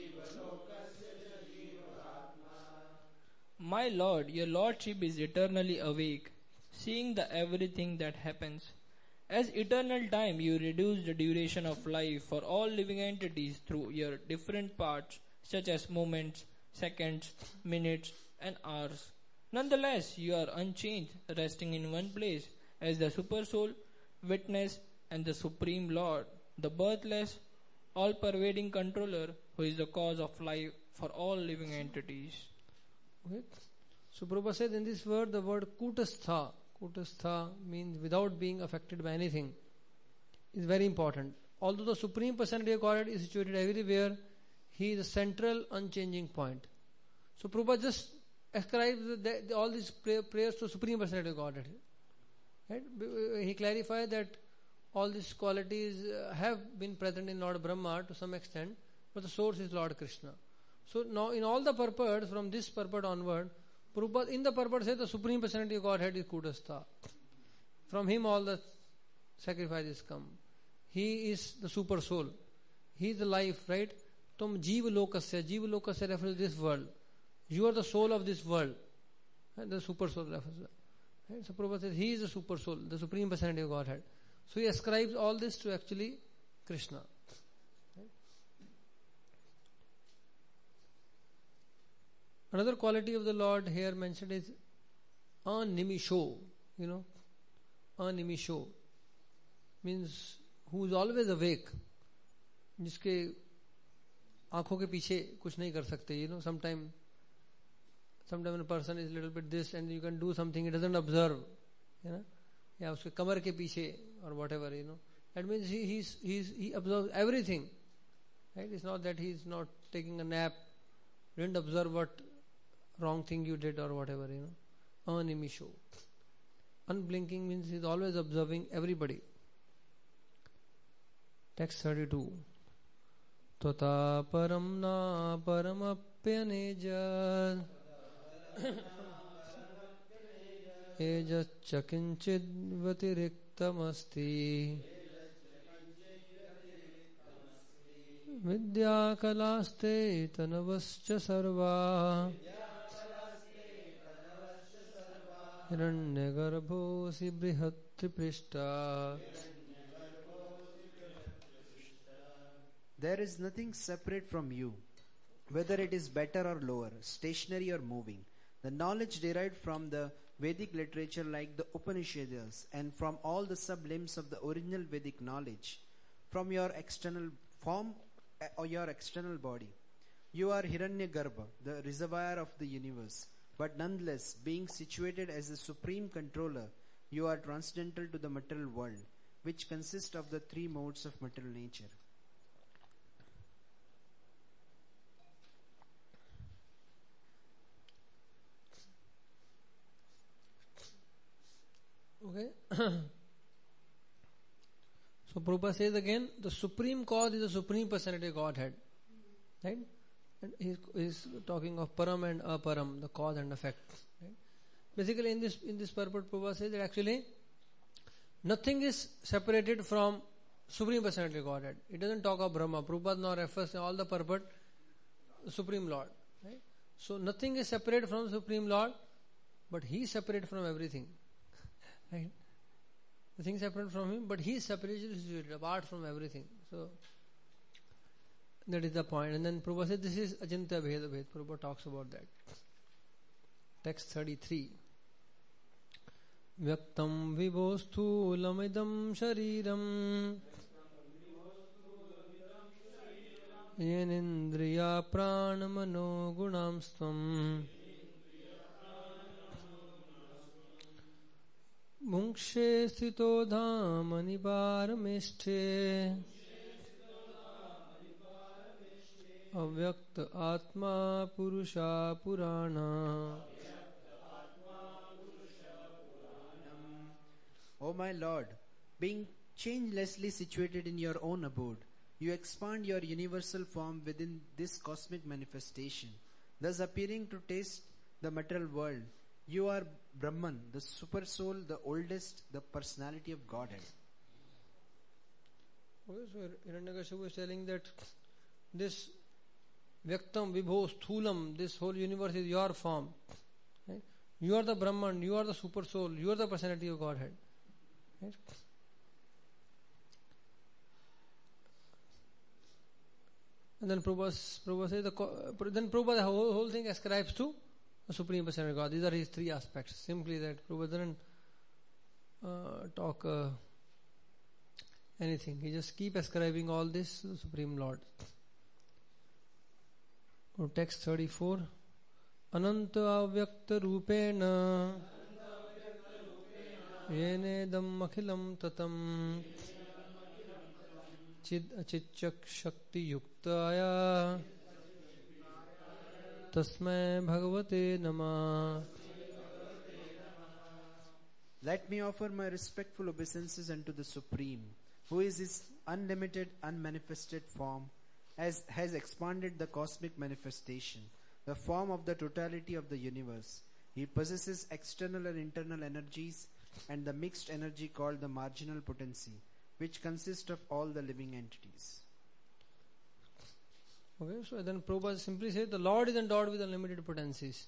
My Lord, your Lordship is eternally awake, seeing the everything that happens. As eternal time, you reduce the duration of life for all living entities through your different parts, such as moments, seconds, minutes, and hours. Nonetheless, you are unchanged, resting in one place as the Supersoul, Witness, and the Supreme Lord, the birthless, all-pervading controller who is the cause of life for all living entities. Okay. So Prabhupada said in this word, the word kutastha. Kutastha means without being affected by anything. Is very important. Although the Supreme Personality of Godhead is situated everywhere, He is the central unchanging point. So Prabhupada just ascribes all these prayers to Supreme Personality of Godhead. Right? He clarified that all these qualities have been present in Lord Brahma to some extent, but the source is Lord Krishna. So now in all the purports, from this purport onward, Prabhupada in the purport says the Supreme Personality of Godhead is Kutastha. From Him all the sacrifices come. He is the Super Soul. He is the life, right? Tum Jiva Lokasya. Jiva Lokasya refers to this world. You are the soul of this world. And the Super Soul refers to that. Right? So Prabhupada says He is the Super Soul, the Supreme Personality of Godhead. So He ascribes all this to actually Krishna. Another quality of the Lord here mentioned is Animisho. Animisho means who is always awake. जिसके आंखों के पीछे कुछ नहीं कर सकते. Sometimes when a person is a little bit this and you can do something, he doesn't observe. या उसके कमर के पीछे or whatever. That means he observes everything. Right? It's not that he is not taking a nap, didn't observe what wrong thing you did or whatever. Animisho. Unblinking means he is always observing everybody. Text 32. Tota param na paramapyaneja eja chakinchid vatiriktamasti vidya kalaste tanavascha sarva hiranyagarbhosi brihattripishta. There is nothing separate from you, whether it is better or lower, stationary or moving. The knowledge derived from the Vedic literature like the Upanishads and from all the sub-limbs of the original Vedic knowledge, from your external form or your external body. You are Hiranyagarbha, the reservoir of the universe, but nonetheless, being situated as the supreme controller, you are transcendental to the material world, which consists of the three modes of material nature. Okay. So Prabhupada says again, the supreme cause is the Supreme Personality of Godhead. Right? And he is talking of param and aparam, the cause and effect. Right? Basically in this purport, Prabhupada says that actually nothing is separated from Supreme Personality of Godhead. It doesn't talk of Brahma. Prabhupada now refers to all the purport, the Supreme Lord. Right? So nothing is separate from the Supreme Lord, but He is separate from everything. Right? The thing is separate from Him, but He is separated, apart from everything. So that is the point. And then Prabhupada said this is Achintya Bheda Bhed. Prabhupada talks about that. Text 33. Vyaktam vibosthu lamidam shariram yenindriya pranamano gunamstvam Munkshe sthito dhamani parameshthe अव्यक्त आत्मा पुरुषा पुराणा. O my Lord, being changelessly situated in your own abode, you expand your universal form within this cosmic manifestation, thus appearing to taste the material world. You are Brahman, the super soul, the oldest, the personality of Godhead. Okay, so Hiranyakashipu is telling that this Vyaktam, Vibho, Sthulam, this whole universe is your form. Right? You are the Brahman, you are the super soul, you are the personality of Godhead. Right? And then Prabhupada says, the whole thing ascribes to the Supreme Personality of God. These are his three aspects. Simply that Prabhupada doesn't talk anything. He just keep ascribing all this to the Supreme Lord. Text 34. Ananta avyakta rupena yenedam akhilam tatam chid achitchak shakti yuktaya tasmai bhagavate namah. Let me offer my respectful obeisances unto the Supreme, who is his unlimited, unmanifested form, has expanded the cosmic manifestation, the form of the totality of the universe. He possesses external and internal energies and the mixed energy called the marginal potency, which consists of all the living entities. Okay, so then Prabhupada simply said the Lord is endowed with unlimited potencies.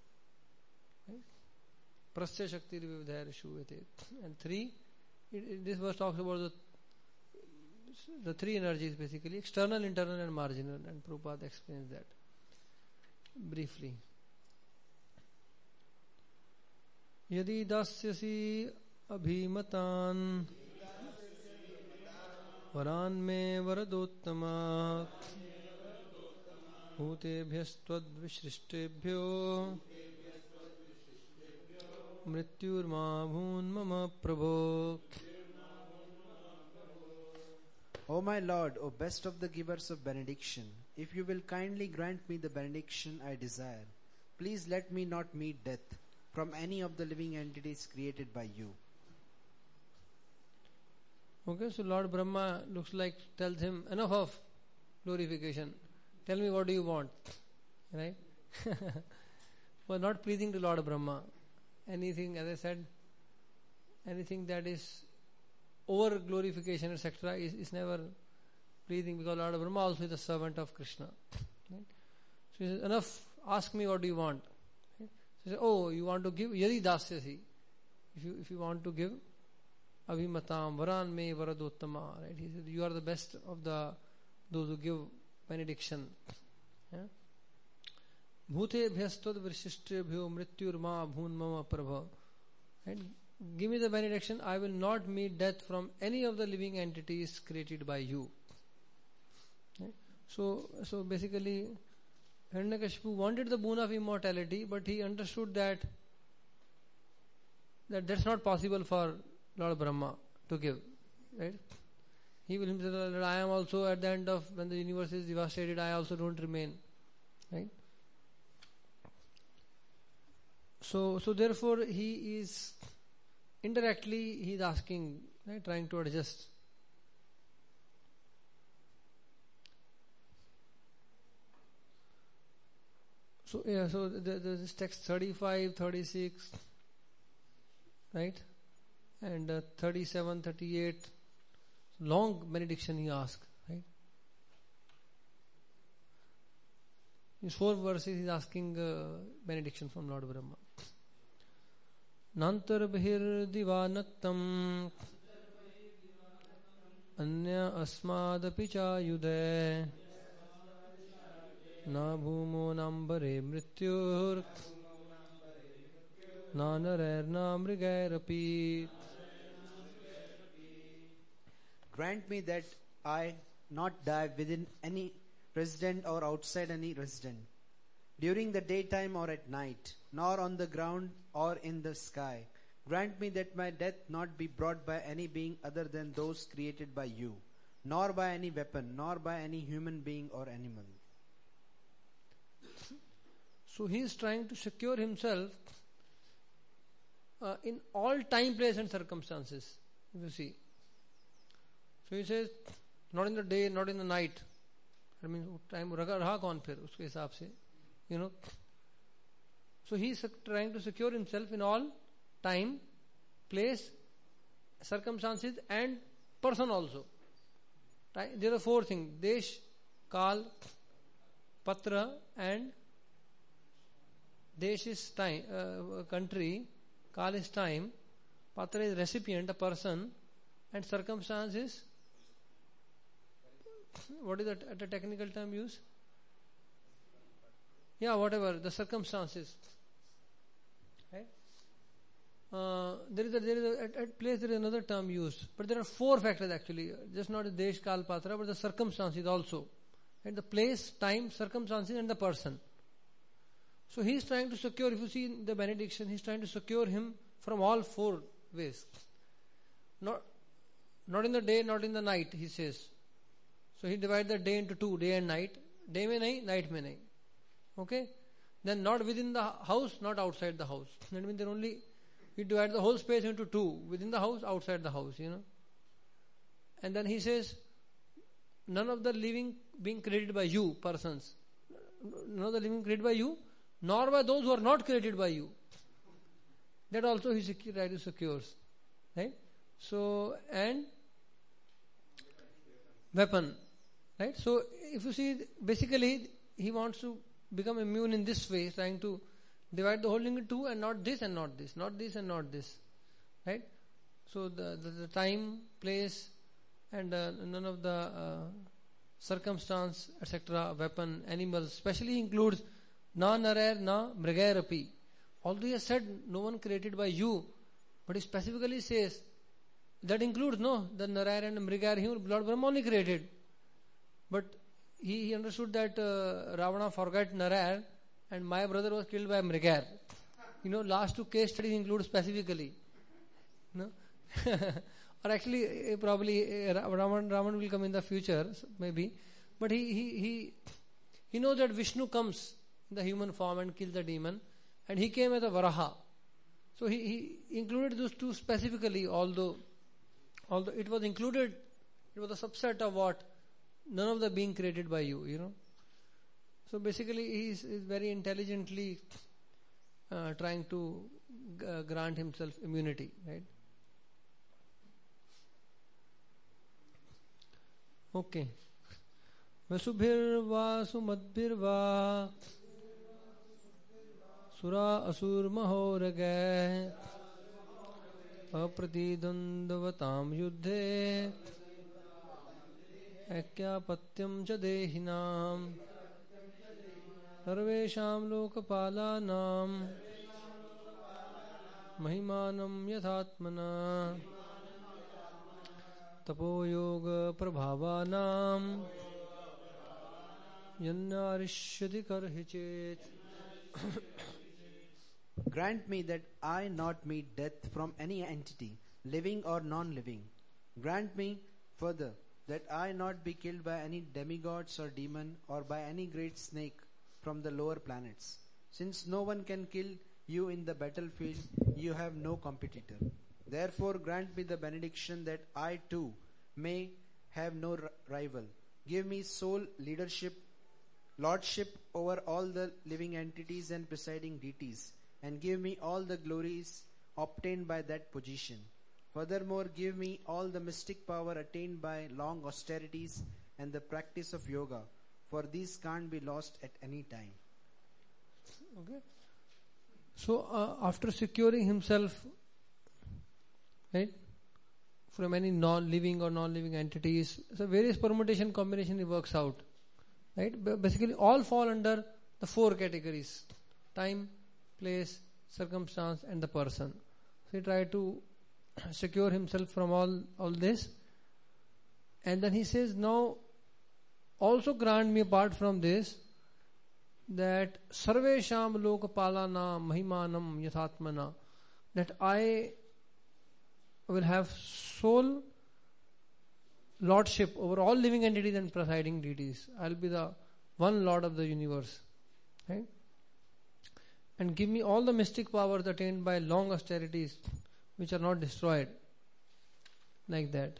Prasya Shakti Vividhaya Shuvate. And three, this verse talks about the three energies basically, external, internal and marginal, and Prabhupada explains that briefly. Yadi dasyasi abhimatan varan me varadottama bhutebhyastvad vishristebhyo mrityurma bhun mama prabho. O my Lord, O best of the givers of benediction, if you will kindly grant me the benediction I desire, please let me not meet death from any of the living entities created by you. Okay, so Lord Brahma tells him, enough of glorification. Tell me what do you want. Right? Was not pleasing to Lord Brahma. Anything, as I said, anything that is over glorification, etc., is never pleasing, because Lord Brahma also is a servant of Krishna. Right? So he says, enough, ask me what do you want. Right? So he says, oh, you want to give? Yadi dasyasi. If you want to give, abhimatam varan me varadottama. Right? He said, you are the best of those who give benediction. Bhute bhyastvad vrishistebhyo mrityurma bhun mama prabha. Right? Give me the benediction, I will not meet death from any of the living entities created by you. Right? So basically, Hiranyakashipu wanted the boon of immortality, but he understood that that's not possible for Lord Brahma to give. Right? He will himself say that I am also at the end of when the universe is devastated, I also don't remain. Right? So therefore he is indirectly he is asking, right, trying to adjust. So this text 35, 36, right, and 37, 38, long benediction he asked, right. In 4 verses he is asking benediction from Lord Brahma. Nantar bhir divanaktam anya asmadapi cha yude na bhumo nambare mrityur na narer na mrigairapi. Grant me that I not die within any resident or outside any resident, during the daytime or at night, nor on the ground or in the sky. Grant me that my death not be brought by any being other than those created by you, nor by any weapon, nor by any human being or animal. So he is trying to secure himself in all time, place and circumstances. You see. So he says, not in the day, not in the night. I mean, time raha kaun phir uske hisab se, you know. So he is trying to secure himself in all time, place, circumstances and person also. There are four things: Desh, Kal, Patra, and Desh is time, country, Kal is time, Patra is recipient, a person, and circumstance is, what is that a technical term used? Yeah, whatever, the circumstances. Right? There is at place there is another term used, but there are four factors actually, just not the Desh, Kal, Patra, but the circumstances also. And the place, time, circumstances and the person. So he is trying to secure, if you see in the benediction, he is trying to secure him from all four ways. Not in the day, not in the night, he says. So he divides the day into two, day and night. Day mein nahi, night mein nahi. Okay? Then not within the house, not outside the house. That means there only, he divides the whole space into two, within the house, outside the house, you know. And then he says, none of the living being created by you, persons. None of the living created by you, nor by those who are not created by you. That also he tries to secure. Right? So, and weapon. Right? So, if you see, basically, he wants to become immune in this way, trying to divide the whole thing into two, and not this and not this, not this and not this. Right? So, the time, place, and none of the circumstance, etc., weapon, animals, especially includes na narer na mrigairapi. Although he has said no one created by you, but he specifically says that includes the narer and mrigair, Lord Brahma only created. But he understood that Ravana forgot narer and my brother was killed by mrigair. Last two case studies include specifically. No? Or actually, probably Raman will come in the future, maybe. But he knows that Vishnu comes in the human form and kills the demon, and he came as a Varaha. So he included those two specifically, although it was included, it was a subset of what? None of the being created by you, So basically, he is very intelligently trying to grant himself immunity, right? Okay. Vasubhirva sumadbhirva sura asur mahoragay apratidandavatam yuddhe ekyapatyam cha dehinam sarvesham lokapalanam mahimanam yathatmana tapo yoga prabhavanam yannarishyati karhichet. Grant me that I not meet death from any entity, living or non-living. Grant me further that I not be killed by any demigods or demon or by any great snake from the lower planets. Since no one can kill you in the battlefield, you have no competitor. Therefore grant me the benediction that I too may have no rival. Give me sole leadership, lordship over all the living entities and presiding deities, and give me all the glories obtained by that position. Furthermore, give me all the mystic power attained by long austerities and the practice of yoga, for these can't be lost at any time. Okay. So, after securing himself, right, from any non-living or non-living entities, so various permutation combination he works out. Right? Basically, all fall under the four categories: time, place, circumstance, and the person. So he tried to secure himself from all this, and then he says, now also grant me apart from this that sarvesham lokapalana mahimanam yathatmana, that I will have sole lordship over all living entities and presiding deities. I will be the one Lord of the universe. Right? and give me all the mystic powers attained by long austerities which are not destroyed. Like that.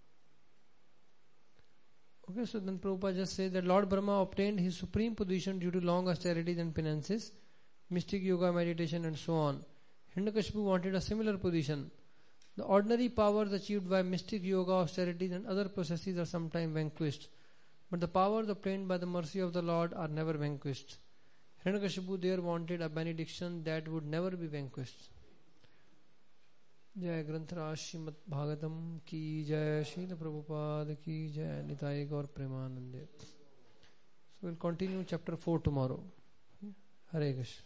Okay, so then Prabhupada just says that Lord Brahma obtained his supreme position due to long austerities and penances, mystic yoga, meditation and so on. Hiranyakashipu wanted a similar position. The ordinary powers achieved by mystic yoga, austerities and other processes are sometimes vanquished, but the powers obtained by the mercy of the Lord are never vanquished. Hiranyakashipu there wanted a benediction that would never be vanquished. जय ग्रंथराज श्रीमद् भागवतम की जय, श्रील प्रभुपाद की जय, निताय गौर प्रेमानंदे. So we'll continue chapter 4 tomorrow. Hare Krishna.